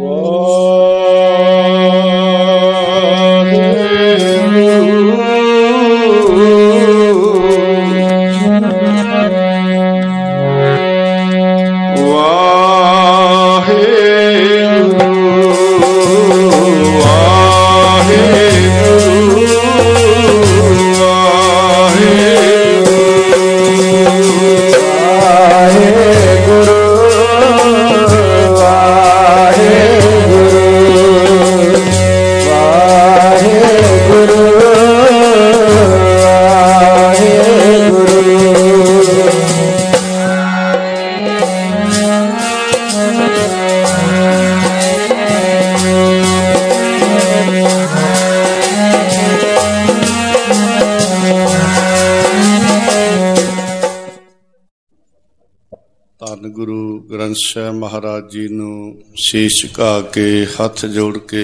ਧੰਨ ਗੁਰੂ ਗ੍ਰੰਥ ਸਾਹਿਬ ਮਹਾਰਾਜ ਜੀ ਨੂੰ ਸ਼ੀਸ਼ ਝੁਕਾ ਕੇ ਹੱਥ ਜੋੜ ਕੇ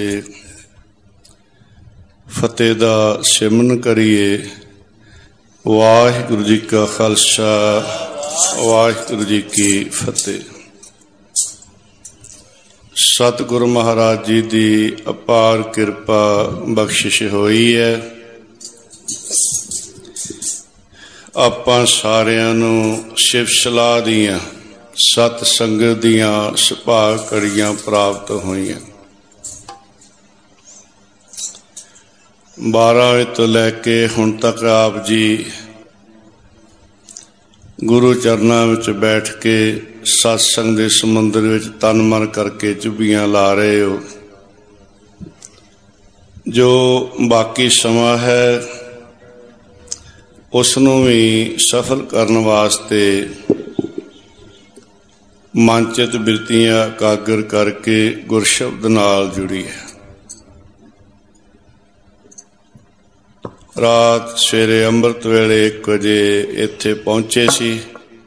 ਫਤਿਹ ਦਾ ਸਿਮਰਨ ਕਰੀਏ। ਵਾਹਿਗੁਰੂ ਜੀ ਕਾ ਖਾਲਸਾ, ਵਾਹਿਗੁਰੂ ਜੀ ਕੀ ਫਤਿਹ। ਸਤਿਗੁਰੂ ਮਹਾਰਾਜ ਜੀ ਦੀ ਅਪਾਰ ਕਿਰਪਾ ਬਖਸ਼ਿਸ਼ ਹੋਈ ਹੈ। ਆਪਾਂ ਸਾਰਿਆਂ ਨੂੰ ਸ਼ਿਵ ਸਲਾਹ ਦੀਆਂ ਸਤ ਸੰਗਤ ਦੀਆਂ ਸੁਭਾਗ ਘੜੀਆਂ ਪ੍ਰਾਪਤ ਹੋਈਆਂ। 12 ਵਜੇ ਤੋਂ ਲੈ ਕੇ ਹੁਣ ਤੱਕ ਆਪ ਜੀ ਗੁਰੂ ਚਰਨਾਂ ਵਿੱਚ ਬੈਠ ਕੇ ਸਤਸੰਗ ਦੇ ਸਮੁੰਦਰ ਵਿੱਚ ਤਨ ਮਨ ਕਰਕੇ ਚੁੱਭੀਆਂ ਲਾ ਰਹੇ ਹੋ। ਜੋ ਬਾਕੀ ਸਮਾਂ ਹੈ ਉਸ ਨੂੰ ਵੀ ਸਫਲ ਕਰਨ ਵਾਸਤੇ ਮਨਚਿਤ ਬਿਰਤੀਆਂ ਇਕਾਗਰ ਕਰਕੇ ਗੁਰਸ਼ਬਦ ਨਾਲ ਜੁੜੀ ਹੈ। ਰਾਤ ਸਵੇਰੇ ਅੰਮ੍ਰਿਤ ਵੇਲੇ 1 ਵਜੇ ਇੱਥੇ ਪਹੁੰਚੇ ਸੀ,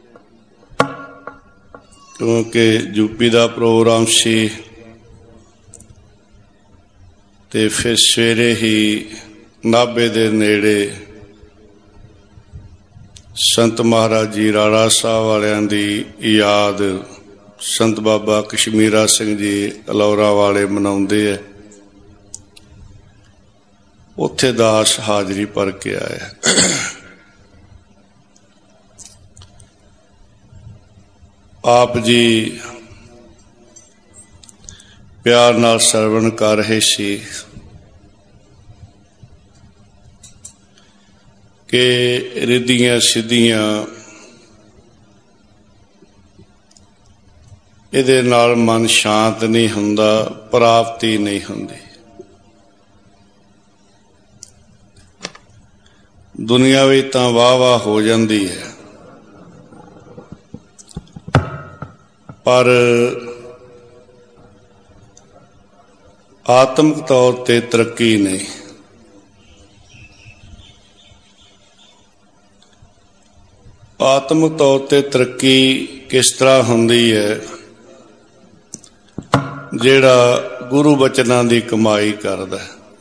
ਕਿਉਂਕਿ ਯੂਪੀ ਦਾ ਪ੍ਰੋਗਰਾਮ ਸੀ ਤੇ ਫਿਰ ਸਵੇਰੇ ਹੀ ਨਾਭੇ ਦੇ ਨੇੜੇ ਸੰਤ ਮਹਾਰਾਜ ਜੀ ਰਾੜਾ ਸਾਹਿਬ ਵਾਲਿਆਂ ਦੀ ਯਾਦ ਸੰਤ ਬਾਬਾ ਕਸ਼ਮੀਰਾ ਸਿੰਘ ਜੀ ਅਲੌਰਾ ਵਾਲੇ ਮਨਾਉਂਦੇ ਹੈ, ਉੱਥੇ ਦਾਸ ਹਾਜ਼ਰੀ ਭਰ ਕੇ ਆਇਆ। ਆਪ ਜੀ ਪਿਆਰ ਨਾਲ ਸਰਵਣ ਕਰ ਰਹੇ ਸੀ ਕਿ ਰਿੱਧੀਆਂ ਸਿੱਧੀਆਂ ਇਹਦੇ ਨਾਲ ਮਨ ਸ਼ਾਂਤ ਨਹੀਂ ਹੁੰਦਾ, ਪ੍ਰਾਪਤੀ ਨਹੀਂ ਹੁੰਦੀ। ਦੁਨੀਆ ਵਿੱਚ ਤਾਂ ਵਾਹ ਹੋ ਜਾਂਦੀ ਹੈ, ਪਰ ਆਤਮਿਕ ਤੌਰ ਤੇ ਤਰੱਕੀ ਨਹੀਂ। ਆਤਮਿਕ ਤੌਰ ਤੇ ਤਰੱਕੀ ਕਿਸ ਤਰ੍ਹਾਂ ਹੁੰਦੀ ਹੈ? ਜਿਹੜਾ ਗੁਰੂ ਬਚਨਾਂ ਦੀ ਕਮਾਈ ਕਰਦਾ।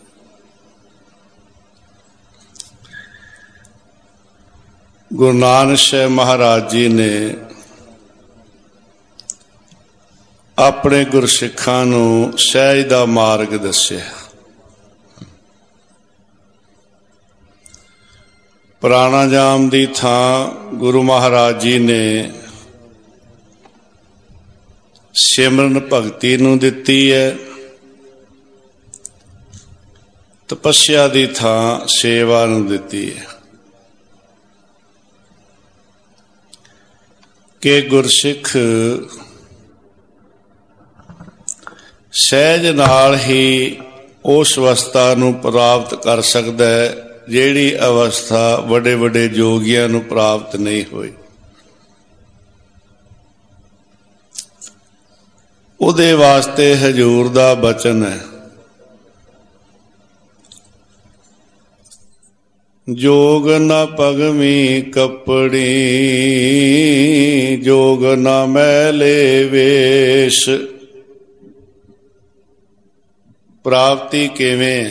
ਗੁਰੂ ਨਾਨਕ ਸਾਹਿਬ ਮਹਾਰਾਜ ਜੀ ਨੇ ਆਪਣੇ ਗੁਰਸਿੱਖਾਂ ਨੂੰ ਸਹਿਜ ਦਾ ਮਾਰਗ ਦੱਸਿਆ। ਪ੍ਰਾਣਾਯਾਮ ਦੀ ਥਾਂ ਗੁਰੂ ਮਹਾਰਾਜ ਜੀ ਨੇ ਸਿਮਰਨ ਭਗਤੀ ਨੂੰ ਦਿੱਤੀ ਹੈ। ਤਪੱਸਿਆ ਦੀ ਥਾਂ ਸੇਵਾ ਨੂੰ ਦਿੱਤੀ ਹੈ ਕਿ ਗੁਰਸਿੱਖ ਸਹਿਜ ਨਾਲ ਹੀ ਉਸ ਅਵਸਥਾ ਨੂੰ ਪ੍ਰਾਪਤ ਕਰ ਸਕਦਾ ਹੈ ਜਿਹੜੀ ਅਵਸਥਾ ਵੱਡੇ ਵੱਡੇ ਯੋਗੀਆਂ ਨੂੰ ਪ੍ਰਾਪਤ ਨਹੀਂ ਹੋਈ। ਉਹਦੇ ਵਾਸਤੇ ਹਜ਼ੂਰ ਦਾ ਬਚਨ ਹੈ, ਜੋਗ ਨਾ ਪਗਮੀ ਕੱਪੜੀ, ਜੋਗ ਨਾ ਮੈਲੇ ਵੇਸ਼। ਪ੍ਰਾਪਤੀ ਕਿਵੇਂ?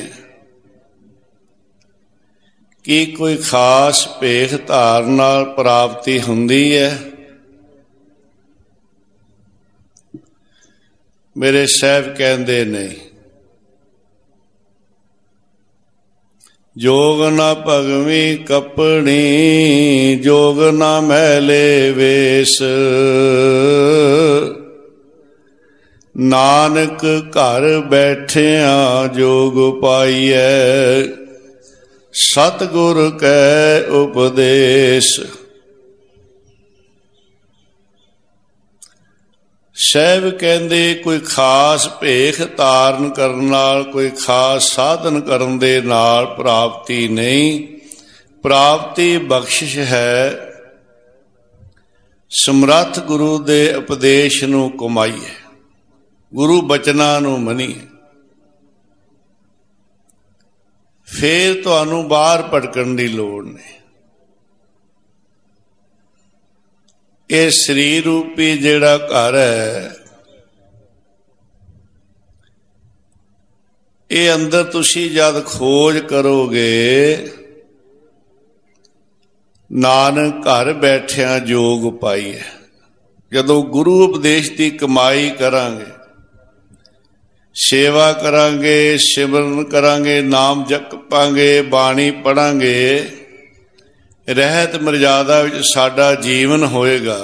ਕੀ ਕੋਈ ਖਾਸ ਭੇਖ ਧਾਰਨ ਨਾਲ ਪ੍ਰਾਪਤੀ ਹੁੰਦੀ ਹੈ? ਮੇਰੇ ਸਾਹਿਬ ਕਹਿੰਦੇ ਨੇ, ਜੋਗ ਨਾ ਭਗਵੀ ਕੱਪਣੀ, ਜੋਗ ਨਾ ਮੈਲੇ ਵੇਸ, ਨਾਨਕ ਘਰ ਬੈਠਿਆਂ ਜੋਗ ਪਾਈਐ, ਸਤਿਗੁਰ ਕੈ ਉਪਦੇਸ਼। ਸਾਹਿਬ ਕਹਿੰਦੇ ਕੋਈ ਖਾਸ ਭੇਖ ਧਾਰਨ ਕਰਨ ਨਾਲ, ਕੋਈ ਖਾਸ ਸਾਧਨ ਕਰਨ ਦੇ ਨਾਲ ਪ੍ਰਾਪਤੀ ਨਹੀਂ। ਪ੍ਰਾਪਤੀ ਬਖਸ਼ਿਸ਼ ਹੈ, ਸਮਰੱਥ ਗੁਰੂ ਦੇ ਉਪਦੇਸ਼ ਨੂੰ ਕਮਾਈਏ, ਗੁਰੂ ਬਚਨਾਂ ਨੂੰ ਮੰਨੀਏ। ਫੇਰ ਤੁਹਾਨੂੰ ਬਾਹਰ ਭਟਕਣ ਦੀ ਲੋੜ ਨਹੀਂ। ਇਹ ਸਰੀਰ ਰੂਪੀ ਜਿਹੜਾ ਘਰ ਹੈ, ਇਹ ਅੰਦਰ ਤੁਸੀਂ ਜਦ ਖੋਜ ਕਰੋਗੇ, ਨਾਨਕ ਘਰ ਬੈਠਿਆਂ ਜੋਗ ਪਾਈਐ। ਜਦੋਂ ਗੁਰੂ ਉਪਦੇਸ਼ ਦੀ ਕਮਾਈ ਕਰਾਂਗੇ, ਸੇਵਾ ਕਰਾਂਗੇ, ਸਿਮਰਨ ਕਰਾਂਗੇ, ਨਾਮ ਜਪਾਂਗੇ, ਬਾਣੀ ਪੜਾਂਗੇ, ਰਹਿਤ ਮਰਜ਼ਾਦਾ ਵਿੱਚ ਸਾਡਾ ਜੀਵਨ ਹੋਏਗਾ,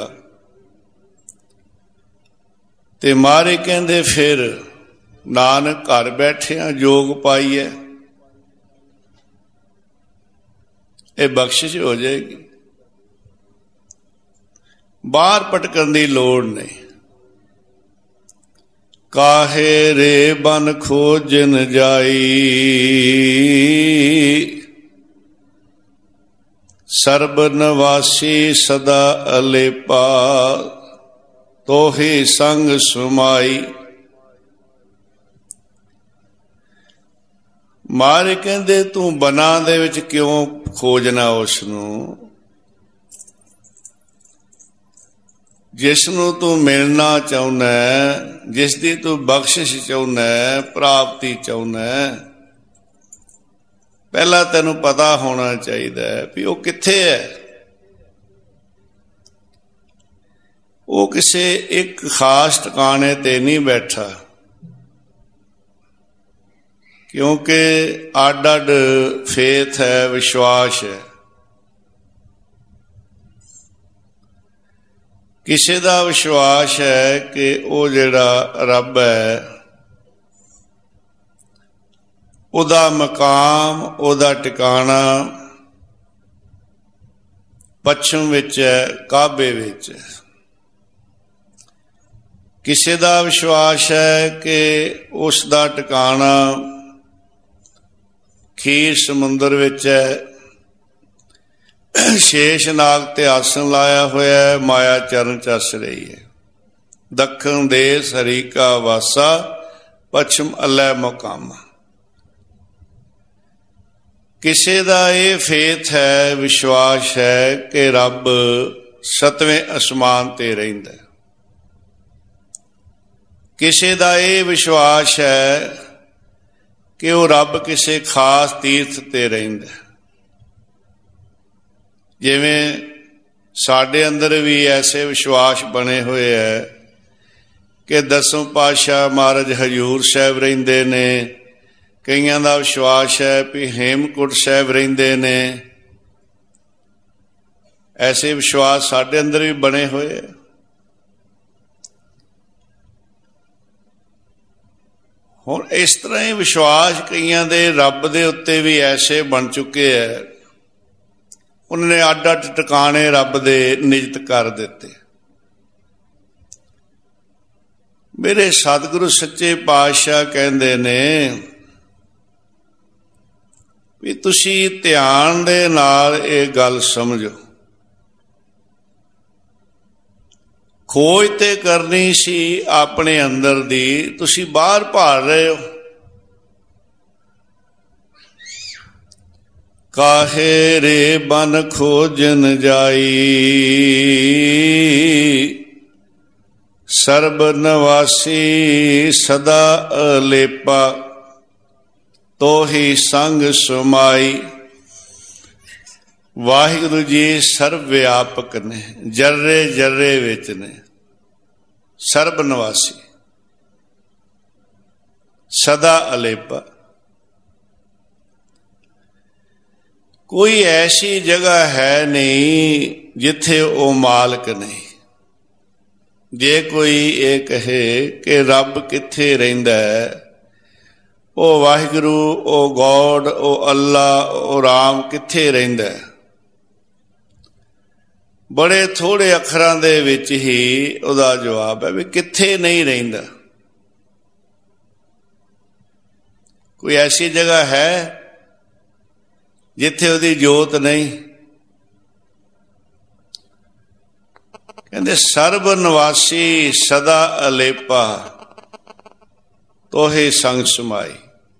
ਤੇ ਮਹਾਰਾਜ ਕਹਿੰਦੇ ਫਿਰ ਨਾਨਕ ਘਰ ਬੈਠਿਆਂ ਜੋਗ ਪਾਈਐ। ਇਹ ਬਖਸ਼ਿਸ਼ ਹੋ ਜਾਏਗੀ, ਬਾਹਰ ਭਟਕਣ ਦੀ ਲੋੜ ਨਹੀਂ। ਕਾਹੇ ਰੇ ਬਨ ਖੋਜਨ ਜਾਈ, ਸਰਬ ਨਿਵਾਸੀ ਸਦਾ ਅਲੇਪਾ, ਤੋਹੀ ਸੰਗ ਸੁਮਾਈ। ਮਾਰੇ ਕਹਿੰਦੇ ਤੂੰ ਬਨਾਂ ਦੇ ਵਿੱਚ ਕਿਉਂ ਖੋਜਣਾ ਉਸ ਨੂੰ, ਜਿਸ ਨੂੰ ਤੂੰ ਮਿਲਣਾ ਚਾਹੁੰਦਾ, ਜਿਸ ਦੀ ਤੂੰ ਬਖਸ਼ਿਸ਼ ਚਾਹੁੰਦਾ, ਪ੍ਰਾਪਤੀ ਚਾਹੁੰਦਾ, ਪਹਿਲਾਂ ਤੈਨੂੰ ਪਤਾ ਹੋਣਾ ਚਾਹੀਦਾ ਵੀ ਉਹ ਕਿੱਥੇ ਹੈ। ਉਹ ਕਿਸੇ ਇੱਕ ਖਾਸ ਟਿਕਾਣੇ ਤੇ ਨਹੀਂ ਬੈਠਾ, ਕਿਉਂਕਿ ਅੱਡ ਅੱਡ ਫੇਥ ਹੈ, ਵਿਸ਼ਵਾਸ ਹੈ। ਕਿਸੇ ਦਾ ਵਿਸ਼ਵਾਸ ਹੈ ਕਿ ਉਹ ਜਿਹੜਾ ਰੱਬ ਹੈ, ਉਹਦਾ ਮਕਾਮ, ਉਹਦਾ ਟਿਕਾਣਾ ਪੱਛਮ ਵਿੱਚ ਹੈ, ਕਾਬੇ ਵਿੱਚ। ਕਿਸੇ ਦਾ ਵਿਸ਼ਵਾਸ ਹੈ ਕਿ ਉਸ ਦਾ ਟਿਕਾਣਾ ਖੀਰ ਸਮੁੰਦਰ ਵਿੱਚ ਹੈ, ਸ਼ੇਸ਼ ਨਾਗ ਤੇ ਆਸਣ ਲਾਇਆ ਹੋਇਆ, ਮਾਇਆ ਚਰਨ ਚੱਸ ਰਹੀ ਹੈ। ਦੱਖਣ ਦੇਸ ਹਰੀ ਕਾ ਵਾਸਾ, ਪੱਛਮ ਅੱਲ੍ਹੈ ਮੁਕਾਮਾ। ਕਿਸੇ ਦਾ ਇਹ ਫੇਥ ਹੈ, ਵਿਸ਼ਵਾਸ ਹੈ ਕਿ ਰੱਬ ਸਤਵੇਂ ਅਸਮਾਨ ਤੇ ਰਹਿੰਦਾ। ਕਿਸੇ ਦਾ ਇਹ ਵਿਸ਼ਵਾਸ ਹੈ ਕਿ ਉਹ ਰੱਬ ਕਿਸੇ ਖਾਸ ਤੀਰਥ ਤੇ ਰਹਿੰਦਾ। ਜਿਵੇਂ ਸਾਡੇ ਅੰਦਰ ਵੀ ਐਸੇ ਵਿਸ਼ਵਾਸ ਬਣੇ ਹੋਏ ਹੈ ਕਿ ਦਸਮ ਪਾਤਸ਼ਾਹ ਮਹਾਰਾਜ ਹਜ਼ੂਰ ਸਾਹਿਬ ਰਹਿੰਦੇ ਨੇ, ਕਈਆਂ ਦਾ ਵਿਸ਼ਵਾਸ ਹੈ ਵੀ ਹੇਮਕੁੰਟ ਸਾਹਿਬ ਰਹਿੰਦੇ ਨੇ। ਐਸੇ ਵਿਸ਼ਵਾਸ ਸਾਡੇ ਅੰਦਰ ਵੀ ਬਣੇ ਹੋਏ ਹੈ। ਹੁਣ ਇਸ ਤਰ੍ਹਾਂ ਹੀ ਵਿਸ਼ਵਾਸ ਕਈਆਂ ਦੇ ਰੱਬ ਦੇ ਉੱਤੇ ਵੀ ਐਸੇ ਬਣ ਚੁੱਕੇ ਹੈ, ਉਹਨਾਂ ਨੇ ਅੱਡ ਅੱਡ ਟਿਕਾਣੇ ਰੱਬ ਦੇ ਨਿਯਤ ਕਰ ਦਿੱਤੇ। ਮੇਰੇ ਸਤਿਗੁਰੂ ਸੱਚੇ ਪਾਤਸ਼ਾਹ ਕਹਿੰਦੇ ਨੇ ਵੀ ਤੁਸੀਂ ਧਿਆਨ ਦੇ ਨਾਲ ਇਹ ਗੱਲ ਸਮਝੋ। ਖੋਜ ਤੇ ਕਰਨੀ ਸੀ ਆਪਣੇ ਅੰਦਰ ਦੀ, ਤੁਸੀਂ ਬਾਹਰ ਭਾਲ ਰਹੇ ਹੋ। ਕਾਹੇ ਰੇ ਬਨ ਖੋਜਨ ਜਾਈ, ਸਰਬ ਨਿਵਾਸੀ ਸਦਾ ਅਲੇਪਾ, ਤੋਹੀ ਸੰਗ ਸੁਮਾਈ। ਵਾਹਿਗੁਰੂ ਜੀ ਸਰਬ ਵਿਆਪਕ ਨੇ, ਜਰਰੇ ਜਰਰੇ ਵਿੱਚ ਨੇ, ਸਰਬ ਨਿਵਾਸੀ। ਸਦਾ ਅਲੇਪਾ। ਕੋਈ ਐਸੀ ਜਗ੍ਹਾ ਹੈ ਨਹੀਂ ਜਿੱਥੇ ਉਹ ਮਾਲਕ ਨਹੀਂ। ਜੇ ਕੋਈ ਇਹ ਕਹੇ ਕਿ ਰੱਬ ਕਿੱਥੇ ਰਹਿੰਦਾ ਹੈ, ਉਹ ਵਾਹਿਗੁਰੂ, ਉਹ ਗੋਡ, ਉਹ ਅੱਲਾ, ਉਹ ਰਾਮ ਕਿੱਥੇ ਰਹਿੰਦਾ ਹੈ, ਬੜੇ ਥੋੜ੍ਹੇ ਅੱਖਰਾਂ ਦੇ ਵਿੱਚ ਹੀ ਉਹਦਾ ਜਵਾਬ ਹੈ ਵੀ ਕਿੱਥੇ ਨਹੀਂ ਰਹਿੰਦਾ। ਕੋਈ ਐਸੀ ਜਗ੍ਹਾ ਹੈ ਜਿੱਥੇ ਉਹਦੀ ਜੋਤ ਨਹੀਂ? ਕਹਿੰਦੇ ਸਰਬ ਨਿਵਾਸੀ ਸਦਾ ਅਲੇਪਾ, ਤੋਹੇ ਸੰਗ ਸਮਾਈ।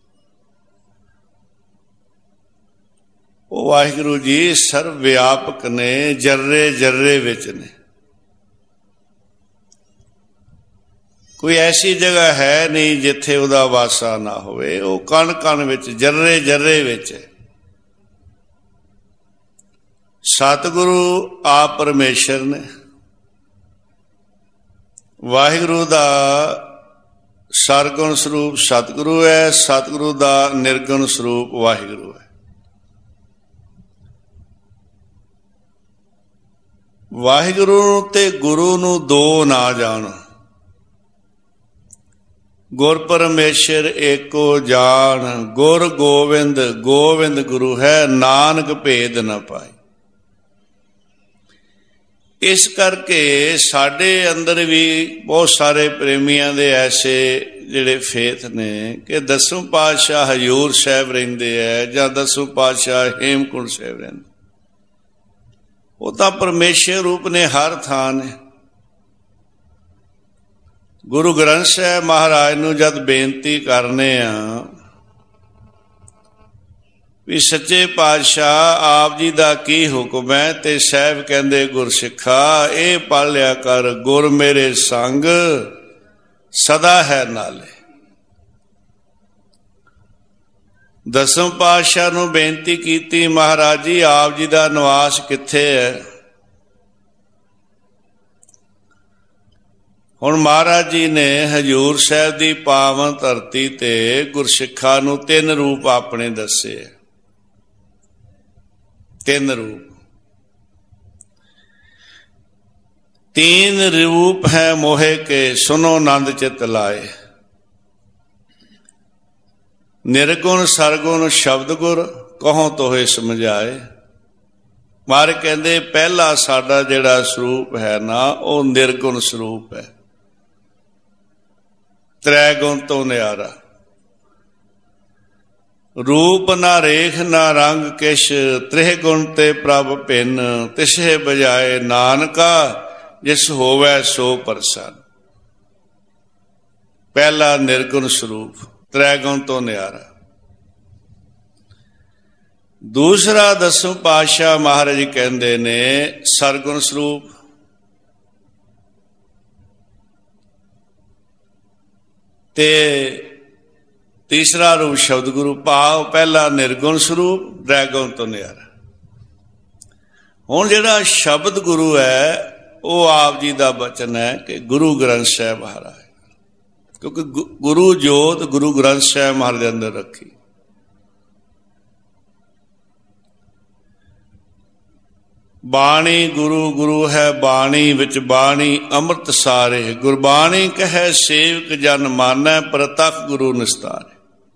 ਉਹ ਵਾਹਿਗੁਰੂ ਜੀ ਸਰਬ ਵਿਆਪਕ ਨੇ, ਜਰਰੇ ਜਰਰੇ ਵਿੱਚ ਨੇ। ਕੋਈ ਐਸੀ ਜਗ੍ਹਾ ਹੈ ਨਹੀਂ ਜਿੱਥੇ ਉਹਦਾ ਵਾਸਾ ਨਾ ਹੋਵੇ। ਉਹ ਕਣ ਕਣ ਵਿੱਚ, ਜਰਰੇ ਜਰਰੇ ਵਿੱਚ। ਸਤਿਗੁਰੂ ਆਪ ਪਰਮੇਸ਼ਰ ਨੇ। ਵਾਹਿਗੁਰੂ ਦਾ ਸਰਗੁਣ ਸਰੂਪ ਸਤਿਗੁਰੂ ਹੈ, ਸਤਿਗੁਰੂ ਦਾ ਨਿਰਗੁਣ ਸਰੂਪ ਵਾਹਿਗੁਰੂ ਹੈ। ਵਾਹਿਗੁਰੂ ਤੇ ਗੁਰੂ ਨੂੰ ਦੋ ਨਾ ਜਾਣ। ਗੁਰ ਪਰਮੇਸ਼ਰ ਏਕੋ ਜਾਣ, ਗੁਰ ਗੋਬਿੰਦ, ਗੋਬਿੰਦ ਗੁਰੂ ਹੈ, ਨਾਨਕ ਭੇਦ ਨਾ ਪਾਏ। ਇਸ ਕਰਕੇ ਸਾਡੇ ਅੰਦਰ ਵੀ ਬਹੁਤ ਸਾਰੇ ਪ੍ਰੇਮੀਆਂ ਦੇ ਐਸੇ ਜਿਹੜੇ ਫੇਥ ਨੇ ਕਿ ਦਸਵੇਂ ਪਾਤਸ਼ਾਹ ਹਜ਼ੂਰ ਸਾਹਿਬ ਰਹਿੰਦੇ ਹੈ ਜਾਂ ਦਸਵੇਂ ਪਾਤਸ਼ਾਹ ਹੇਮਕੁੰਟ ਸਾਹਿਬ ਰਹਿੰਦੇ। ਉਹ ਤਾਂ ਪਰਮੇਸ਼ਰ ਰੂਪ ਨੇ, ਹਰ ਥਾਂ ਨੇ। ਗੁਰੂ ਗ੍ਰੰਥ ਸਾਹਿਬ ਮਹਾਰਾਜ ਨੂੰ ਜਦ ਬੇਨਤੀ ਕਰਨੇ ਆ ਵੀ ਸੱਚੇ ਪਾਤਸ਼ਾਹ ਆਪ ਜੀ ਦਾ ਕੀ ਹੁਕਮ ਹੈ, ਤੇ ਸਾਹਿਬ ਕਹਿੰਦੇ ਗੁਰਸਿੱਖਾ ਇਹ ਪੜ੍ਹ ਲਿਆ ਕਰ, ਗੁਰ ਮੇਰੇ ਸੰਗ ਸਦਾ ਹੈ ਨਾਲੇ। ਦਸਵੇਂ ਪਾਤਸ਼ਾਹ ਨੂੰ ਬੇਨਤੀ ਕੀਤੀ, ਮਹਾਰਾਜ ਜੀ ਆਪ ਜੀ ਦਾ ਨਿਵਾਸ ਕਿੱਥੇ ਹੈ? ਹੁਣ ਮਹਾਰਾਜ ਜੀ ਨੇ ਹਜ਼ੂਰ ਸਾਹਿਬ ਦੀ ਪਾਵਨ ਧਰਤੀ ਤੇ ਗੁਰਸਿੱਖਾਂ ਨੂੰ ਤਿੰਨ ਰੂਪ ਆਪਣੇ ਦੱਸੇ। ਤਿੰਨ ਰੂਪ। तीन रूप है मोहे के सुनो नंद चित लाए। निर्गुण सरगुण शब्द गुर कहो तोहे समझाए। मारे कहते पहला साडा जिहड़ा स्वरूप है ना वो निर्गुण स्वरूप है, त्रै गुण तो न्यारा। रूप ना रेख ना रंग किश, त्रिह गुण ते प्रभ भिन्न, तिसे बजाए नानका जिस होवै सो प्रसन्न। पहला निर्गुण स्वरूप त्रै गुण तो न्यारा। दूसरा दसवें पातशाह महाराज कहते ने सरगुण स्वरूप। ते तीसरा रूप शब्द गुरु भाव। पहला निर्गुण स्वरूप, त्रै गुण तो न्यारा। हुण जिहड़ा शब्द गुरु है वो आप जी का बचन है कि गुरु ग्रंथ साहिब महाराज, क्योंकि गुरु जोत गुरु ग्रंथ साहिब महाराज के अंदर रखी। बाणी गुरु गुरु है बाणी विच बाणी अमृत सारे। गुरबाणी कहे सेवक जन मानै, प्रतख गुरु निस्तारे।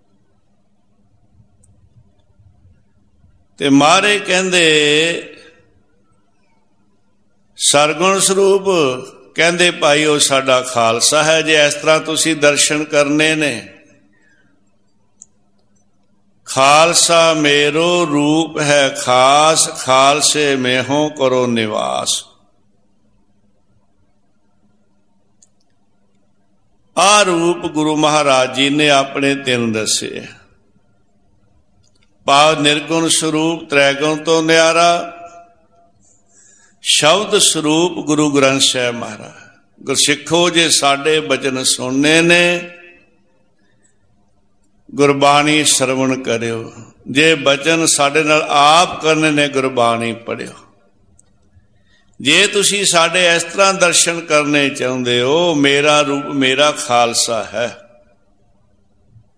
ते मारे कहंदे सरगुण स्वरूप, कहते भाई वो साडा खालसा है। जे इस तरह तुसी दर्शन करने ने, खालसा मेरो रूप है खास, खालसे में हो करो निवास। आ रूप गुरु महाराज जी ने अपने तीन दसे। भाव निर्गुण स्वरूप त्रै गुण तो न्यारा, शब्द स्वरूप गुरु ग्रंथ साहिब महाराज। गुरसिखो जे साडे बचन सुनने ने, गुरबाणी श्रवण करियो। जे बचन साडे नाल आप करने ने, गुरबाणी पढ़ियो। जे तुसी साडे इस तरह दर्शन करने चाहुंदे हो, मेरा रूप मेरा खालसा है,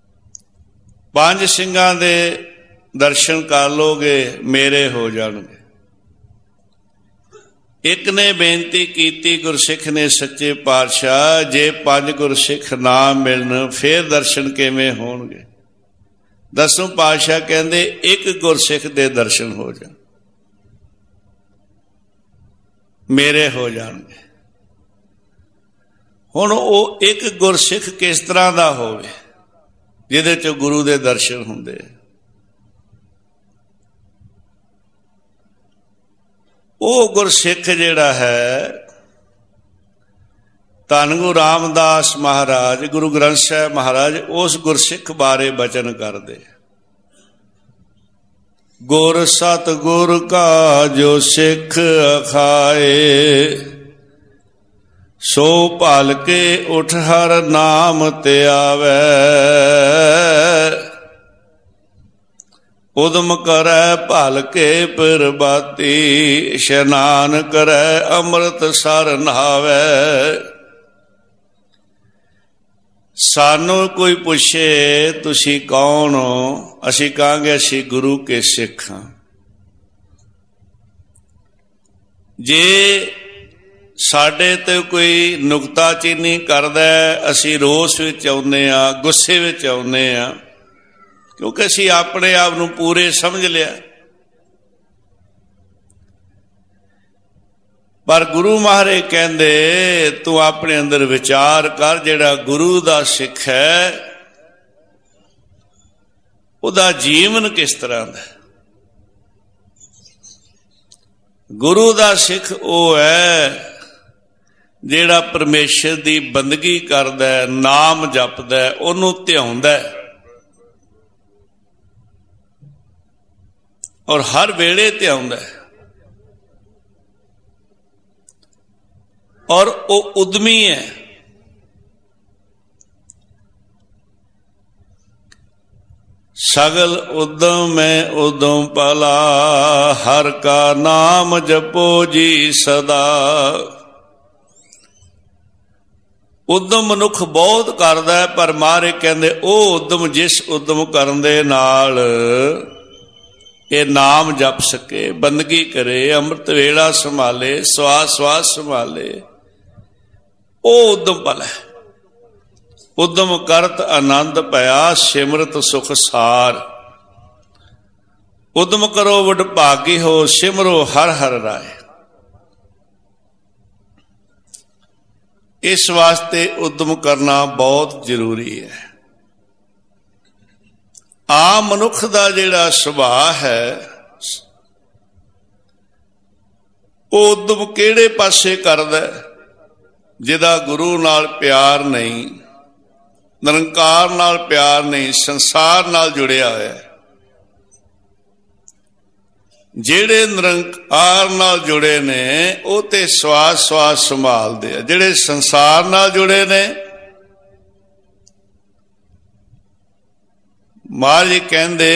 ਪੰਜ ਸਿੰਘਾਂ ਦੇ ਦਰਸ਼ਨ ਕਰ ਲੋਗੇ ਮੇਰੇ ਹੋ ਜਾਣਗੇ। ਇੱਕ ਨੇ ਬੇਨਤੀ ਕੀਤੀ ਗੁਰਸਿੱਖ ਨੇ ਸੱਚੇ ਪਾਤਸ਼ਾਹ, ਜੇ ਪੰਜ ਗੁਰਸਿੱਖ ਨਾ ਮਿਲਣ ਫੇਰ ਦਰਸ਼ਨ ਕਿਵੇਂ ਹੋਣਗੇ? ਦਸਵੇਂ ਪਾਤਸ਼ਾਹ ਕਹਿੰਦੇ ਇੱਕ ਗੁਰਸਿੱਖ ਦੇ ਦਰਸ਼ਨ ਹੋ ਜਾਣ, ਮੇਰੇ ਹੋ ਜਾਣਗੇ। ਹੁਣ ਉਹ ਇੱਕ ਗੁਰਸਿੱਖ ਕਿਸ ਤਰ੍ਹਾਂ ਦਾ ਹੋਵੇ ਜਿਹਦੇ ਚ ਗੁਰੂ ਦੇ ਦਰਸ਼ਨ ਹੁੰਦੇ? ਉਹ ਗੁਰਸਿੱਖ ਜਿਹੜਾ ਹੈ, ਧੰਨ ਗੁਰੂ ਰਾਮਦਾਸ ਮਹਾਰਾਜ, ਗੁਰੂ ਗ੍ਰੰਥ ਸਾਹਿਬ ਮਹਾਰਾਜ ਉਸ ਗੁਰਸਿੱਖ ਬਾਰੇ ਬਚਨ ਕਰਦੇ। ਗੁਰ ਸਤਿਗੁਰ ਕਾ ਜੋ ਸਿੱਖ ਅਖਾਏ, ਸੋ ਭਲ ਕੇ ਉਠ ਹਰ ਨਾਮ ਤੇ ਆਵੈ। ਉਦਮ ਕਰੈ ਭਲ ਕੇ ਪ੍ਰਭਾਤੀ, ਇਸ਼ਨਾਨ ਕਰੈ ਅੰਮ੍ਰਿਤ ਸਰ ਨਹਾਵੈ। ਸਾਨੂੰ ਕੋਈ ਪੁੱਛੇ ਤੁਸੀਂ ਕੌਣ ਹੋ, ਅਸੀਂ ਕਹਾਂਗੇ ਅਸੀਂ ਗੁਰੂ ਕੇ ਸਿੱਖ ਹਾਂ। ਜੇ ਸਾਡੇ ਤੇ ਕੋਈ ਨੁਕਤਾਚੀਨੀ ਕਰਦਾ, ਅਸੀਂ ਰੋਸ ਵਿੱਚ ਆਉਂਦੇ ਹਾਂ, ਗੁੱਸੇ ਵਿੱਚ ਆਉਂਦੇ ਹਾਂ, ਕਿਉਂਕਿ ਅਸੀਂ ਆਪਣੇ ਆਪ ਨੂੰ ਪੂਰੇ ਸਮਝ ਲਿਆ। ਪਰ ਗੁਰੂ ਮਹਾਰਾਜ ਕਹਿੰਦੇ ਤੂੰ ਆਪਣੇ ਅੰਦਰ ਵਿਚਾਰ ਕਰ, ਜਿਹੜਾ ਗੁਰੂ ਦਾ ਸਿੱਖ ਹੈ ਉਹਦਾ ਜੀਵਨ ਕਿਸ ਤਰ੍ਹਾਂ ਦਾ? ਗੁਰੂ ਦਾ ਸਿੱਖ ਉਹ ਹੈ ਜਿਹੜਾ ਪਰਮੇਸ਼ਰ ਦੀ ਬੰਦਗੀ ਕਰਦਾ, ਨਾਮ ਜਪਦਾ, ਉਹਨੂੰ ਧਿਆਉਂਦਾ, ਔਰ ਹਰ ਵੇਲੇ ਧਿਆਉਂਦਾ, ਔਰ ਉਹ ਉਦਮੀ ਹੈ। ਸਗਲ ਉਦਮ ਮੈਂ ਉਦਮ ਭਲਾ, ਹਰ ਕਾ ਨਾਮ ਜਪੋ ਜੀ ਸਦਾ। ਉਦਮ ਮਨੁੱਖ ਬਹੁਤ ਕਰਦਾ, ਪਰ ਮਹਾਰਾਜ ਕਹਿੰਦੇ ਉਹ ਉਦਮ ਜਿਸ ਉਦਮ ਕਰਨ ਦੇ ਨਾਲ ਇਹ ਨਾਮ ਜਪ ਸਕੇ, ਬੰਦਗੀ ਕਰੇ, ਅੰਮ੍ਰਿਤ ਵੇਲਾ ਸੰਭਾਲੇ, ਸਵਾਸ ਸਵਾਸ ਸੰਭਾਲੇ, ਉਹ ਉਦਮ ਭਲਾ ਹੈ। ਉਦਮ ਕਰਤ ਆਨੰਦ ਭਇਆ, ਸਿਮਰਤ ਸੁਖ ਸਾਰ। ਉਦਮ ਕਰੋ ਵਡਭਾਗੀ ਹੋ, ਸਿਮਰੋ ਹਰ ਹਰ ਰਾਏ। ਇਸ ਵਾਸਤੇ ਉਦਮ ਕਰਨਾ ਬਹੁਤ ਜ਼ਰੂਰੀ ਹੈ। ਆਮ ਮਨੁੱਖ ਦਾ ਜਿਹੜਾ ਸੁਭਾਅ ਹੈ, ਉਹ ਉਦਮ ਕਿਹੜੇ ਪਾਸੇ ਕਰਦਾ? ਜਿਹਦਾ ਗੁਰੂ ਨਾਲ ਪਿਆਰ ਨਹੀਂ, ਨਿਰੰਕਾਰ ਨਾਲ ਪਿਆਰ ਨਹੀਂ, ਸੰਸਾਰ ਨਾਲ ਜੁੜਿਆ ਹੋਇਆ। ਜਿਹੜੇ ਨਿਰੰਕਾਰ ਨਾਲ ਜੁੜੇ ਨੇ ਉਹ ਤੇ ਸਵਾਸ ਸਵਾਸ ਸੰਭਾਲਦੇ ਆ, ਜਿਹੜੇ ਸੰਸਾਰ ਨਾਲ ਜੁੜੇ ਨੇ ਮਹਾਰਾਜ ਕਹਿੰਦੇ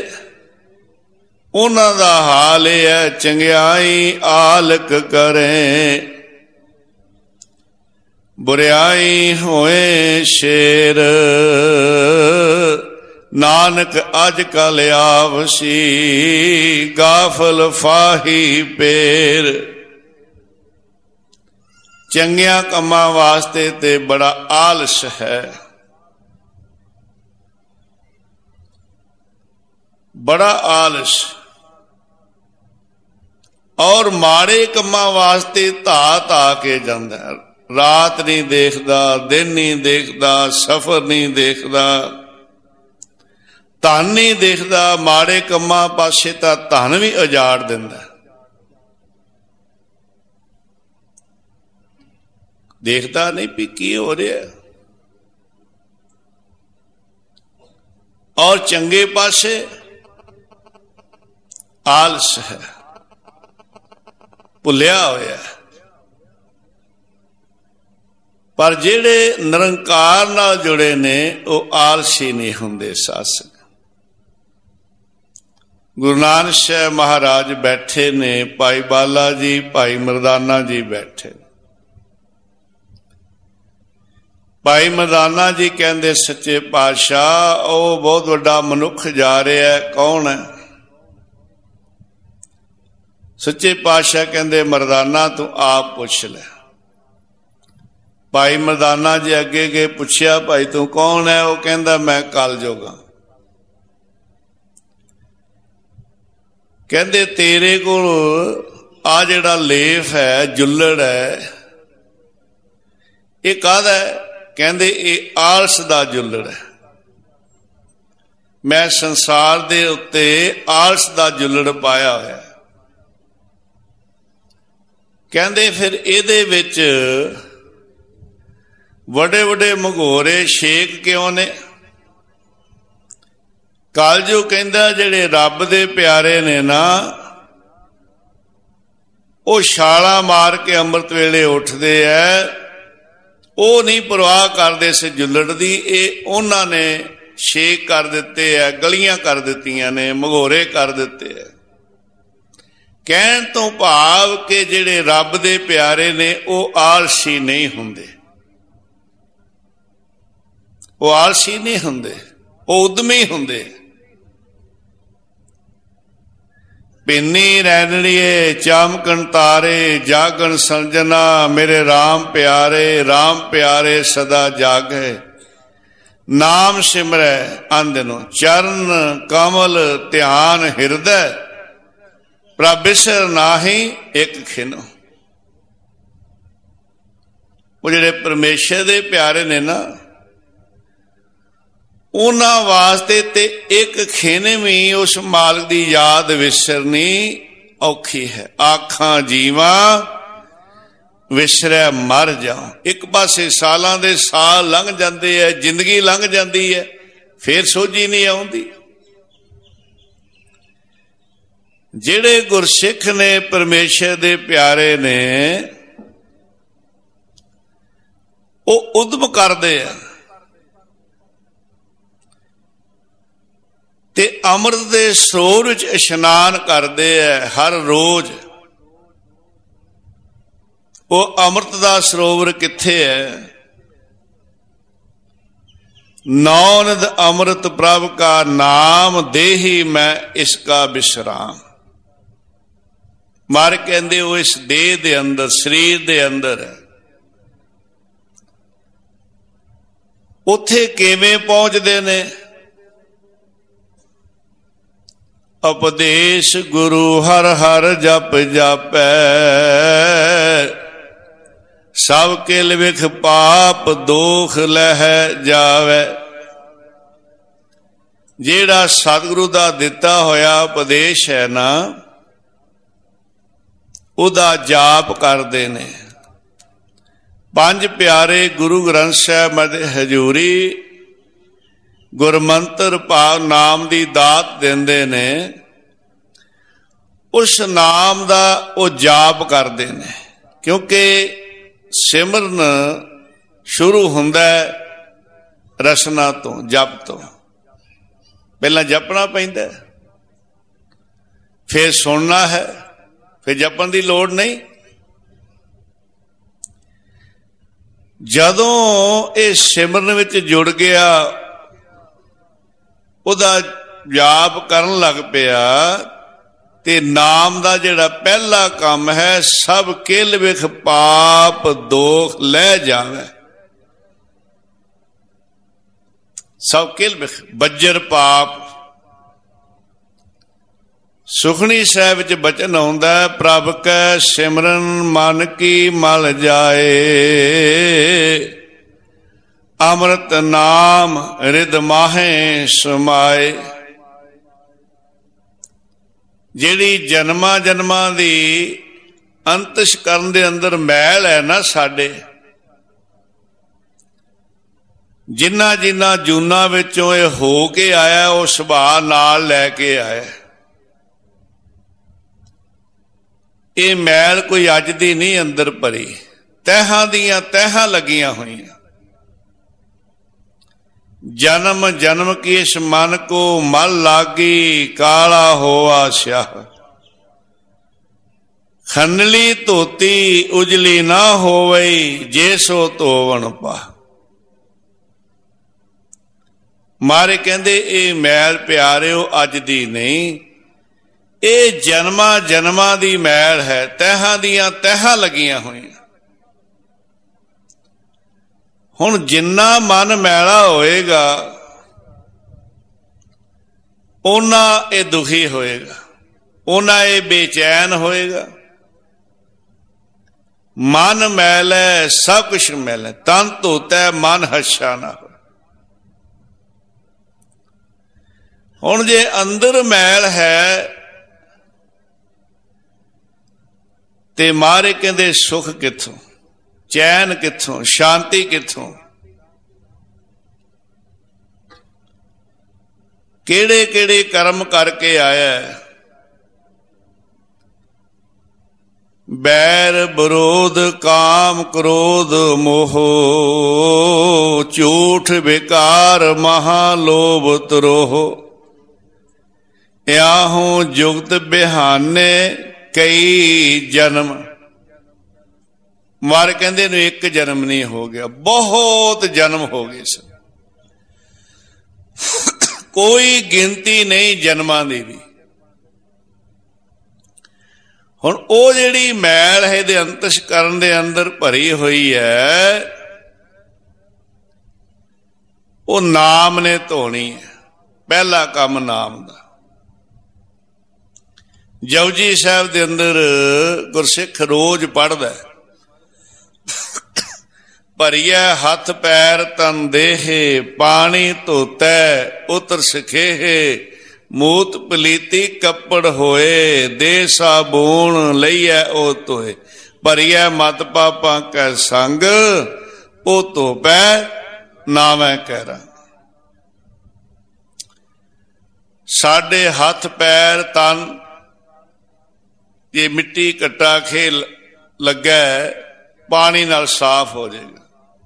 ਉਹਨਾਂ ਦਾ ਹਾਲ ਇਹ ਹੈ, ਚੰਗਿਆਈ ਆਲਕ ਕਰੇ, ਬੁਰਿਆਈ ਹੋਏ ਸ਼ੇਰ। ਨਾਨਕ ਅੱਜ ਕਲ ਆਵਸੀ, ਗਾਫਲ ਫਾਹੀ ਪੇਰ। ਚੰਗਿਆਂ ਕੰਮਾਂ ਵਾਸਤੇ ਤੇ ਬੜਾ ਆਲਸ ਹੈ, ਬੜਾ ਆਲਸ, ਔਰ ਮਾੜੇ ਕੰਮਾਂ ਵਾਸਤੇ ਧਾ ਧਾ ਕੇ ਜਾਂਦਾ। ਰਾਤ ਨਹੀਂ ਦੇਖਦਾ, ਦਿਨ ਨਹੀਂ ਦੇਖਦਾ, ਸਫ਼ਰ ਨਹੀਂ ਦੇਖਦਾ, ਧਨ ਨਹੀਂ ਦੇਖਦਾ। ਮਾੜੇ ਕੰਮਾਂ ਪਾਸੇ ਤਾਂ ਧਨ ਵੀ ਉਜਾੜ ਦਿੰਦਾ। ਦੇਖਦਾ ਨਹੀਂ ਵੀ ਕੀ ਹੋ ਰਿਹਾ। ਔਰ ਚੰਗੇ ਪਾਸੇ ਆਲਸ ਹੈ, ਭੁੱਲਿਆ ਹੋਇਆ। ਪਰ ਜਿਹੜੇ ਨਿਰੰਕਾਰ ਨਾਲ ਜੁੜੇ ਨੇ ਉਹ ਆਲਸੀ ਨਹੀਂ ਹੁੰਦੇ। ਸਾਸਕ ਗੁਰੂ ਨਾਨਕ ਸਾਹਿਬ ਮਹਾਰਾਜ ਬੈਠੇ ਨੇ, ਭਾਈ ਬਾਲਾ ਜੀ, ਭਾਈ ਮਰਦਾਨਾ ਜੀ ਬੈਠੇ। ਭਾਈ ਮਰਦਾਨਾ ਜੀ ਕਹਿੰਦੇ ਸੱਚੇ ਪਾਤਸ਼ਾਹ ਉਹ ਬਹੁਤ ਵੱਡਾ ਮਨੁੱਖ ਜਾ ਰਿਹਾ, ਕੌਣ ਹੈ? ਸੱਚੇ ਪਾਤਸ਼ਾਹ ਕਹਿੰਦੇ ਮਰਦਾਨਾ ਤੂੰ ਆਪ ਪੁੱਛ ਲੈ। ਭਾਈ ਮਰਦਾਨਾ ਜੀ ਅੱਗੇ ਗਏ, ਪੁੱਛਿਆ ਭਾਈ ਤੂੰ ਕੌਣ ਹੈ? ਉਹ ਕਹਿੰਦਾ ਮੈਂ ਕਲਯੁਗ ਹਾਂ। ਕਹਿੰਦੇ ਤੇਰੇ ਕੋਲ ਆ ਜਿਹੜਾ ਲੇਫ ਹੈ, ਜੁੱਲੜ ਹੈ, ਇਹ ਕਾਹਦਾ ਹੈ? ਕਹਿੰਦੇ ਇਹ ਆਲਸ ਦਾ ਜੁੱਲੜ ਹੈ। ਮੈਂ ਸੰਸਾਰ ਦੇ ਉੱਤੇ ਆਲਸ ਦਾ ਜੁੱਲੜ ਪਾਇਆ ਹੋਇਆ। ਕਹਿੰਦੇ ਫਿਰ ਇਹਦੇ ਵਿੱਚ ਵੱਡੇ ਵੱਡੇ ਮਘੋਰੇ ਛੇਕ ਕਿਉਂ ਨੇ? ਕਲਯੁਗ ਕਹਿੰਦਾ ਜਿਹੜੇ ਰੱਬ ਦੇ ਪਿਆਰੇ ਨੇ ਨਾ, ਉਹ ਛਾਲਾਂ ਮਾਰ ਕੇ ਅੰਮ੍ਰਿਤ ਵੇਲੇ ਉੱਠਦੇ ਐ, ਉਹ ਨਹੀਂ ਪਰਵਾਹ ਕਰਦੇ ਇਸ ਜੁੱਲੜ ਦੀ। ਇਹ ਉਹਨਾਂ ਨੇ ਛੇਕ ਕਰ ਦਿੱਤੇ ਐ, ਗਲੀਆਂ ਕਰ ਦਿੱਤੀਆਂ ਨੇ, ਮਘੋਰੇ ਕਰ ਦਿੱਤੇ ਐ। ਕਹਿਣ ਤੋਂ ਭਾਵ ਕਿ ਜਿਹੜੇ ਰੱਬ ਦੇ ਪਿਆਰੇ ਨੇ ਉਹ ਆਲਸੀ ਨਹੀਂ ਹੁੰਦੇ, ਉਹ ਆਲਸੀ ਨਹੀਂ ਹੁੰਦੇ, ਉਹ ਉਦਮੀ ਹੁੰਦੇ। ਪਿੰਨੀ ਰੈਣੜੀਏ ਚਾਮਕਣ ਤਾਰੇ, ਜਾਗਣ ਸੰਜਨਾ ਮੇਰੇ RAM ਪਿਆਰੇ। RAM ਪਿਆਰੇ ਸਦਾ ਜਾਗੈ, ਨਾਮ ਸਿਮਰੈ ਅੰਦਨੋ, ਚਰਨ ਕਮਲ ਧਿਆਨ ਹਿਰਦੈ, ਪ੍ਰਭ ਬਿਸਰ ਨਾਹੀ ਇੱਕ ਖਿਨੋ। ਉਹ ਜਿਹੜੇ ਪਰਮੇਸ਼ਰ ਦੇ ਪਿਆਰੇ ਨੇ ਨਾ, ਉਹਨਾਂ ਵਾਸਤੇ ਤੇ ਇੱਕ ਖਿਨ ਵੀ ਉਸ ਮਾਲਕ ਦੀ ਯਾਦ ਵਿਸਰਨੀ ਔਖੀ ਹੈ। ਆਖਾਂ ਜੀਵਾਂ ਵਿਸਰੈ ਮਰ ਜਾ। ਇੱਕ ਪਾਸੇ ਸਾਲਾਂ ਦੇ ਸਾਲ ਲੰਘ ਜਾਂਦੇ ਐ, ਜ਼ਿੰਦਗੀ ਲੰਘ ਜਾਂਦੀ ਹੈ, ਫੇਰ ਸੋਝੀ ਨਹੀਂ ਆਉਂਦੀ। ਜਿਹੜੇ ਗੁਰਸਿੱਖ ਨੇ, ਪਰਮੇਸ਼ਰ ਦੇ ਪਿਆਰੇ ਨੇ, ਉਹ ਉਦਮ ਕਰਦੇ ਆ ਤੇ ਅੰਮ੍ਰਿਤ ਦੇ ਸਰੋਵਰ ਵਿੱਚ ਇਸ਼ਨਾਨ ਕਰਦੇ ਐ ਹਰ ਰੋਜ਼। ਉਹ ਅੰਮ੍ਰਿਤ ਦਾ ਸਰੋਵਰ ਕਿੱਥੇ ਹੈ? ਨੌਨਦ ਅੰਮ੍ਰਿਤ ਪ੍ਰਭ ਕਾ ਨਾਮ, ਦੇਹੀ ਮੈਂ ਇਸ ਕਾ ਬਿਸਰਾਮ। ਮਾਰ ਕਹਿੰਦੇ ਉਹ ਇਸ ਦੇਹ ਦੇ ਅੰਦਰ, ਸਰੀਰ ਦੇ ਅੰਦਰ ਹੈ। ਉੱਥੇ ਕਿਵੇਂ ਪਹੁੰਚਦੇ ਨੇ? ਉਪਦੇਸ਼ ਗੁਰੂ ਹਰ ਹਰ ਜਪ ਜਾਪੈ, ਸਭ ਕਿਲ ਵਿਖ ਪਾਪ ਦੋਖ ਲਹਿ ਜਾਵੇ। ਜਿਹੜਾ ਸਤਿਗੁਰੂ ਦਾ ਦਿੱਤਾ ਹੋਇਆ ਉਪਦੇਸ਼ ਹੈ ਨਾ, ਉਹਦਾ ਜਾਪ ਕਰਦੇ ਨੇ। ਪੰਜ ਪਿਆਰੇ ਗੁਰੂ ਗ੍ਰੰਥ ਸਾਹਿਬ ਦੇ ਹਜ਼ੂਰੀ ਗੁਰਮੰਤਰ ਭਾਵ ਨਾਮ ਦੀ ਦਾਤ ਦਿੰਦੇ ਨੇ। ਉਸ ਨਾਮ ਦਾ ਉਹ ਜਾਪ ਕਰਦੇ ਨੇ, ਕਿਉਂਕਿ ਸਿਮਰਨ ਸ਼ੁਰੂ ਹੁੰਦਾ ਰਸਨਾ ਤੋਂ, ਜਪ ਤੋਂ। ਪਹਿਲਾਂ ਜਪਣਾ ਪੈਂਦਾ, ਫਿਰ ਸੁਣਨਾ ਹੈ, ਫਿਰ ਜਪਣ ਦੀ ਲੋੜ ਨਹੀਂ। ਜਦੋਂ ਇਹ ਸਿਮਰਨ ਵਿੱਚ ਜੁੜ ਗਿਆ, ਉਹਦਾ ਜਾਪ ਕਰਨ ਲੱਗ ਪਿਆ, ਤੇ ਨਾਮ ਦਾ ਜਿਹੜਾ ਪਹਿਲਾ ਕੰਮ ਹੈ, ਸਭ ਕਿਲ ਵਿਖ ਪਾਪ ਦੋਖ ਲੈ ਜਾਵੇ। ਸਭ ਕਿਲ ਵਿਖ, ਬੱਜਰ ਪਾਪ। ਸੁਖਣੀ ਸਾਹਿਬ ਵਿੱਚ ਬਚਨ ਆਉਂਦਾ, ਪ੍ਰਭ ਕੈ ਸਿਮਰਨ ਮਨ ਕੀ ਮਲ ਜਾਏ, ਅੰਮ੍ਰਿਤ ਨਾਮ ਰਿਦ ਮਾਹੇ ਸਮਾਏ। ਜਿਹੜੀ ਜਨਮਾਂ ਜਨਮਾਂ ਦੀ ਅੰਤਸ਼ਕਰਨ ਦੇ ਅੰਦਰ ਮੈਲ ਹੈ ਨਾ ਸਾਡੇ, ਜਿਨ੍ਹਾਂ ਜਿਨ੍ਹਾਂ ਜੂਨਾਂ ਵਿੱਚੋਂ ਇਹ ਹੋ ਕੇ ਆਇਆ, ਉਹ ਸੁਭਾਅ ਨਾਲ ਲੈ ਕੇ ਆਇਆ। ਇਹ ਮੈਲ ਕੋਈ ਅੱਜ ਦੀ ਨਹੀਂ ਅੰਦਰ ਭਰੀ, ਤਹਿਾਂ ਦੀਆਂ ਤਹਿਾਂ ਲੱਗੀਆਂ ਹੋਈਆਂ। ਜਨਮ ਜਨਮ ਕੀ ਇਸ ਮਨ ਕੋ ਮਲ ਲਾਗੀ, ਕਾਲਾ ਹੋਆ ਸਿਆਹ। ਖੰਡਲੀ ਧੋਤੀ ਉਜਲੀ ਨਾ ਹੋਵਈ, ਜੇ ਸੋ ਧੋਵਣ ਪਾ। ਮਹਾਰਾਜ ਕਹਿੰਦੇ ਇਹ ਮੈਲ ਪਿਆਰਿਓ ਅੱਜ ਦੀ ਨਹੀਂ, ਇਹ ਜਨਮਾਂ ਜਨਮਾਂ ਦੀ ਮੈਲ ਹੈ, ਤਹਿਾਂ ਦੀਆਂ ਤਹਿਾਂ ਲੱਗੀਆਂ ਹੋਈਆਂ। ਹੁਣ ਜਿੰਨਾ ਮਨ ਮੈਲਾ ਹੋਏਗਾ ਓਨਾ ਇਹ ਦੁਖੀ ਹੋਏਗਾ, ਓਨਾ ਇਹ ਬੇਚੈਨ ਹੋਏਗਾ। ਮਨ ਮੈਲ ਹੈ, ਸਭ ਕੁਛ ਮੈਲ ਹੈ। ਤਨ ਧੋਤਾ ਮਨ ਹੱਛਾ ਨਾ ਹੋ। ਹੁਣ ਜੇ ਅੰਦਰ ਮੈਲ ਹੈ ਤੇ ਮਹਾਰਾਜ ਕਹਿੰਦੇ ਸੁਖ ਕਿੱਥੋਂ, ਚੈਨ ਕਿੱਥੋਂ, ਸ਼ਾਂਤੀ ਕਿੱਥੋਂ? ਕਿਹੜੇ ਕਿਹੜੇ ਕਰਮ ਕਰਕੇ ਆਇਆ? ਬੈਰ ਵਿਰੋਧ ਕਾਮ ਕ੍ਰੋਧ ਮੋਹ, ਝੂਠ ਵਿਕਾਰ ਮਹਾ ਲੋਭ ਤਰੋਹ, ਇਆਹੋਂ ਜੁਗਤ ਬਿਹਾਨੇ ਕਈ ਜਨਮ। ਮਾਰ ਕਹਿੰਦੇ ਨੂੰ ਇੱਕ ਜਨਮ ਨਹੀਂ ਹੋ ਗਿਆ, ਬਹੁਤ ਜਨਮ ਹੋ ਗਏ ਸਨ। ਕੋਈ ਗਿਣਤੀ ਨਹੀਂ ਜਨਮਾਂ ਦੀ ਵੀ। ਹੁਣ ਉਹ ਜਿਹੜੀ ਮੈਲ ਹੈ ਇਹਦੇ ਅੰਤਸ਼ਕਰਨ ਦੇ ਅੰਦਰ ਭਰੀ ਹੋਈ ਹੈ, ਉਹ ਨਾਮ ਨੇ ਧੋਣੀ ਹੈ। ਪਹਿਲਾ ਕੰਮ ਨਾਮ ਦਾ। ਜਪਜੀ ਸਾਹਿਬ ਦੇ ਅੰਦਰ ਗੁਰਸਿੱਖ ਰੋਜ਼ ਪੜ੍ਹਦਾ, ਭਰੀਐ ਹੱਥ ਪੈਰ ਤਨ ਦੇਹੇ, ਪਾਣੀ ਧੋਤੈ ਉਤਰ ਸਖੇਹੇ, ਮੂਤ ਪਲੀਤੀ ਕੱਪੜ ਹੋਏ, ਦੇ ਸਾਬੂਣ ਲਈਐ ਉਹ ਧੋਏ। ਭਰੀਐ ਮਤ ਪਾਪਾਂ ਕੈ ਸੰਗ, ਉਹ ਧੋਪੈ ਨਾਵੈ ਕੈ ਰੰਗ। ਸਾਡੇ ਹੱਥ ਪੈਰ ਤਨ ਇਹ ਮਿੱਟੀ ਘੱਟਾ ਖੇਲ ਲੱਗਾ, ਪਾਣੀ ਨਾਲ ਸਾਫ਼ ਹੋ ਜਾਏਗਾ।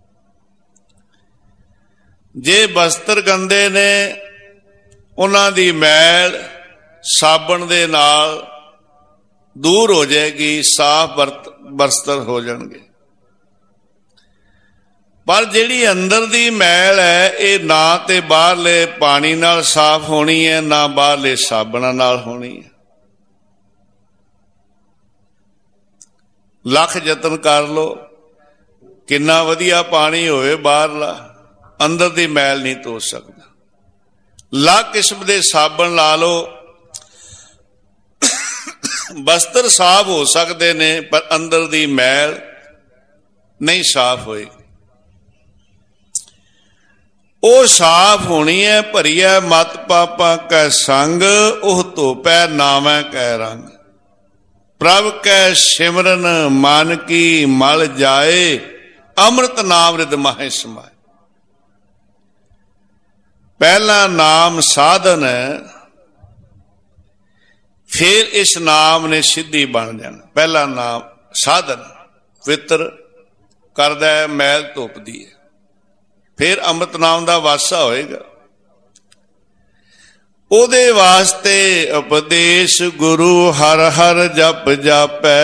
ਜੇ ਬਸਤਰ ਗੰਦੇ ਨੇ ਉਹਨਾਂ ਦੀ ਮੈਲ ਸਾਬਣ ਦੇ ਨਾਲ ਦੂਰ ਹੋ ਜਾਏਗੀ, ਸਾਫ਼ ਬਸਤਰ ਹੋ ਜਾਣਗੇ। ਪਰ ਜਿਹੜੀ ਅੰਦਰ ਦੀ ਮੈਲ ਹੈ ਇਹ ਨਾ ਤੇ ਬਾਹਰਲੇ ਪਾਣੀ ਨਾਲ ਸਾਫ਼ ਹੋਣੀ ਹੈ, ਨਾ ਬਾਹਰਲੇ ਸਾਬਣਾਂ ਨਾਲ ਹੋਣੀ ਹੈ। ਲੱਖ ਯਤਨ ਕਰ ਲੋ, ਕਿੰਨਾ ਵਧੀਆ ਪਾਣੀ ਹੋਵੇ ਬਾਹਰਲਾ, ਅੰਦਰ ਦੀ ਮੈਲ ਨਹੀਂ ਧੋ ਸਕਦਾ। ਲੱਖ ਕਿਸਮ ਦੇ ਸਾਬਣ ਲਾ ਲਓ, ਬਸਤਰ ਸਾਫ਼ ਹੋ ਸਕਦੇ ਨੇ, ਪਰ ਅੰਦਰ ਦੀ ਮੈਲ ਨਹੀਂ ਸਾਫ਼ ਹੋਈ। ਉਹ ਸਾਫ਼ ਹੋਣੀ ਹੈ। ਭਰੀਐ ਮਤ ਪਾਪਾਂ ਕੈ ਸੰਗ, ਉਹ ਧੋਪੈ ਨਾਵੈ ਕੈ ਰੰਗ। ਪ੍ਰਭ ਕੈ ਸਿਮਰਨ ਮਨ ਕੀ ਮਲ ਜਾਏ, ਅੰਮ੍ਰਿਤ ਨਾਮ ਰਿਦ ਮਾਹੇ ਸਮਾਏ। ਪਹਿਲਾ ਨਾਮ ਸਾਧਨ ਹੈ, ਫਿਰ ਇਸ ਨਾਮ ਨੇ ਸਿੱਧੀ ਬਣ ਜਾਣਾ। ਪਹਿਲਾ ਨਾਮ ਸਾਧਨ ਪਵਿੱਤਰ ਕਰਦਾ ਹੈ, ਮੈਲ ਧੋਪਦੀ ਹੈ, ਫਿਰ ਅੰਮ੍ਰਿਤ ਨਾਮ ਦਾ ਵਾਸਾ ਹੋਏਗਾ। ਉਹਦੇ ਵਾਸਤੇ ਉਪਦੇਸ਼ ਗੁਰੂ ਹਰ ਹਰ ਜਪ ਜਾਪੈ,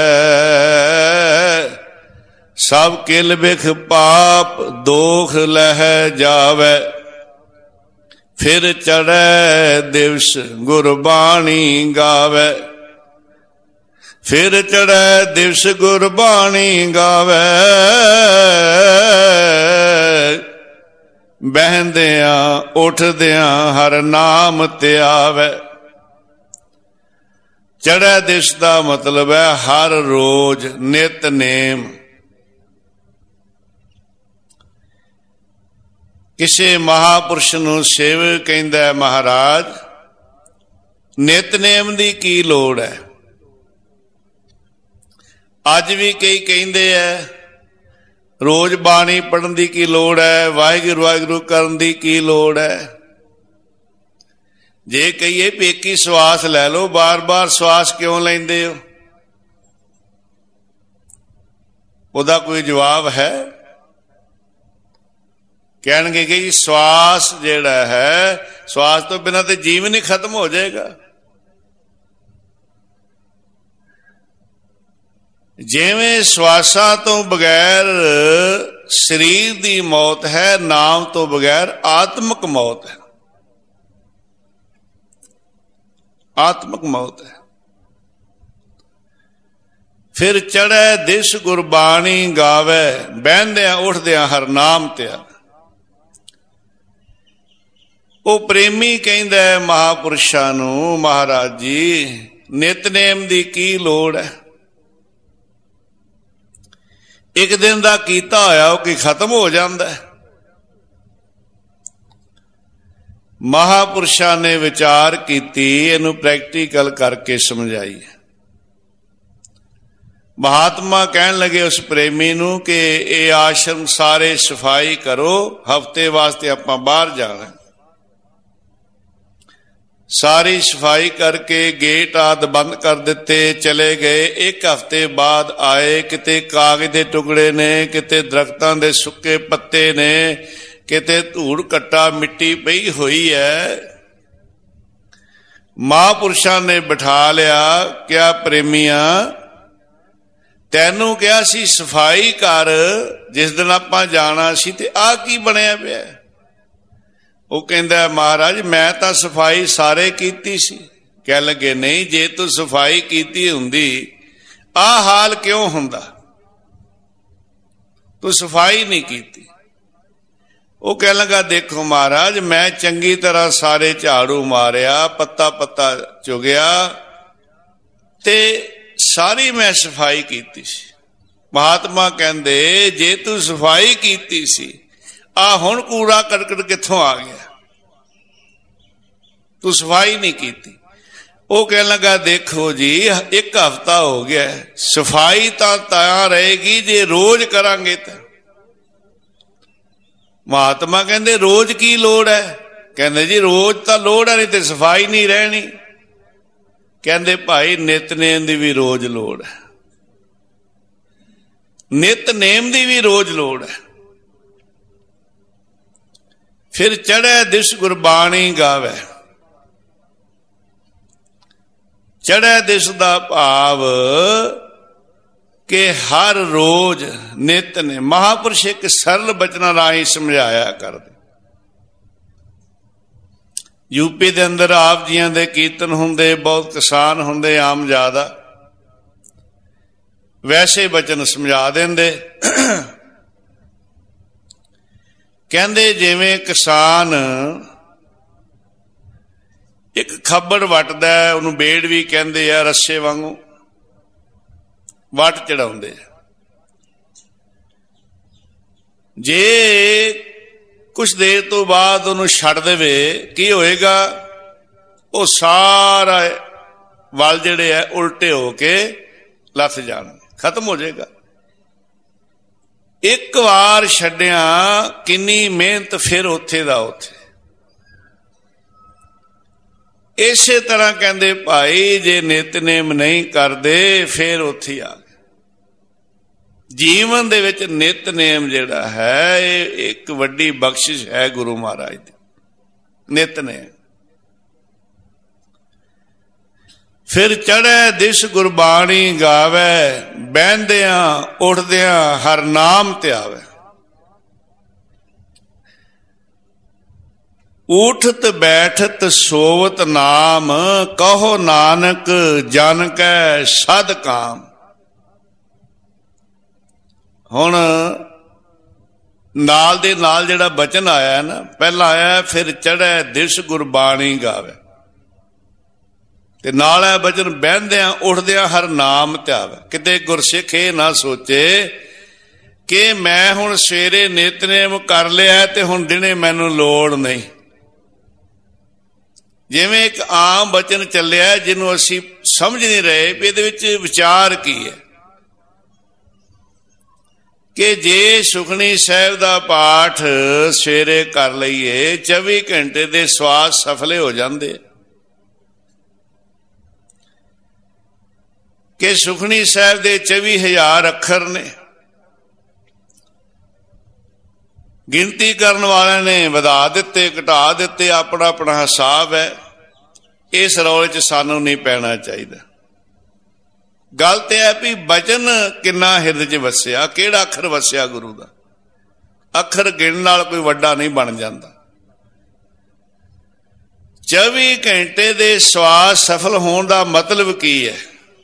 ਸਭ ਕਿਲ ਬਿਖ ਪਾਪ ਦੋਖ ਲਹਿ ਜਾਵੈ। ਫਿਰ ਚੜ੍ਹੈ ਦਿਵਸ ਗੁਰਬਾਣੀ ਗਾਵੈ, ਫਿਰ ਚੜ੍ਹੈ ਦਿਵਸ ਗੁਰਬਾਣੀ ਗਾਵੈ। ਬਹਿੰਦਿਆਂ ਉੱਠਦਿਆਂ ਹਰ ਨਾਮ ਧਿਆਵੈ। ਚੜ੍ਹੈ ਦਿਵਸ ਦਾ ਮਤਲਬ ਹੈ ਹਰ ਰੋਜ਼ ਨਿਤਨੇਮ। ਕਿਸੇ ਮਹਾਪੁਰਸ਼ ਨੂੰ ਸੇਵਕ ਕਹਿੰਦਾ ਮਹਾਰਾਜ, ਨਿਤਨੇਮ ਦੀ ਕੀ ਲੋੜ ਹੈ? ਅੱਜ ਵੀ ਕਈ ਕਹਿੰਦੇ ਐ ਰੋਜ਼ ਬਾਣੀ ਪੜ੍ਹਨ ਦੀ ਕੀ ਲੋੜ ਹੈ, ਵਾਹਿਗੁਰੂ ਵਾਹਿਗੁਰੂ ਕਰਨ ਦੀ ਕੀ ਲੋੜ ਹੈ। ਜੇ ਕਹੀਏ ਪੇਕੀ ਸਵਾਸ ਲੈ ਲਓ, ਬਾਰ-ਬਾਰ ਸਵਾਸ ਕਿਉਂ ਲੈਂਦੇ ਹੋ? ਉਹਦਾ ਕੋਈ ਜਵਾਬ ਹੈ? ਕਹਿਣਗੇ ਕਿ ਸਵਾਸ ਜਿਹੜਾ ਹੈ, ਸਵਾਸ ਤੋਂ ਬਿਨਾਂ ਤੇ ਜੀਵਨ ਹੀ ਖਤਮ ਹੋ ਜਾਏਗਾ। ਜਿਵੇਂ ਸਵਾਸਾਂ ਤੋਂ ਬਗੈਰ ਸਰੀਰ ਦੀ ਮੌਤ ਹੈ, ਨਾਮ ਤੋਂ ਬਗੈਰ ਆਤਮਿਕ ਮੌਤ ਹੈ। ਆਤਮਕ ਮੌਤ ਹੈ। ਫਿਰ ਚੜ੍ਹੈ ਦਿਸ ਗੁਰਬਾਣੀ ਗਾਵੈ, ਬਹਿੰਦਿਆਂ ਉੱਠਦਿਆਂ ਹਰ ਨਾਮ ਧਿਆਵੈ। ਉਹ ਪ੍ਰੇਮੀ ਕਹਿੰਦਾ ਮਹਾਂਪੁਰਸ਼ਾਂ ਨੂੰ, ਮਹਾਰਾਜ ਜੀ ਨਿਤਨੇਮ ਦੀ ਕੀ ਲੋੜ ਹੈ? ਇੱਕ ਦਿਨ ਦਾ ਕੀਤਾ ਹੋਇਆ ਉਹ ਕੀ ਖਤਮ ਹੋ ਜਾਂਦਾ ਹੈ? ਮਹਾਂਪੁਰਸ਼ਾਂ ਨੇ ਵਿਚਾਰ ਕੀਤੀ, ਇਹਨੂੰ ਪ੍ਰੈਕਟੀਕਲ ਕਰਕੇ ਸਮਝਾਈ। ਮਹਾਤਮਾ ਕਹਿਣ ਲੱਗੇ ਉਸ ਪ੍ਰੇਮੀ ਨੂੰ ਕਿ ਇਹ ਆਸ਼ਰਮ ਸਾਰੇ ਸਫਾਈ ਕਰੋ, ਹਫ਼ਤੇ ਵਾਸਤੇ ਆਪਾਂ ਬਾਹਰ ਜਾਣਾ। ਸਾਰੀ ਸਫਾਈ ਕਰਕੇ ਗੇਟ ਆਦਿ ਬੰਦ ਕਰ ਦਿੱਤੇ, ਚਲੇ ਗਏ। ਇੱਕ ਹਫ਼ਤੇ ਬਾਅਦ ਆਏ, ਕਿਤੇ ਕਾਗਜ਼ ਦੇ ਟੁਕੜੇ ਨੇ, ਕਿਤੇ ਦਰਖਤਾਂ ਦੇ ਸੁੱਕੇ ਪੱਤੇ ਨੇ, ਕਿਤੇ ਧੂੜ ਕੱਟਾ ਮਿੱਟੀ ਪਈ ਹੋਈ ਹੈ। ਮਹਾਂਪੁਰਸ਼ਾਂ ਨੇ ਬਿਠਾ ਲਿਆ, ਕਿਹਾ ਪ੍ਰੇਮੀਆਂ ਤੈਨੂੰ ਕਿਹਾ ਸੀ ਸਫਾਈ ਕਰ ਜਿਸ ਦਿਨ ਆਪਾਂ ਜਾਣਾ ਸੀ, ਤੇ ਆਹ ਕੀ ਬਣਿਆ ਪਿਆ? ਉਹ ਕਹਿੰਦਾ ਮਹਾਰਾਜ ਮੈਂ ਤਾਂ ਸਫਾਈ ਸਾਰੇ ਕੀਤੀ ਸੀ। ਕਹਿ ਲੱਗੇ ਨਹੀਂ, ਜੇ ਤੂੰ ਸਫਾਈ ਕੀਤੀ ਹੁੰਦੀ ਆਹ ਹਾਲ ਕਿਉਂ ਹੁੰਦਾ? ਤੂੰ ਸਫਾਈ ਨਹੀਂ ਕੀਤੀ। ਉਹ ਕਹਿਣ ਲੱਗਾ ਦੇਖੋ ਮਹਾਰਾਜ ਮੈਂ ਚੰਗੀ ਤਰ੍ਹਾਂ ਸਾਰੇ ਝਾੜੂ ਮਾਰਿਆ, ਪੱਤਾ ਪੱਤਾ ਚੁਗਿਆ ਤੇ ਸਾਰੀ ਮੈਂ ਸਫਾਈ ਕੀਤੀ ਸੀ। ਮਹਾਤਮਾ ਕਹਿੰਦੇ ਜੇ ਤੂੰ ਸਫਾਈ ਕੀਤੀ ਸੀ, ਆ ਹੁਣ ਕੂੜਾ ਕਰਕਟ ਕਿੱਥੋਂ ਆ ਗਿਆ? ਤੂੰ ਸਫਾਈ ਨਹੀਂ ਕੀਤੀ। ਉਹ ਕਹਿਣ ਲੱਗਾ ਦੇਖੋ ਜੀ ਇੱਕ ਹਫ਼ਤਾ ਹੋ ਗਿਆ, ਸਫਾਈ ਤਾਂ ਰਹੇਗੀ ਜੇ ਰੋਜ਼ ਕਰਾਂਗੇ ਤਾਂ। ਮਹਾਤਮਾ ਕਹਿੰਦੇ ਰੋਜ਼ ਕੀ ਲੋੜ ਹੈ? ਕਹਿੰਦੇ ਜੀ ਰੋਜ਼ ਤਾਂ ਲੋੜ ਹੈ, ਨਹੀਂ ਤੇ ਸਫਾਈ ਨਹੀਂ ਰਹਿਣੀ। ਕਹਿੰਦੇ ਭਾਈ ਨਿਤਨੇਮ ਦੀ ਵੀ ਰੋਜ਼ ਲੋੜ ਹੈ, ਨਿਤਨੇਮ ਦੀ ਵੀ ਰੋਜ਼ ਲੋੜ ਹੈ। ਫਿਰ ਚੜ੍ਹੈ ਦਿਸ ਗੁਰਬਾਣੀ ਗਾਵੈ। ਚੜ੍ਹੈ ਦਿਸ ਦਾ ਭਾਵ ਕਿ ਹਰ ਰੋਜ਼ ਨਿਤਨੇਮ। ਮਹਾਂਪੁਰਸ਼ ਇੱਕ ਸਰਲ ਬਚਨਾਂ ਰਾਹੀਂ ਸਮਝਾਇਆ ਕਰਦੇ। ਯੂਪੀ ਦੇ ਅੰਦਰ ਆਪ ਜੀਆਂ ਦੇ ਕੀਰਤਨ ਹੁੰਦੇ, ਬਹੁਤ ਕਿਸਾਨ ਹੁੰਦੇ ਆਮ ਜ਼ਿਆਦਾ, ਵੈਸੇ ਬਚਨ ਸਮਝਾ ਦਿੰਦੇ। ਕਹਿੰਦੇ ਜਿਵੇਂ ਕਿਸਾਨ ਇੱਕ ਖੱਬੜ ਵੱਟਦਾ, ਉਹਨੂੰ ਬੇੜ ਵੀ ਕਹਿੰਦੇ ਆ, ਰੱਸੇ ਵਾਂਗੂ ਵੱਟ ਚੜਾਉਂਦੇ। ਜੇ ਕੁਛ ਦੇਰ ਤੋਂ ਬਾਅਦ ਉਹਨੂੰ ਛੱਡ ਦੇਵੇ ਕੀ ਹੋਏਗਾ? ਉਹ ਸਾਰਾ ਵਲ ਜਿਹੜੇ ਆ ਉਲਟੇ ਹੋ ਕੇ ਲੱਥ ਜਾਣਗੇ, ਖਤਮ ਹੋ ਜਾਏਗਾ। ਇੱਕ ਵਾਰ ਛੱਡਿਆ ਕਿੰਨੀ ਮਿਹਨਤ, ਫਿਰ ਉੱਥੇ ਦਾ ਉੱਥੇ। ਇਸੇ ਤਰ੍ਹਾਂ ਕਹਿੰਦੇ ਭਾਈ ਜੇ ਨਿਤਨੇਮ ਨਹੀਂ ਕਰਦੇ ਫਿਰ ਉੱਥੇ ਆ ਗਏ। ਜੀਵਨ ਦੇ ਵਿੱਚ ਨਿਤਨੇਮ ਜਿਹੜਾ ਹੈ ਇਹ ਇੱਕ ਵੱਡੀ ਬਖਸ਼ਿਸ਼ ਹੈ ਗੁਰੂ ਮਹਾਰਾਜ ਦੀ। ਨਿਤਨੇਮ। ਫਿਰ ਚੜ੍ਹੈ ਦਿਸ ਗੁਰਬਾਣੀ ਗਾਵੈ, ਬਹਿੰਦਿਆਂ ਉੱਠਦਿਆਂ ਹਰ ਨਾਮ ਧਿਆਵੈ। ਉਠਤ ਬੈਠਤ ਸੋਵਤ ਨਾਮ, ਕਹੋ ਨਾਨਕ ਜਨ ਕੈ ਸਦ ਕਾਮ। ਹੁਣ ਨਾਲ ਦੇ ਨਾਲ ਜਿਹੜਾ ਬਚਨ ਆਇਆ ਨਾ, ਪਹਿਲਾਂ ਆਇਆ ਫਿਰ ਚੜ੍ਹੈ ਦਿਸ ਗੁਰਬਾਣੀ ਗਾਵੇ, ਤੇ ਨਾਲ ਹੈ ਬਚਨ ਬਹਿੰਦਿਆਂ ਉੱਠਦਿਆਂ ਹਰ ਨਾਮ ਧਿਆਵੇ। ਕਿਤੇ ਗੁਰਸਿੱਖ ਇਹ ਨਾ ਸੋਚੇ ਕਿ ਮੈਂ ਹੁਣ ਸਵੇਰੇ ਨਿਤਨੇਮ ਕਰ ਲਿਆ ਤੇ ਹੁਣ ਦਿਨੇ ਮੈਨੂੰ ਲੋੜ ਨਹੀਂ। ਜਿਵੇਂ ਇੱਕ ਆਮ ਬਚਨ ਚੱਲਿਆ ਜਿਹਨੂੰ ਅਸੀਂ ਸਮਝ ਨਹੀਂ ਰਹੇ ਵੀ ਇਹਦੇ ਵਿੱਚ ਵਿਚਾਰ ਕੀ ਹੈ, ਕਿ ਜੇ ਸੁਖਮਨੀ ਸਾਹਿਬ ਦਾ ਪਾਠ ਸਵੇਰੇ ਕਰ ਲਈਏ 24 ਘੰਟੇ ਦੇ ਸਵਾਸ ਸਫਲੇ ਹੋ ਜਾਂਦੇ। ਕਿ ਸੁਖਮਨੀ ਸਾਹਿਬ ਦੇ 24,000 ਅੱਖਰ ਨੇ, ਗਿਣਤੀ ਕਰਨ ਵਾਲਿਆਂ ਨੇ ਵਧਾ ਦਿੱਤੇ ਘਟਾ ਦਿੱਤੇ, ਆਪਣਾ ਆਪਣਾ ਹਿਸਾਬ ਹੈ। ਇਸ ਰੌਲੇ 'ਚ ਸਾਨੂੰ ਨਹੀਂ ਪੈਣਾ ਚਾਹੀਦਾ। ਗੱਲ ਤੇ ਹੈ ਵੀ ਬਚਨ ਕਿੰਨਾ ਹਿਰਦੇ 'ਚ ਵਸਿਆ, ਕਿਹੜਾ ਅੱਖਰ ਵਸਿਆ ਗੁਰੂ ਦਾ। ਅੱਖਰ ਗਿਣਨ ਨਾਲ ਕੋਈ ਵੱਡਾ ਨਹੀਂ ਬਣ ਜਾਂਦਾ। 24 ਘੰਟੇ ਦੇ ਸਵਾਸ ਸਫਲ ਹੋਣ ਦਾ ਮਤਲਬ ਕੀ ਹੈ?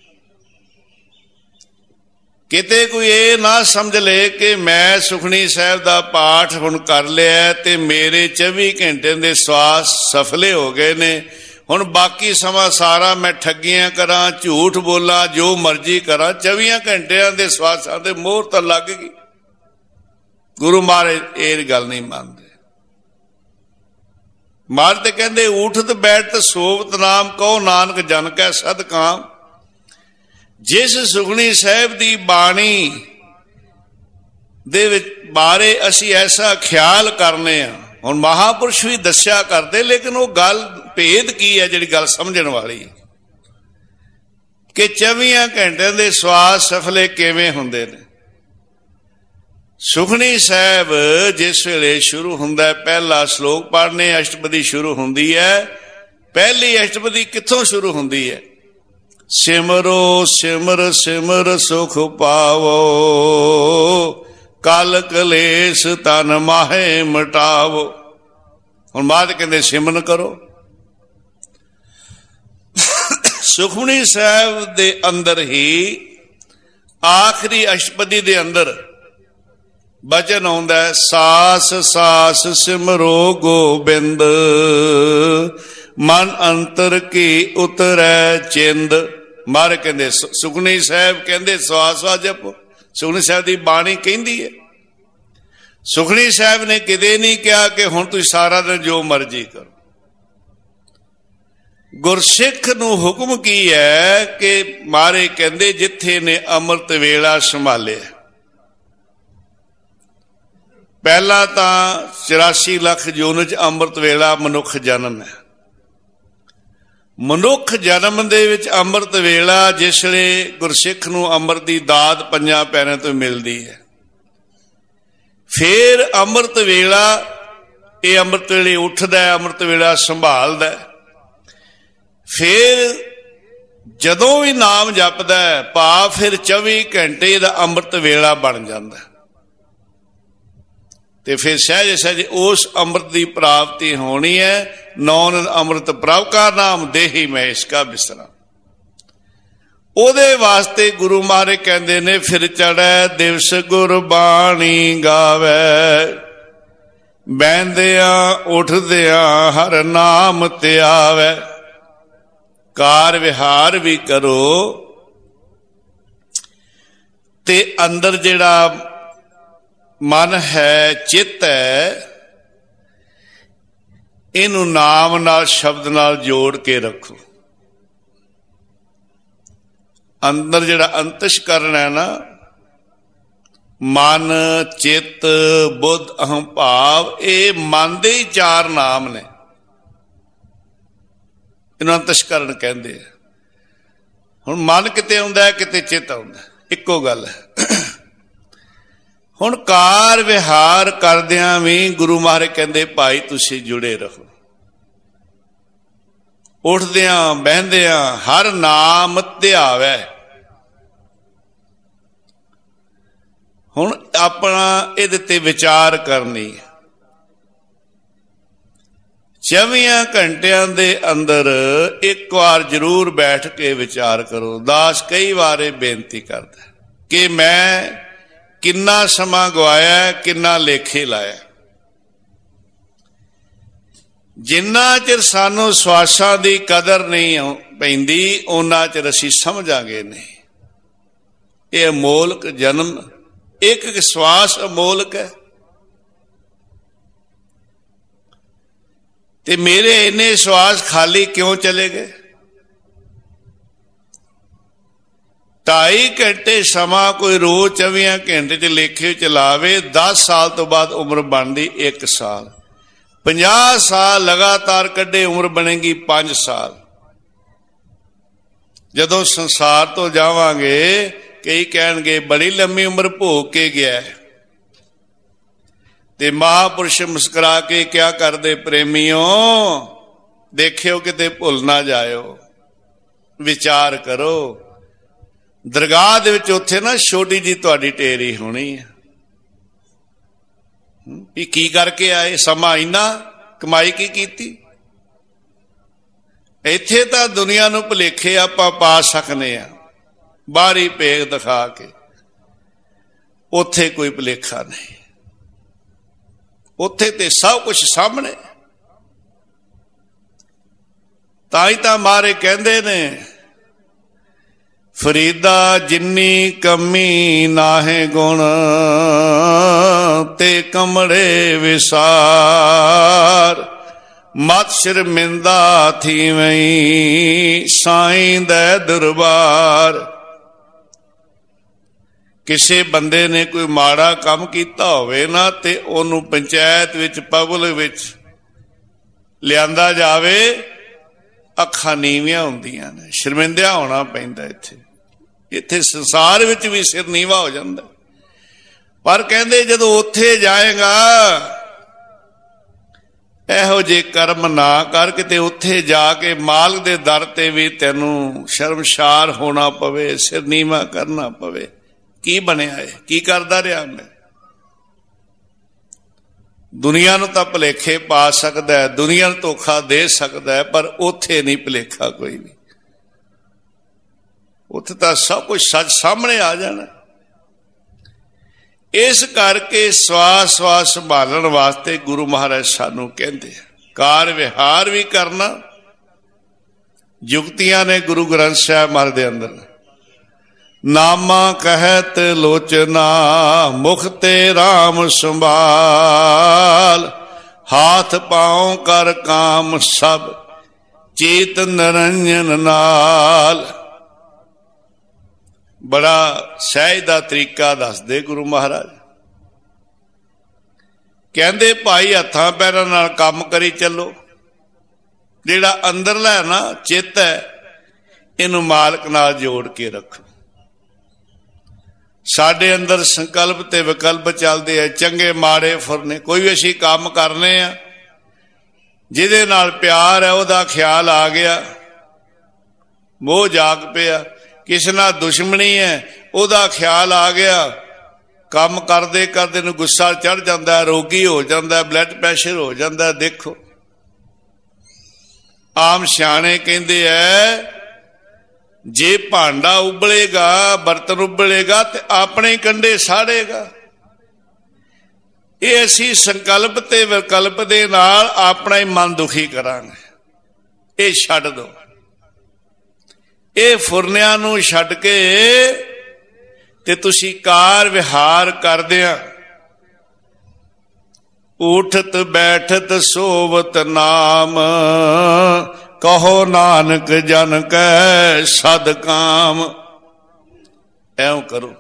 ਕਿਤੇ ਕੋਈ ਇਹ ਨਾ ਸਮਝ ਲੈ ਕਿ ਮੈਂ ਸੁਖਮਨੀ ਸਾਹਿਬ ਦਾ ਪਾਠ ਹੁਣ ਕਰ ਲਿਆ ਤੇ ਮੇਰੇ 24 ਘੰਟੇ ਦੇ ਸਵਾਸ ਸਫਲੇ ਹੋ ਗਏ ਨੇ, ਹੁਣ ਬਾਕੀ ਸਮਾਂ ਸਾਰਾ ਮੈਂ ਠੱਗੀਆਂ ਕਰਾਂ, ਝੂਠ ਬੋਲਾਂ, ਜੋ ਮਰਜ਼ੀ ਕਰਾਂ, 24 ਘੰਟਿਆਂ ਦੇ ਸਵਾਸਾਂ ਤੇ ਮੋਹਰ ਤਾਂ ਲੱਗ ਗਈ। ਗੁਰੂ ਮਹਾਰਾਜ ਇਹ ਗੱਲ ਨਹੀਂ ਮੰਨਦੇ। ਮਹਾਰਾਜ ਤੇ ਕਹਿੰਦੇ ਊਠਤ ਬੈਠਤ ਸੋਵਤ ਨਾਮ ਕਹੋ ਨਾਨਕ ਜਨ ਕੈ ਸਦਕਾਮ। ਜਿਸ ਸੁਖਮਨੀ ਸਾਹਿਬ ਦੀ ਬਾਣੀ ਦੇ ਵਿੱਚ ਬਾਰੇ ਅਸੀਂ ਐਸਾ ਖਿਆਲ ਕਰਨੇ ਆ, ਹੁਣ ਮਹਾਂਪੁਰਸ਼ ਵੀ ਦੱਸਿਆ ਕਰਦੇ, ਲੇਕਿਨ ਉਹ ਗੱਲ ਭੇਦ ਕੀ ਹੈ ਜਿਹੜੀ ਗੱਲ ਸਮਝਣ ਵਾਲੀ, ਕਿ 24 ਘੰਟਿਆਂ ਦੇ ਸਵਾਸ ਸਫਲੇ ਕਿਵੇਂ ਹੁੰਦੇ ਨੇ। ਸੁਖਮਨੀ ਸਾਹਿਬ ਜਿਸ ਵੇਲੇ ਸ਼ੁਰੂ ਹੁੰਦਾ, ਪਹਿਲਾ ਸ਼ਲੋਕ ਪੜ੍ਹਨੇ, ਅਸ਼ਟਪਦੀ ਸ਼ੁਰੂ ਹੁੰਦੀ ਹੈ। ਪਹਿਲੀ ਅਸ਼ਟਪਦੀ ਕਿੱਥੋਂ ਸ਼ੁਰੂ ਹੁੰਦੀ ਹੈ? ਸਿਮਰੋ ਸਿਮਰ ਸਿਮਰ ਸੁਖ ਪਾਵੋ, ਕਲ ਕਲੇਸ਼ ਤਨ ਮਾਹੇ ਮਿਟਾਵੋ। ਹੁਣ ਮਹਾਰਾਜ ਕਹਿੰਦੇ ਸਿਮਰਨ ਕਰੋ। ਸੁਖਮਨੀ ਸਾਹਿਬ ਦੇ ਅੰਦਰ ਹੀ ਆਖਰੀ ਅਸ਼ਟਪਦੀ ਦੇ ਅੰਦਰ ਬਚਨ ਆਉਂਦਾ, ਸਾਸ ਸਾਸ ਸਿਮਰੋ ਗੋਬਿੰਦ, ਮਨ ਅੰਤਰ ਕੀ ਉਤਰੈ ਚਿੰਦ। ਮਹਾਰਾਜ ਕਹਿੰਦੇ ਸੁਖਮਨੀ ਸਾਹਿਬ ਕਹਿੰਦੇ ਸਵਾਸ ਸਵਾਸ ਜਪੋ। ਸੁਖਮਨੀ ਸਾਹਿਬ ਦੀ ਬਾਣੀ ਕਹਿੰਦੀ ਹੈ। ਸੁਖਮਨੀ ਸਾਹਿਬ ਨੇ ਕਿਤੇ ਨਹੀਂ ਕਿਹਾ ਕਿ ਹੁਣ ਤੁਸੀਂ ਸਾਰਾ ਦਿਨ ਜੋ ਮਰਜ਼ੀ ਕਰੋ। ਗੁਰਸਿੱਖ ਨੂੰ ਹੁਕਮ ਕੀ ਹੈ ਕਿ ਮਹਾਰਾਜ ਕਹਿੰਦੇ ਜਿੱਥੇ ਨੇ ਅੰਮ੍ਰਿਤ ਵੇਲਾ ਸੰਭਾਲਿਆ। ਪਹਿਲਾਂ ਤਾਂ 84 ਲੱਖ ਜੂਨ ਚ ਅੰਮ੍ਰਿਤ ਵੇਲਾ ਮਨੁੱਖ ਜਨਮ ਹੈ। ਮਨੁੱਖ ਜਨਮ ਦੇ ਵਿੱਚ ਅੰਮ੍ਰਿਤ ਵੇਲਾ, ਜਿਸ ਵੇਲੇ ਗੁਰਸਿੱਖ ਨੂੰ ਅੰਮ੍ਰਿਤ ਦੀ ਦਾਤ 5 ਪੈਰਿਆਂ ਤੋਂ ਮਿਲਦੀ ਹੈ। ਫਿਰ ਅੰਮ੍ਰਿਤ ਵੇਲਾ, ਇਹ ਅੰਮ੍ਰਿਤ ਵੇਲੇ ਉੱਠਦਾ, ਅੰਮ੍ਰਿਤ ਵੇਲਾ ਸੰਭਾਲਦਾ। ਫਿਰ ਜਦੋਂ ਵੀ ਨਾਮ ਜਪਦਾ ਭਾਵ ਫਿਰ 24 ਘੰਟੇ ਦਾ ਅੰਮ੍ਰਿਤ ਵੇਲਾ ਬਣ ਜਾਂਦਾ ਤੇ ਫਿਰ ਸਹਿਜ ਸਹਿਜ ਉਸ ਅੰਮ੍ਰਿਤ ਦੀ ਪ੍ਰਾਪਤੀ ਹੋਣੀ ਹੈ। ਨੌਨ ਅੰਮ੍ਰਿਤ ਪ੍ਰਭ ਕਾ ਨਾਮ ਦੇਹੀ ਮੈਂ ਇਸਕਾ ਬਿਸਰਾ। ਉਹਦੇ ਵਾਸਤੇ ਗੁਰੂ ਮਹਾਰਾਜ ਕਹਿੰਦੇ ਨੇ ਫਿਰ ਚੜ੍ਹੈ ਦਿਵਸ ਗੁਰਬਾਣੀ ਗਾਵੇ, ਬਹਿੰਦਿਆਂ ਉੱਠਦਿਆਂ ਹਰ ਨਾਮ ਧਿਆਵੇ। ਕਾਰ ਵਿਹਾਰ ਵੀ ਕਰੋ ਤੇ ਅੰਦਰ ਜਿਹੜਾ ਮਨ ਹੈ, ਚਿੱਤ ਹੈ, ਇਹਨੂੰ ਨਾਮ ਨਾਲ ਸ਼ਬਦ ਨਾਲ ਜੋੜ ਕੇ ਰੱਖੋ। ਅੰਦਰ ਜਿਹੜਾ ਅੰਤਸ਼ਕਰਨ ਹੈ ਨਾ, ਮਨ ਚਿੱਤ ਬੁੱਧ ਅਹੰ ਭਾਵ, ਇਹ ਮਨ ਦੇ ਹੀ 4 ਨਾਮ ਨੇ। ਇਹਨੂੰ ਅੰਤਸ਼ਕਰਨ ਕਹਿੰਦੇ ਆ। ਹੁਣ ਮਨ ਕਿਤੇ ਆਉਂਦਾ ਹੈ, ਕਿਤੇ ਚਿੱਤ ਆਉਂਦਾ, ਇੱਕੋ ਗੱਲ ਹੈ। ਹੁਣ ਕਾਰ ਵਿਹਾਰ ਕਰਦਿਆਂ ਵੀ ਗੁਰੂ ਮਹਾਰਾਜ ਕਹਿੰਦੇ ਭਾਈ ਤੁਸੀਂ ਜੁੜੇ ਰਹੋ। ਉੱਠਦਿਆਂ ਬਹਿੰਦਿਆਂ ਹਰ ਨਾਮ ਧਿਆਵੈ। ਹੁਣ ਆਪਣਾ ਇਹਦੇ ਤੇ ਵਿਚਾਰ ਕਰਨੀ। 24 ਘੰਟਿਆਂ ਦੇ ਅੰਦਰ ਇੱਕ ਵਾਰ ਜ਼ਰੂਰ ਬੈਠ ਕੇ ਵਿਚਾਰ ਕਰੋ। ਦਾਸ ਕਈ ਵਾਰੇ ਬੇਨਤੀ ਕਰਦਾ ਕਿ ਮੈਂ ਕਿੰਨਾ ਸਮਾਂ ਗਵਾਇਆ, ਕਿੰਨਾ ਲੇਖੇ ਲਾਇਆ। ਜਿੰਨਾ ਚਿਰ ਸਾਨੂੰ ਸਵਾਸਾਂ ਦੀ ਕਦਰ ਨਹੀਂ ਪੈਂਦੀ, ਉਹਨਾਂ ਚਿਰ ਅਸੀਂ ਸਮਝਾਂਗੇ ਨਹੀਂ। ਇਹ ਅਮੋਲਕ ਜਨਮ, ਇੱਕ ਇੱਕ ਸਵਾਸ ਅਮੋਲਕ ਹੈ। ਤੇ ਮੇਰੇ ਇੰਨੇ ਸਵਾਸ ਖਾਲੀ ਕਿਉਂ ਚਲੇ ਗਏ? 2.5 ਘੰਟੇ ਸਮਾਂ ਕੋਈ ਰੋਜ਼ 24 ਘੰਟੇ ਚ ਲੇਖੇ ਚਲਾਵੇ, 10 ਸਾਲ ਤੋਂ ਬਾਅਦ ਉਮਰ ਬਣਦੀ 1 ਸਾਲ। 50 ਸਾਲ ਲਗਾਤਾਰ ਕੱਢੇ, ਉਮਰ ਬਣੇਗੀ 5 ਸਾਲ। ਜਦੋਂ ਸੰਸਾਰ ਤੋਂ ਜਾਵਾਂਗੇ, ਕਈ ਕਹਿਣਗੇ ਬੜੀ ਲੰਮੀ ਉਮਰ ਭੋਗ ਕੇ ਗਿਆ। ਤੇ ਮਹਾਂਪੁਰਸ਼ ਮੁਸਕਰਾ ਕੇ ਕਿਆ ਕਰਦੇ, ਪ੍ਰੇਮੀਓ ਦੇਖਿਓ ਕਿਤੇ ਭੁੱਲ ਨਾ ਜਾਇਓ, ਵਿਚਾਰ ਕਰੋ। ਦਰਗਾਹ ਦੇ ਵਿੱਚ ਉੱਥੇ ਨਾ ਛੋਟੀ ਜੀ ਤੁਹਾਡੀ ਢੇਰੀ ਹੋਣੀ ਹੈ ਵੀ ਕੀ ਕਰਕੇ ਆਏ, ਸਮਾਂ ਇੰਨਾ, ਕਮਾਈ ਕੀ ਕੀਤੀ। ਇੱਥੇ ਤਾਂ ਦੁਨੀਆ ਨੂੰ ਭੁਲੇਖੇ ਆਪਾਂ ਪਾ ਸਕਨੇ ਆ ਬਾਹਰੀ ਭੇਖ ਦਿਖਾ ਕੇ, ਉੱਥੇ ਕੋਈ ਭੁਲੇਖਾ ਨਹੀਂ। ਉੱਥੇ ਤੇ ਸਭ ਕੁਝ ਸਾਹਮਣੇ। ਤਾਂ ਹੀ ਤਾਂ ਮਾਰੇ ਕਹਿੰਦੇ ਨੇ, ਫਰੀਦਾ ਜਿੰਨੀ ਕਮੀ ਨਾਹੇ ਗੁਣ, ਤੇ ਕਮੜੇ ਵਿਸਾਰ। ਮਤ ਸ਼ਰਮਿੰਦਾ ਥੀਵਈ ਸਾਈਂ ਦੇ ਦਰਬਾਰ। ਕਿਸੇ ਬੰਦੇ ਨੇ ਕੋਈ ਮਾੜਾ ਕੰਮ ਕੀਤਾ ਹੋਵੇ ਨਾ, ਤੇ ਉਹਨੂੰ ਪੰਚਾਇਤ ਵਿੱਚ, ਪਬਲਿਕ ਵਿੱਚ ਲਿਆਂਦਾ ਜਾਵੇ, ਅੱਖਾਂ ਨੀਵੀਆਂ ਹੁੰਦੀਆਂ ਨੇ, ਸ਼ਰਮਿੰਦਿਆ ਹੋਣਾ ਪੈਂਦਾ। ਇੱਥੇ ਸੰਸਾਰ ਵਿੱਚ ਵੀ ਸਿਰ ਨੀਵਾ ਹੋ ਜਾਂਦਾ। ਪਰ ਕਹਿੰਦੇ ਜਦੋਂ ਉੱਥੇ ਜਾਏਗਾ, ਇਹੋ ਜਿਹੇ ਕਰਮ ਨਾ ਕਰ, ਕਿਤੇ ਉੱਥੇ ਜਾ ਕੇ ਮਾਲਕ ਦੇ ਦਰ ਤੇ ਵੀ ਤੈਨੂੰ ਸ਼ਰਮਸ਼ਾਰ ਹੋਣਾ ਪਵੇ, ਸਿਰ ਨੀਵਾ ਕਰਨਾ ਪਵੇ। ਕੀ ਬਣਿਆ ਹੈ, ਕੀ ਕਰਦਾ ਰਿਹਾ ਮੈਂ? ਦੁਨੀਆ ਨੂੰ ਤਾਂ ਭੁਲੇਖੇ ਪਾ ਸਕਦਾ, ਦੁਨੀਆ ਨੂੰ ਧੋਖਾ ਦੇ ਸਕਦਾ, ਪਰ ਉੱਥੇ ਨਹੀਂ ਭੁਲੇਖਾ ਕੋਈ ਵੀ। ਉੱਥੇ ਤਾਂ ਸਭ ਕੁਝ ਸੱਚ ਸਾਹਮਣੇ ਆ ਜਾਣਾ। ਇਸ ਕਰਕੇ ਸਵਾਸ ਸਵਾਸ ਸੰਭਾਲਣ ਵਾਸਤੇ ਗੁਰੂ ਮਹਾਰਾਜ ਸਾਨੂੰ ਕਹਿੰਦੇ ਆ, ਕਾਰ ਵਿਹਾਰ ਵੀ ਕਰਨਾ। ਜੁਗਤੀਆਂ ਨੇ ਗੁਰੂ ਗ੍ਰੰਥ ਸਾਹਿਬ ਮਹਾਰਾਜ ਦੇ ਅੰਦਰ, ਨਾਮਾ ਕਹਿਤ ਲੋਚਨਾ, ਮੁਖ ਤੇ ਰਾਮ ਸੰਭਾਲ। ਹਾਥ ਪਾਉ ਕਰ ਕਾਮ ਸਭ, ਚੇਤ ਨਿਰੰਜਨ ਨਾਲ। ਬੜਾ ਸਹਿਜ ਦਾ ਤਰੀਕਾ ਦੱਸਦੇ ਗੁਰੂ ਮਹਾਰਾਜ। ਕਹਿੰਦੇ ਭਾਈ ਹੱਥਾਂ ਪੈਰਾਂ ਨਾਲ ਕੰਮ ਕਰੀ ਚੱਲੋ। ਜਿਹੜਾ ਅੰਦਰਲਾ ਨਾ ਚਿੱਤ ਹੈ, ਇਹਨੂੰ ਮਾਲਕ ਨਾਲ ਜੋੜ ਕੇ ਰੱਖੋ। ਸਾਡੇ ਅੰਦਰ ਸੰਕਲਪ ਤੇ ਵਿਕਲਪ ਚੱਲਦੇ ਆ, ਚੰਗੇ ਮਾੜੇ ਫੁਰਨੇ। ਕੋਈ ਵੀ ਅਸੀਂ ਕੰਮ ਕਰਨੇ ਆ, ਜਿਹਦੇ ਨਾਲ ਪਿਆਰ ਹੈ ਉਹਦਾ ਖਿਆਲ ਆ ਗਿਆ, ਮੋਹ ਜਾਗ ਪਿਆ। ਕਿਸੇ ਨਾਲ ਦੁਸ਼ਮਣੀ ਹੈ, ਉਹਦਾ ਖਿਆਲ ਆ ਗਿਆ। ਕੰਮ ਕਰਦੇ ਕਰਦੇ ਨੂੰ ਗੁੱਸਾ ਚੜ ਜਾਂਦਾ, ਰੋਗੀ ਹੋ ਜਾਂਦਾ, ਬਲੱਡ ਪ੍ਰੈਸ਼ਰ ਹੋ ਜਾਂਦਾ। ਦੇਖੋ, ਆਮ ਸਿਆਣੇ ਕਹਿੰਦੇ ਐ, ਜੇ ਭਾਂਡਾ ਉਬਲੇਗਾ, ਬਰਤਨ ਉਬਲੇਗਾ, ਤੇ ਆਪਣੇ ਕੰਡੇ ਸਾੜੇਗਾ। ਇਹ ਅਸੀਂ ਸੰਕਲਪ ਤੇ ਵਿਕਲਪ ਦੇ ਨਾਲ ਆਪਣਾ ਹੀ ਮਨ ਦੁਖੀ ਕਰਾਂਗੇ। ਇਹ ਛੱਡ ਦੋ। ਇਹ ਫੁਰਨਿਆਂ ਨੂੰ ਛੱਡ ਕੇ ਤੇ ਤੁਸੀਂ ਕਾਰ ਵਿਹਾਰ ਕਰਦਿਆਂ, ਉਠਤ ਬੈਠਤ ਸੋਵਤ ਨਾਮ, ਕਹੋ ਨਾਨਕ ਜਨ ਕੈ ਸਦ ਕਾਮ। ਐਉਂ ਕਰੋ,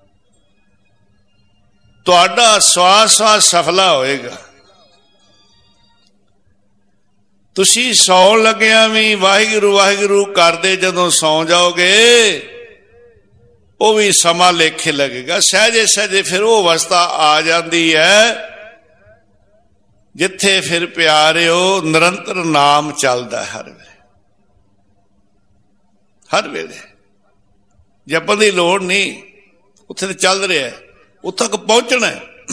ਤੁਹਾਡਾ ਸਵਾਸ ਸਵਾਸ ਸਫਲਾ ਹੋਏਗਾ। ਤੁਸੀਂ ਸੌਣ ਲੱਗਿਆਂ ਵੀ ਵਾਹਿਗੁਰੂ ਵਾਹਿਗੁਰੂ ਕਰਦੇ ਜਦੋਂ ਸੌਂ ਜਾਓਗੇ, ਉਹ ਵੀ ਸਮਾਂ ਲੇਖੇ ਲੱਗੇਗਾ। ਸਹਿਜੇ ਸਹਿਜੇ ਫਿਰ ਉਹ ਅਵਸਥਾ ਆ ਜਾਂਦੀ ਹੈ ਜਿੱਥੇ ਫਿਰ ਪਿਆਰਿਓ ਨਿਰੰਤਰ ਨਾਮ ਚੱਲਦਾ ਹਰ ਵੇਲੇ। ਹਰ ਵੇਲੇ ਜਪਣ ਦੀ ਲੋੜ ਨਹੀਂ, ਉੱਥੇ ਤਾਂ ਚੱਲ ਰਿਹਾ, ਉੱਥੇ ਤੱਕ ਪਹੁੰਚਣਾ।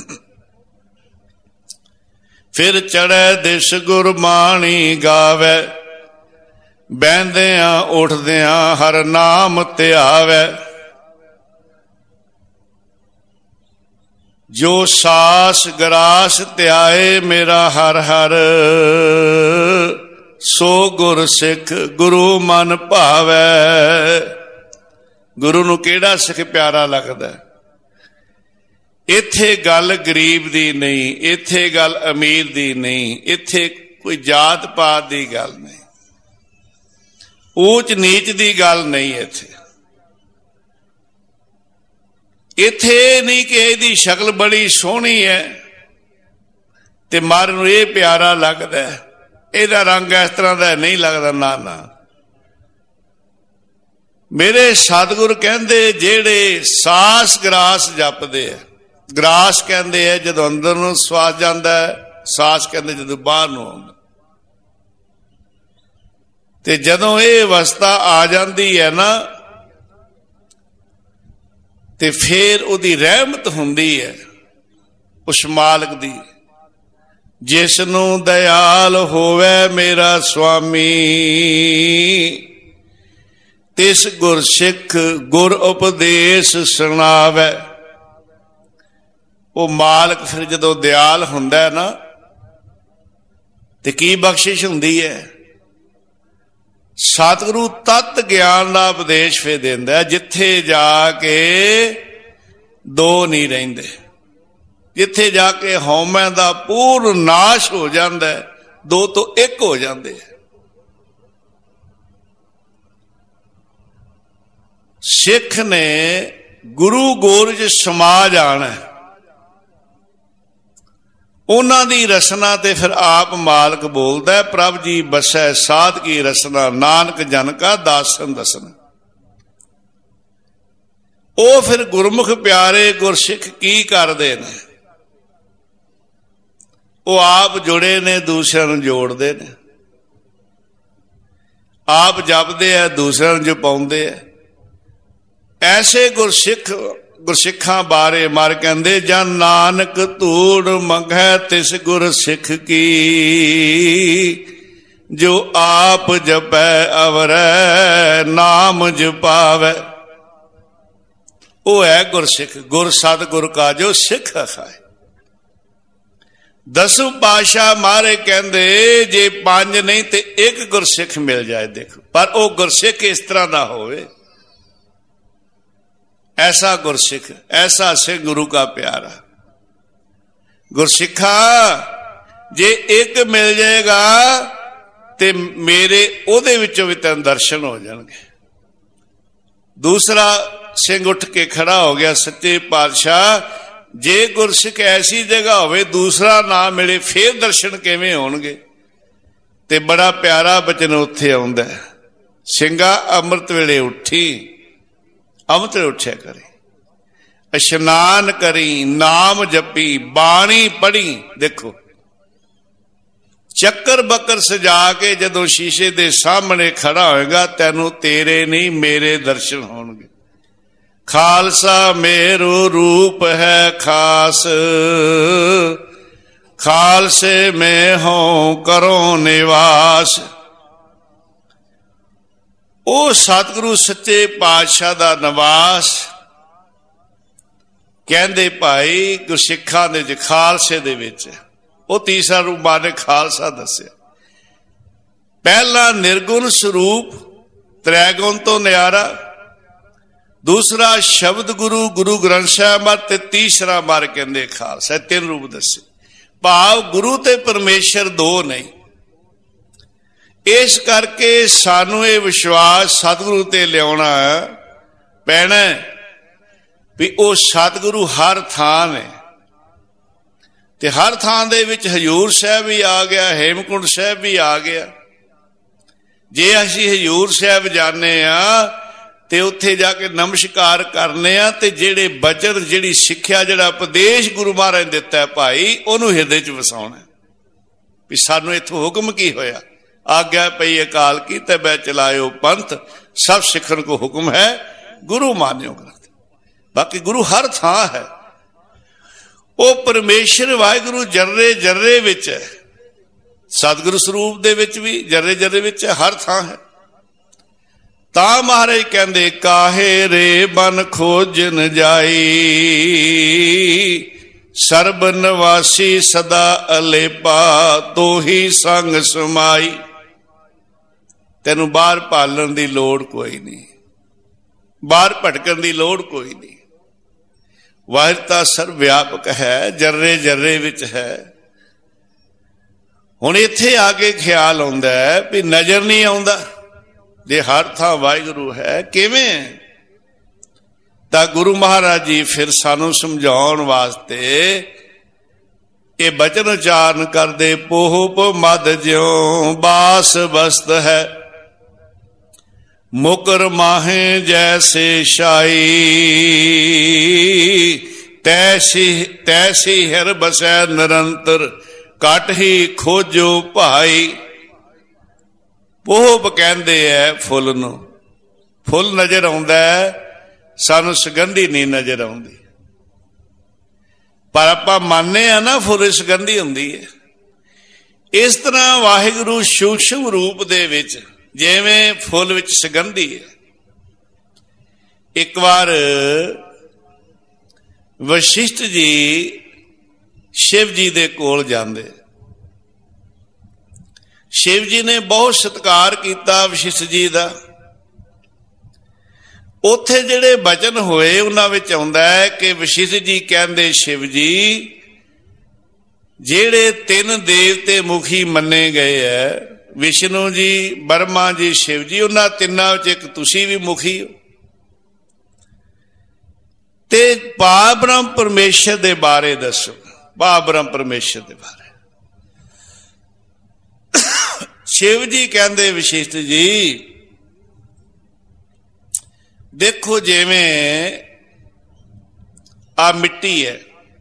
ਫਿਰ ਚੜ੍ਹੈ ਦਿਸ ਗੁਰਬਾਣੀ ਗਾਵੇ, ਬਹਿੰਦਿਆਂ ਉੱਠਦਿਆਂ ਹਰ ਨਾਮ ਧਿਆਵੇ। ਜੋ ਸਾਸ ਗਰਾਸ ਧਿਆਏ ਮੇਰਾ ਹਰ ਹਰ, ਸੋ ਗੁਰ ਸਿੱਖ ਗੁਰੂ ਮਨ ਭਾਵੈ। ਗੁਰੂ ਨੂੰ ਕਿਹੜਾ ਸਿੱਖ ਪਿਆਰਾ ਲੱਗਦਾ? ਇੱਥੇ ਗੱਲ ਗਰੀਬ ਦੀ ਨਹੀਂ, ਇੱਥੇ ਗੱਲ ਅਮੀਰ ਦੀ ਨਹੀਂ, ਇੱਥੇ ਕੋਈ ਜਾਤ ਪਾਤ ਦੀ ਗੱਲ ਨਹੀਂ, ਊਚ ਨੀਚ ਦੀ ਗੱਲ ਨਹੀਂ। ਇੱਥੇ ਨਹੀਂ ਕਿ ਇਹਦੀ ਸ਼ਕਲ ਬੜੀ ਸੋਹਣੀ ਹੈ ਤੇ ਮਰ ਨੂੰ ਇਹ ਪਿਆਰਾ ਲੱਗਦਾ, ਇਹਦਾ ਰੰਗ ਇਸ ਤਰ੍ਹਾਂ ਦਾ ਨਹੀਂ ਲੱਗਦਾ। ਨਾ ਨਾ, ਮੇਰੇ ਸਤਿਗੁਰ ਕਹਿੰਦੇ ਜਿਹੜੇ ਸਾਸ ਗਰਾਸ ਜਪਦੇ ਆ। ਗਰਾਸ ਕਹਿੰਦੇ ਆ ਜਦੋਂ ਅੰਦਰ ਨੂੰ ਸਵਾਸ ਜਾਂਦਾ, ਸਾਸ ਕਹਿੰਦੇ ਜਦੋਂ ਬਾਹਰ ਨੂੰ ਆਉਂਦਾ। ਤੇ ਜਦੋਂ ਇਹ ਅਵਸਥਾ ਆ ਜਾਂਦੀ ਹੈ ਨਾ, ਤੇ ਫੇਰ ਉਹਦੀ ਰਹਿਮਤ ਹੁੰਦੀ ਹੈ ਉਸ ਮਾਲਕ ਦੀ। ਜਿਸ ਨੂੰ ਦਇਆਲ ਹੋਵੇ ਮੇਰਾ ਸੁਆਮੀ, ਤਿਸ ਗੁਰਸਿੱਖ ਗੁਰ ਉਪਦੇਸ਼ ਸੁਣਾਵੇ। ਉਹ ਮਾਲਕ ਫਿਰ ਜਦੋਂ ਦਿਆਲ ਹੁੰਦਾ ਨਾ ਤੇ ਕੀ ਬਖਸ਼ਿਸ਼ ਹੁੰਦੀ ਹੈ? ਸਤਿਗੁਰੂ ਤਤ ਗਿਆਨ ਦਾ ਉਪਦੇਸ਼ ਫੇਰ ਦਿੰਦਾ, ਜਿੱਥੇ ਜਾ ਕੇ ਦੋ ਨਹੀਂ ਰਹਿੰਦੇ, ਜਿੱਥੇ ਜਾ ਕੇ ਹਉਮੈ ਦਾ ਪੂਰਨ ਨਾਸ਼ ਹੋ ਜਾਂਦਾ, ਦੋ ਤੋਂ ਇੱਕ ਹੋ ਜਾਂਦੇ। ਸਿੱਖ ਨੇ ਗੁਰੂ ਗੋਰਜ ਸਮਾ ਜਾਣਾ, ਉਹਨਾਂ ਦੀ ਰਸਨਾ ਤੇ ਫਿਰ ਆਪ ਮਾਲਕ ਬੋਲਦਾ, ਪ੍ਰਭ ਜੀ ਬਸੈ ਸਾਧ ਕੀ ਰਸਨਾ, ਨਾਨਕ ਜਨ ਕਾ ਦਾਸਨ ਦਸਨ। ਉਹ ਫਿਰ ਗੁਰਮੁਖ ਪਿਆਰੇ ਗੁਰਸਿੱਖ ਕੀ ਕਰਦੇ ਨੇ? ਉਹ ਆਪ ਜੁੜੇ ਨੇ, ਦੂਸਰਿਆਂ ਨੂੰ ਜੋੜਦੇ ਨੇ, ਆਪ ਜਪਦੇ ਆ, ਦੂਸਰਿਆਂ ਨੂੰ ਜਪਾਉਂਦੇ ਆ। ਐਸੇ ਗੁਰਸਿੱਖਾਂ ਬਾਰੇ ਮਰ ਕਹਿੰਦੇ, ਜਨ ਨਾਨਕ ਧੂੜ ਮੰਗੈ ਤਿਸ ਗੁਰ ਸਿੱਖ ਕੀ, ਜੋ ਆਪ ਜਪੈ ਅਵਰੈ ਨਾਮ ਜਪਾਵੈ। ਉਹ ਹੈ ਗੁਰਸਿੱਖ, ਗੁਰ ਸਤਿਗੁਰ ਕਾ ਜੋ ਸਿੱਖ ਖਾਏ। ਦਸੂ ਪਾਤਸ਼ਾਹ ਮਹਾਰਾਜ ਕਹਿੰਦੇ, ਜੇ ਪੰਜ ਨਹੀਂ ਤੇ ਇੱਕ ਗੁਰਸਿੱਖ ਮਿਲ ਜਾਏ ਦੇਖੋ, ਪਰ ਉਹ ਗੁਰਸਿੱਖ ਇਸ ਤਰ੍ਹਾਂ ਦਾ ਹੋਵੇ, ਐਸਾ ਗੁਰਸਿੱਖ, ਐਸਾ ਸਿੱਖ ਗੁਰੂ ਕਾ ਪਿਆਰਾ। ਗੁਰਸਿੱਖਾ ਜੇ ਇੱਕ ਮਿਲ ਜਾਏਗਾ ਤੇ ਮੇਰੇ ਉਹਦੇ ਵਿੱਚੋਂ ਵੀ ਤੈਨੂੰ ਦਰਸ਼ਨ ਹੋ ਜਾਣਗੇ। ਦੂਸਰਾ ਸਿੰਘ ਉੱਠ ਕੇ ਖੜਾ ਹੋ ਗਿਆ, ਸੱਚੇ ਪਾਤਸ਼ਾਹ ਜੇ ਗੁਰਸਿੱਖ ਐਸੀ ਜਗ੍ਹਾ ਹੋਵੇ ਦੂਸਰਾ ਨਾ ਮਿਲੇ ਫੇਰ ਦਰਸ਼ਨ ਕਿਵੇਂ ਹੋਣਗੇ? ਤੇ ਬੜਾ ਪਿਆਰਾ ਬਚਨ ਉੱਥੇ ਆਉਂਦਾ, ਸਿੰਘਾ ਅੰਮ੍ਰਿਤ ਵੇਲੇ ਉੱਠੀ, ਅੰਮ੍ਰਿਤ ਵੇਲੇ ਉੱਠਿਆ ਕਰੀ, ਇਸ਼ਨਾਨ ਕਰੀ, ਨਾਮ ਜਪੀ, ਬਾਣੀ ਪੜ੍ਹੀ। ਦੇਖੋ ਚੱਕਰ ਬੱਕਰ ਸਜਾ ਕੇ ਜਦੋਂ ਸ਼ੀਸ਼ੇ ਦੇ ਸਾਹਮਣੇ ਖੜਾ ਹੋਏਗਾ, ਤੈਨੂੰ ਤੇਰੇ ਨਹੀਂ ਮੇਰੇ ਦਰਸ਼ਨ ਹੋਣਗੇ। ਖਾਲਸਾ ਮੇਰੂ ਰੂਪ ਹੈ ਖਾਸ, ਖਾਲਸੇ ਮੈਂ ਹੋਂ ਕਰੋ ਨਿਵਾਸ। ਉਹ ਸਤਿਗੁਰੂ ਸੱਚੇ ਪਾਤਸ਼ਾਹ ਦਾ ਨਿਵਾਸ ਕਹਿੰਦੇ ਭਾਈ ਗੁਰਸਿੱਖਾਂ ਦੇ ਵਿੱਚ, ਖਾਲਸੇ ਦੇ ਵਿੱਚ। ਉਹ ਤੀਸਰਾ ਰੂਪ ਮਾਨੇ ਖਾਲਸਾ ਦੱਸਿਆ। ਪਹਿਲਾ ਨਿਰਗੁਣ ਸਰੂਪ, ਤ੍ਰੈਗੁਣ ਤੋਂ ਨਿਆਰਾ, ਦੂਸਰਾ ਸ਼ਬਦ ਗੁਰੂ, ਗੁਰੂ ਗ੍ਰੰਥ ਸਾਹਿਬ ਮਤ, ਤੇ ਤੀਸਰਾ ਮਰ ਕਹਿੰਦੇ ਖਾਲਸਾ। ਤਿੰਨ ਰੂਪ ਦੱਸੇ। ਭਾਵ ਗੁਰੂ ਤੇ ਪਰਮੇਸ਼ਰ ਦੋ ਨਹੀਂ। ਇਸ ਕਰਕੇ ਸਾਨੂੰ ਇਹ ਵਿਸ਼ਵਾਸ ਸਤਿਗੁਰੂ ਤੇ ਲਿਆਉਣਾ ਪੈਣਾ ਵੀ ਉਹ ਸਤਿਗੁਰੂ ਹਰ ਥਾਂ ਨੇ, ਤੇ ਹਰ ਥਾਂ ਦੇ ਵਿੱਚ ਹਜ਼ੂਰ ਸਾਹਿਬ ਵੀ ਆ ਗਿਆ, ਹੇਮਕੁੰਟ ਸਾਹਿਬ ਵੀ ਆ ਗਿਆ। ਜੇ ਅਸੀਂ ਹਜ਼ੂਰ ਸਾਹਿਬ ਜਾਂਦੇ ਆ ਤੇ ਉੱਥੇ ਜਾ ਕੇ ਨਮਸਕਾਰ ਕਰਨੇ ਆ, ਤੇ ਜਿਹੜੇ ਬਚਨ, ਜਿਹੜੀ ਸਿੱਖਿਆ, ਜਿਹੜਾ ਉਪਦੇਸ਼ ਗੁਰੂ ਮਹਾਰਾਜ ਨੇ ਦਿੱਤਾ ਭਾਈ, ਉਹਨੂੰ ਹਿਰਦੇ 'ਚ ਵਸਾਉਣਾ ਵੀ ਸਾਨੂੰ ਇੱਥੋਂ ਹੁਕਮ ਕੀ ਹੋਇਆ। ਆਗਿਆ ਪਈ ਅਕਾਲ ਕੀ ਤਬੈ ਚਲਾਇਓ ਪੰਥ, ਸਭ ਸਿੱਖਣ ਕੋ ਹੁਕਮ ਹੈ ਗੁਰੂ ਮਾਨਿਓ ਗ੍ਰੰਥ। ਬਾਕੀ ਗੁਰੂ ਹਰ ਥਾਂ ਹੈ। ਉਹ ਪਰਮੇਸ਼ਰ ਵਾਹਿਗੁਰੂ ਜਰਰੇ ਜਰਰੇ ਵਿੱਚ ਹੈ, ਸਤਿਗੁਰੂ ਸਰੂਪ ਦੇ ਵਿੱਚ ਵੀ ਜਰਰੇ ਜਰਰੇ ਵਿੱਚ ਹੈ, ਹਰ ਥਾਂ ਹੈ। ਤਾਂ ਮਹਾਰਾਜ ਕਹਿੰਦੇ, ਕਾਹੇ ਰੇ ਬਨ ਖੋਜਨ ਜਾਈ, ਸਰਬ ਨਿਵਾਸੀ ਸਦਾ ਅਲੇਪਾ, ਤੋਹੀ ਸੰਗ ਸਮਾਈ। ਤੈਨੂੰ ਬਾਹਰ ਭਾਲਣ ਦੀ ਲੋੜ ਕੋਈ ਨਹੀਂ, ਬਾਹਰ ਭਟਕਣ ਦੀ ਲੋੜ ਕੋਈ ਨਹੀਂ। ਵਾਹਿਗੁਰੂ ਤਾਂ ਸਰਵ ਵਿਆਪਕ ਹੈ, ਜਰਰੇ ਜਰਰੇ ਵਿੱਚ ਹੈ। ਹੁਣ ਇੱਥੇ ਆ ਕੇ ਖਿਆਲ ਆਉਂਦਾ ਹੈ ਵੀ ਨਜ਼ਰ ਨਹੀਂ ਆਉਂਦਾ ਜੇ ਹਰ ਥਾਂ ਵਾਹਿਗੁਰੂ ਹੈ, ਕਿਵੇਂ? ਤਾਂ ਗੁਰੂ ਮਹਾਰਾਜ ਜੀ ਫਿਰ ਸਾਨੂੰ ਸਮਝਾਉਣ ਵਾਸਤੇ ਇਹ ਬਚਨ ਉਚਾਰਨ ਕਰਦੇ, ਪੋਹਪ ਮਦ ਜਿਉ ਬਾਸ ਬਸਤ ਹੈ, ਮੁਕਰ ਮਾਹੇ ਜੈਸੇ ਸ਼ਾਈ, ਤੈਸੀ ਹਿਰ ਬਸੈ ਨਿਰੰਤਰ, ਘਟ ਹੀ ਖੋਜੋ ਭਾਈ। ਪੋਹਪ ਕਹਿੰਦੇ ਐ ਫੁੱਲ ਨੂੰ। ਫੁੱਲ ਨਜ਼ਰ ਆਉਂਦਾ ਸਾਨੂੰ, ਸੁਗੰਧੀ ਨਹੀਂ ਨਜ਼ਰ ਆਉਂਦੀ। ਪਰ ਆਪਾਂ ਮੰਨਦੇ ਆ ਨਾ ਫੁੱਲ ਸੁਗੰਧੀ ਹੁੰਦੀ ਹੈ। इस तरह वाहिगुरु सूक्ष्म रूप दे विच जिवें फुल विच सुगंधी है। एक बार वशिष्ठ जी शिव जी दे कोल जांदे। शिव जी ने बहुत सत्कार किया वशिष्ठ जी का। उत्थे जिहड़े बचन होए उन्हां विच आउंदा है कि वशिष्ठ जी कहंदे शिव जी जिहड़े 3 देवते मुखी मन्ने गए है, विष्णु जी, ब्रह्मा जी, शिव जी, उन्हां तिन्नां विच एक तुसीं भी मुखी हो। ते पार ब्रह्म परमेश्वर दे बारे दसो, पार ब्रह्म परमेश्वर दे बारे। शिव जी कहंदे वशिष्ठ जी देखो जिवें आ मिट्टी है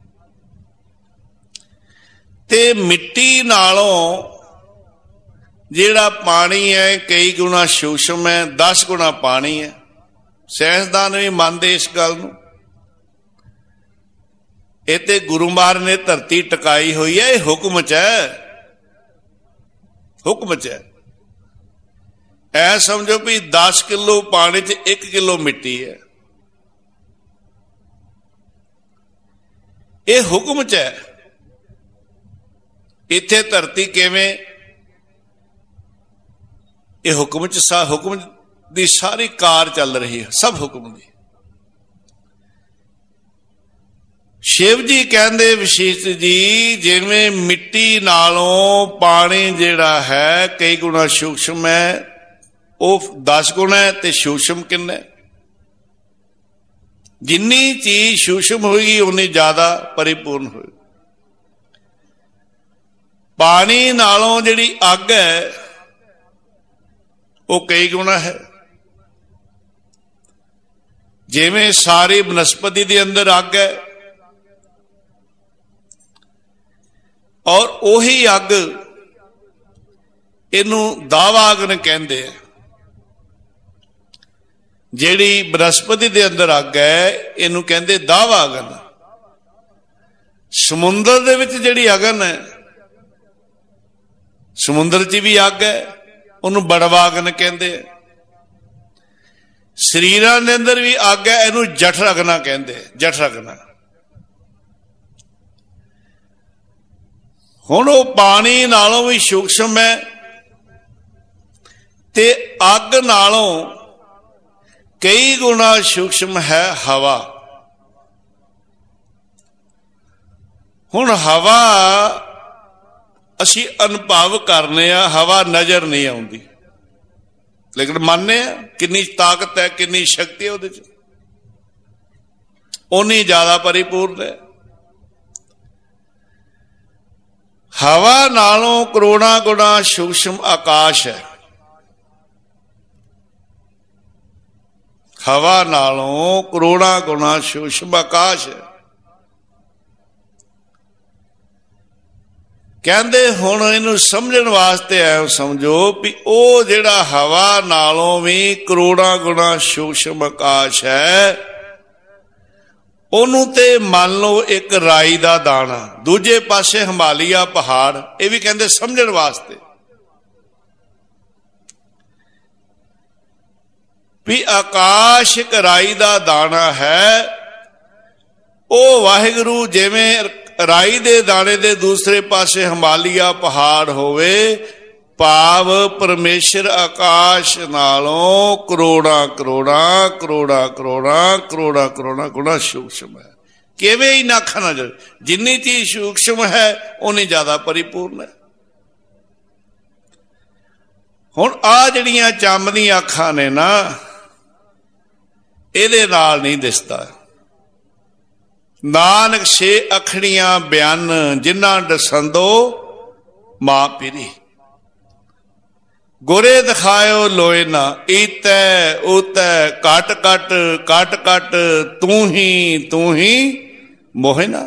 ते मिट्टी नालों जिहड़ा पानी है कई गुणा सूक्ष्म है, 10 गुणा पानी है। साइंसदान भी मानते इस गल नूं। ये ते गुरु महाराज ने धरती टकाई हुई है, यह हुक्म च है, हुक्म च है। ऐ समझो भी 10 किलो पानी च 1 किलो मिट्टी है, यह हुक्म च है। इत्थे धरती किवें, यह हुक्म च, हुक्म दी सारी कार चल रही है, सब हुक्म दी। शिव जी कहंदे वशिष्ठ जी जिवें मिट्टी नालों पानी जिहड़ा है कई गुणा सूक्ष्म है, वह 10 गुणा है, ते सूक्ष्म किन्ना है? जिन्नी चीज सूक्ष्म होगी उन्नी ज्यादा परिपूर्ण होगी। पानी नालों जिहड़ी अग है वो कई गुणा है। जिवें सारी वनस्पति दे अंदर अग है और ओही अग इनू दावा अग्न कहंदे हैं। जिहड़ी वनस्पति दे अंदर अग है इनू कहंदे दावा अग्न। समुंदर दे विच जिहड़ी अग्न है, समुंदर च भी अग है, उन्होंने बड़वा अग्न कहते हैं। शरीरां दे अंदर भी अग है, इनू जठर अग्ना कहते हैं, जठर अग्ना। हुण वो पानी नालों भी सूक्ष्म है ते अग नालों कई गुणा सूक्ष्म है हवा। हुण हवा असी अनुभव करने, हवा नजर नहीं आती, लेकिन मानने कितनी ताकत है, कितनी शक्ति है उहदे च, उन्नी ज्यादा परिपूर्ण है। हवा नालों करोड़ां गुणा सूक्ष्म आकाश है। हवा नालों करोड़ां गुणा सूक्ष्म आकाश है। कहते हुण इनू समझण वास्ते ऐ समझो भी ओ जिहड़ा हवा नालों भी करोड़ां गुणा सूक्ष्म आकाश है, ओनू ते मान लो एक राई दा दाना, दूजे पासे हिमालया पहाड़, ये भी कहते समझण वास्ते भी आकाश एक राई दा दाना है। ओ वाहिगुरु जिवें राई दे दाने दे दूसरे पासे हिमालया पहाड़ होवे, भाव परमेश्वर आकाश नालों करोड़ा करोड़ा करोड़ा करोड़ा करोड़ा करोड़ा गुणा सूक्ष्म है। किवें ही ना अखां नजर, जिन्नी चीज सूक्ष्म है उन्नी ज्यादा परिपूर्ण है। हुण आ जिहड़ियां चंबदी अखां ने ना, इहदे नाल नहीं दिसदा। नानक छे अखड़ियां बयान जिन्ना दसंदो मां पीरी, गोरे दिखायो लोए ना, ईतै उतै कट कट कट कट, तू ही मोहे ना।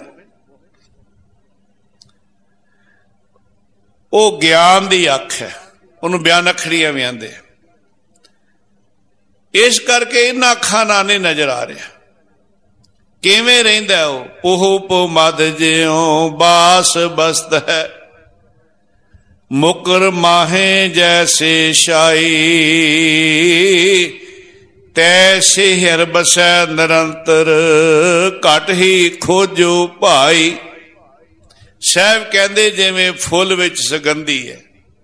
वो ज्ञान दी अख है, उन्होंने बयान अखड़ियां भी आंदे। इस करके इन्हां अखां नाल नहीं नजर आ रहा। किवें रहिंदा वो पोह पो मद ज्यों बास बसत है, ਮੁਕਰ ਮਾਹੇ ਜੈਸੇ ਸ਼ਾਈ, ਤੈਸੇ ਹਿਰ ਬਸੈ ਨਿਰੰਤਰ, ਘਟ ਹੀ ਖੋਜੋ ਭਾਈ। ਸਾਹਿਬ ਕਹਿੰਦੇ ਜਿਵੇਂ ਫੁੱਲ ਵਿੱਚ ਸੁਗੰਧੀ ਹੈ,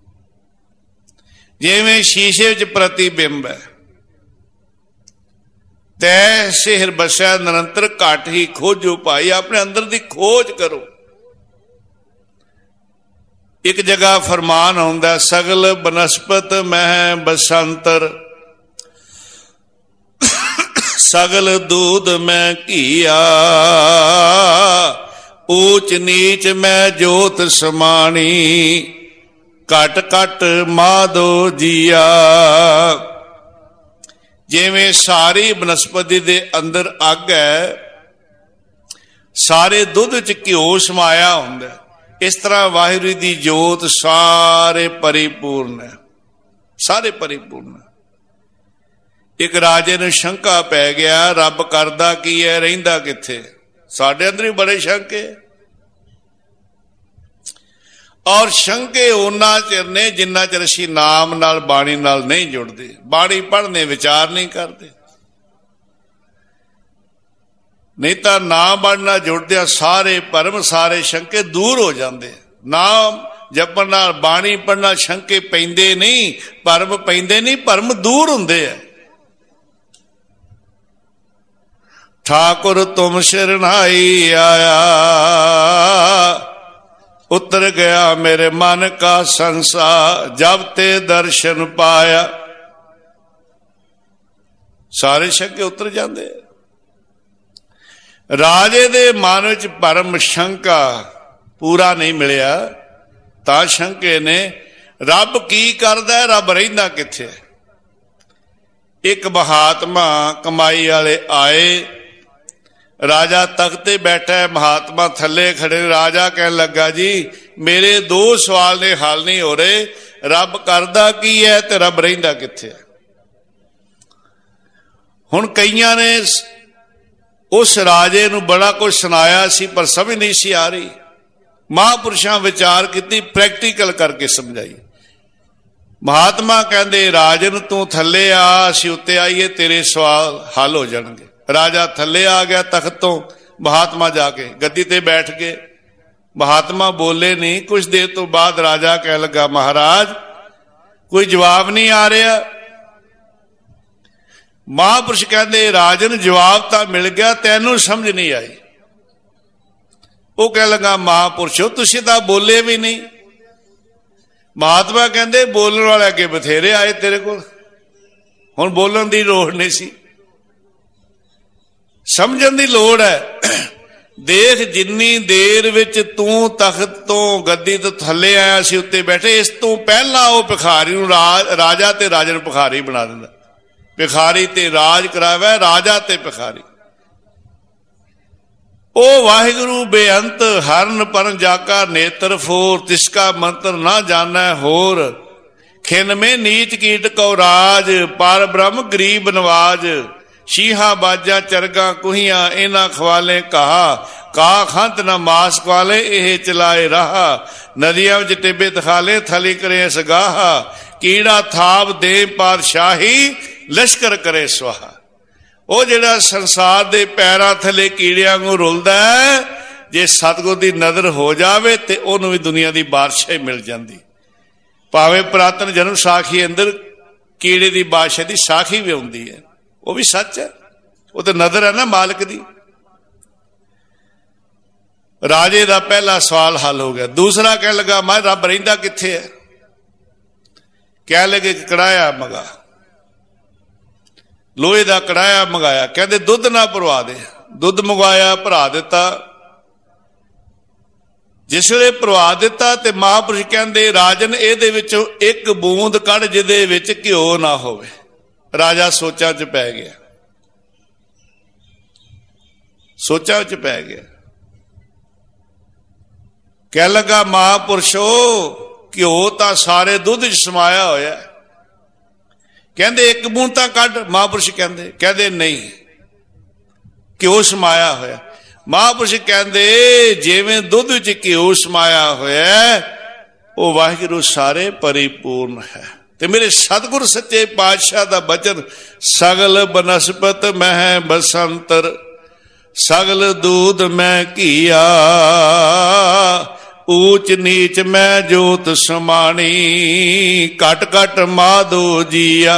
ਜਿਵੇਂ ਸ਼ੀਸ਼ੇ ਵਿੱਚ ਪ੍ਰਤੀਬਿੰਬ ਹੈ, ਤੈਸੇ ਹਿਰ ਬਸੈ ਨਿਰੰਤਰ, ਘਟ ਹੀ ਖੋਜੋ ਭਾਈ। ਆਪਣੇ ਅੰਦਰ ਦੀ ਖੋਜ ਕਰੋ। ਇੱਕ ਜਗ੍ਹਾ ਫਰਮਾਨ ਆਉਂਦਾ, ਸਗਲ ਬਨਸਪਤ ਮਹਿ ਬਸੰਤਰ, ਸਗਲ ਦੂਧ ਮੈਂ ਘੀਆ, ਊਚ ਨੀਚ ਮੈਂ ਜੋਤ ਸਮਾਣੀ, ਘਟ ਘਟ ਮਾਧੋ ਜੀਆ। ਜਿਵੇਂ ਸਾਰੀ ਬਨਸਪਤੀ ਦੇ ਅੰਦਰ ਅੱਗ ਹੈ, ਸਾਰੇ ਦੁੱਧ ਚ ਘਿਓ ਸਮਾਇਆ ਹੁੰਦਾ, ਇਸ ਤਰ੍ਹਾਂ ਵਾਹਿਗੁਰੂ ਦੀ ਜੋਤ ਸਾਰੇ ਪਰਿਪੂਰਨ ਹੈ, ਸਾਰੇ ਪਰਿਪੂਰਨ। ਇੱਕ ਰਾਜੇ ਨੂੰ ਸ਼ੰਕਾ ਪੈ ਗਿਆ, ਰੱਬ ਕਰਦਾ ਕੀ ਹੈ, ਰਹਿੰਦਾ ਕਿੱਥੇ? ਸਾਡੇ ਅੰਦਰ ਵੀ ਬੜੇ ਸ਼ੰਕੇ, ਔਰ ਸ਼ੰਕੇ ਉਹਨਾਂ ਚਿਰ ਨੇ ਜਿੰਨਾ ਚਿਰ ਅਸੀਂ ਨਾਮ ਨਾਲ ਬਾਣੀ ਨਾਲ ਨਹੀਂ ਜੁੜਦੇ, ਬਾਣੀ ਪੜ੍ਹਨੇ ਵਿਚਾਰ ਨਹੀਂ ਕਰਦੇ। ਨਹੀਂ ਤਾਂ ਨਾਮ ਬਾਣੀ ਨਾਲ ਜੁੜਦਿਆਂ ਸਾਰੇ ਭਰਮ ਸਾਰੇ ਸ਼ੰਕੇ ਦੂਰ ਹੋ ਜਾਂਦੇ। ਨਾਮ ਜਪਣ ਨਾਲ ਬਾਣੀ ਪੜ੍ਹਨ ਨਾਲ ਸ਼ੰਕੇ ਪੈਂਦੇ ਨਹੀਂ, ਭਰਮ ਪੈਂਦੇ ਨਹੀਂ, ਭਰਮ ਦੂਰ ਹੁੰਦੇ ਆ। ਠਾਕੁਰ ਤੁਮ ਸ਼ਰਨਾਈ ਆਇਆ, ਉਤਰ ਗਿਆ ਮੇਰੇ ਮਨ ਕਾ ਸੰਸਾ, ਜਬ ਤੇ ਦਰਸ਼ਨ ਪਾਇਆ। ਸਾਰੇ ਸ਼ੰਕੇ ਉਤਰ ਜਾਂਦੇ। ਰਾਜੇ ਦੇ ਮਨ ਵਿੱਚ ਭਰਮ ਸ਼ੰਕਾ ਪੂਰਾ ਨਹੀਂ ਮਿਲਿਆ, ਤਾਂ ਸ਼ੰਕੇ ਨੇ ਰੱਬ ਕੀ ਕਰਦਾ, ਰੱਬ ਰਹਿੰਦਾ ਕਿੱਥੇ? ਇੱਕ ਮਹਾਤਮਾ ਕਮਾਈ ਵਾਲੇ ਆਏ, ਰਾਜਾ ਤਖਤ ਤੇ ਬੈਠਾ ਹੈ, ਮਹਾਤਮਾ ਥੱਲੇ ਖੜੇ। ਰਾਜਾ ਕਹਿਣ ਲੱਗਾ, ਜੀ ਮੇਰੇ ਦੋ ਸਵਾਲ ਨੇ ਹੱਲ ਨਹੀਂ ਹੋ ਰਹੇ, ਰੱਬ ਕਰਦਾ ਕੀ ਹੈ ਤੇ ਰੱਬ ਰਹਿੰਦਾ ਕਿੱਥੇ ਹੈ? ਹੁਣ ਕਈਆਂ ਨੇ ਉਸ ਰਾਜੇ ਨੂੰ ਬੜਾ ਕੁਝ ਸੁਣਾਇਆ ਸੀ, ਪਰ ਸਮਝ ਨਹੀਂ ਸੀ ਆ ਰਹੀ। ਮਹਾਂਪੁਰਸ਼ਾਂ ਵਿਚਾਰ ਕੀਤੀ, ਪ੍ਰੈਕਟੀਕਲ ਕਰਕੇ ਸਮਝਾਈ। ਮਹਾਤਮਾ ਕਹਿੰਦੇ, ਰਾਜਨ ਤੂੰ ਥੱਲੇ ਆ, ਅਸੀਂ ਉੱਤੇ ਆਈਏ, ਤੇਰੇ ਸਵਾਲ ਹੱਲ ਹੋ ਜਾਣਗੇ। ਰਾਜਾ ਥੱਲੇ ਆ ਗਿਆ ਤਖਤ ਤੋਂ, ਮਹਾਤਮਾ ਜਾ ਕੇ ਗੱਦੀ ਤੇ ਬੈਠ ਗਏ। ਮਹਾਤਮਾ ਬੋਲੇ ਨਹੀਂ। ਕੁਝ ਦੇਰ ਤੋਂ ਬਾਅਦ ਰਾਜਾ ਕਹਿਣ ਲੱਗਾ, ਮਹਾਰਾਜ ਕੋਈ ਜਵਾਬ ਨਹੀਂ ਆ ਰਿਹਾ। ਮਹਾਂਪੁਰਸ਼ ਕਹਿੰਦੇ, ਰਾਜਨ ਜਵਾਬ ਤਾਂ ਮਿਲ ਗਿਆ, ਤੈਨੂੰ ਸਮਝ ਨਹੀਂ ਆਈ। ਉਹ ਕਹਿਣ ਲੱਗਾ, ਮਹਾਂਪੁਰਸ਼ੋ ਤੁਸੀਂ ਤਾਂ ਬੋਲੇ ਵੀ ਨਹੀਂ। ਮਹਾਤਮਾ ਕਹਿੰਦੇ, ਬੋਲਣ ਵਾਲੇ ਅੱਗੇ ਬਥੇਰੇ ਆਏ ਤੇਰੇ ਕੋਲ, ਹੁਣ ਬੋਲਣ ਦੀ ਲੋੜ ਨਹੀਂ ਸੀ, ਸਮਝਣ ਦੀ ਲੋੜ ਹੈ। ਦੇਖ ਜਿੰਨੀ ਦੇਰ ਵਿੱਚ ਤੂੰ ਤਖਤ ਤੋਂ ਗੱਦੀ ਤੋਂ ਥੱਲੇ ਆਇਆ ਸੀ, ਉੱਤੇ ਬੈਠੇ, ਇਸ ਤੋਂ ਪਹਿਲਾਂ ਉਹ ਭਿਖਾਰੀ ਨੂੰ ਰਾਜਾ ਤੇ ਰਾਜਨ ਭਿਖਾਰੀ ਬਣਾ ਦਿੰਦਾ। ਭਿਖਾਰੀ ਤੇ ਰਾਜ ਕਰਾਵੇ, ਰਾਜਾ ਤੇ ਭਿਖਾਰੀ। ਉਹ ਵਾਹਿਗੁਰੂ ਬੇਅੰਤ ਹਰਨ ਪਰਨ ਜਾਕਾ ਨੇਤਰ ਫੋਰ, ਤਿਸਕਾ ਮੰਤਰ ਨਾ ਜਾਣੈ ਹੋਰ। ਖਿਨ ਮੇ ਨੀਚ ਕੀਟ ਕਉ ਰਾਜ, ਪਰ ਬ੍ਰਹਮ ਗਰੀਬ ਨਵਾਜ। ਸ਼ੀਹਾ ਬਾਜਾਂ ਚਰਗਾ ਕੁਹੀਆਂ, ਇਹਨਾਂ ਖਵਾਲੇ ਕਹਾ। ਕਾ ਖੰਤ ਨਾ ਮਾਸ ਖਵਾਲੇ, ਇਹ ਚਲਾਏ ਰਹਾ। ਨਦੀਆਂ ਵਿੱਚ ਟਿੱਬੇ ਦਿਖਾਲੇ, ਥਲੀ ਕਰੇ ਸਗਾਹਾ। ਕੀੜਾ ਥਾਪ ਦੇ ਪਾਤਸ਼ਾਹੀ, ਲਸ਼ਕਰ ਕਰੇ ਸਵਾਹਾ। ਉਹ ਜਿਹੜਾ ਸੰਸਾਰ ਦੇ ਪੈਰਾਂ ਥੱਲੇ ਕੀੜਿਆਂ ਨੂੰ ਰੁਲਦਾ ਹੈ, ਜੇ ਸਤਿਗੁਰ ਦੀ ਨਜ਼ਰ ਹੋ ਜਾਵੇ ਤੇ ਉਹਨੂੰ ਵੀ ਦੁਨੀਆ ਦੀ ਬਾਦਸ਼ਾਹੀ ਮਿਲ ਜਾਂਦੀ। ਭਾਵੇਂ ਪੁਰਾਤਨ ਜਨਮ ਸਾਖੀ ਅੰਦਰ ਕੀੜੇ ਦੀ ਬਾਦਸ਼ਾਹੀ ਦੀ ਸਾਖੀ ਵੀ ਆਉਂਦੀ ਹੈ, ਉਹ ਵੀ ਸੱਚ ਹੈ। ਉਹ ਤਾਂ ਨਜ਼ਰ ਹੈ ਨਾ ਮਾਲਕ ਦੀ। ਰਾਜੇ ਦਾ ਪਹਿਲਾ ਸਵਾਲ ਹੱਲ ਹੋ ਗਿਆ। ਦੂਸਰਾ ਕਹਿਣ ਲੱਗਾ, ਮੈਂ ਰੱਬ ਰਹਿੰਦਾ ਕਿੱਥੇ ਹੈ? ਕਹਿ ਲਗੇ ਕੜਾਇਆ ਮੰਗਾ, ਲੋਹੇ ਦਾ ਕੜਾਇਆ ਮੰਗਾਇਆ। ਕਹਿੰਦੇ ਦੁੱਧ ਨਾ ਭਰਵਾ ਦੇ। ਦੁੱਧ ਮੰਗਵਾਇਆ, ਭਰਾ ਦਿੱਤਾ। ਜਿਸ ਵੇਲੇ ਭਰਵਾ ਦਿੱਤਾ ਤੇ ਮਹਾਂਪੁਰਸ਼ ਕਹਿੰਦੇ, ਰਾਜਨ ਇਹਦੇ ਵਿੱਚੋਂ ਇੱਕ ਬੂੰਦ ਕੱਢ ਜਿਹਦੇ ਵਿੱਚ ਘਿਓ ਨਾ ਹੋਵੇ। ਰਾਜਾ ਸੋਚਾਂ ਚ ਪੈ ਗਿਆ, ਸੋਚਾਂ ਚ ਪੈ ਗਿਆ। ਕਹਿ ਲੱਗਾ, ਮਹਾਂਪੁਰਸ਼ੋ ਘਿਓ ਤਾਂ ਸਾਰੇ ਦੁੱਧ ਚ ਸਮਾਇਆ ਹੋਇਆ। ਕਹਿੰਦੇ ਇੱਕ ਬੂੰਦ ਤਾਂ ਕੱਢ। ਮਹਾਂਪੁਰਸ਼ ਕਹਿੰਦੇ ਨਹੀਂ, ਘਿਓ ਸਮਾਇਆ ਹੋਇਆ। ਮਹਾਂਪੁਰਸ਼ ਕਹਿੰਦੇ, ਜਿਵੇਂ ਦੁੱਧ ਵਿੱਚ ਘਿਓ ਸਮਾਇਆ ਹੋਇਆ, ਉਹ ਵਾਹਿਗੁਰੂ ਸਾਰੇ ਪਰਿਪੂਰਨ ਹੈ। ਤੇ ਮੇਰੇ ਸਤਿਗੁਰ ਸੱਚੇ ਪਾਤਸ਼ਾਹ ਦਾ ਬਚਨ, ਸਗਲ ਬਨਸਪਤ ਮਹਿ ਬਸੰਤਰ, ਸਗਲ ਦੂਧ ਮੈਂ ਘੀਆ, ਊਚ ਨੀਚ ਮੈਂ ਜੋਤ ਸਮਾਣੀ, ਘਟ ਘਟ ਮਾਧੋ ਜੀਆ।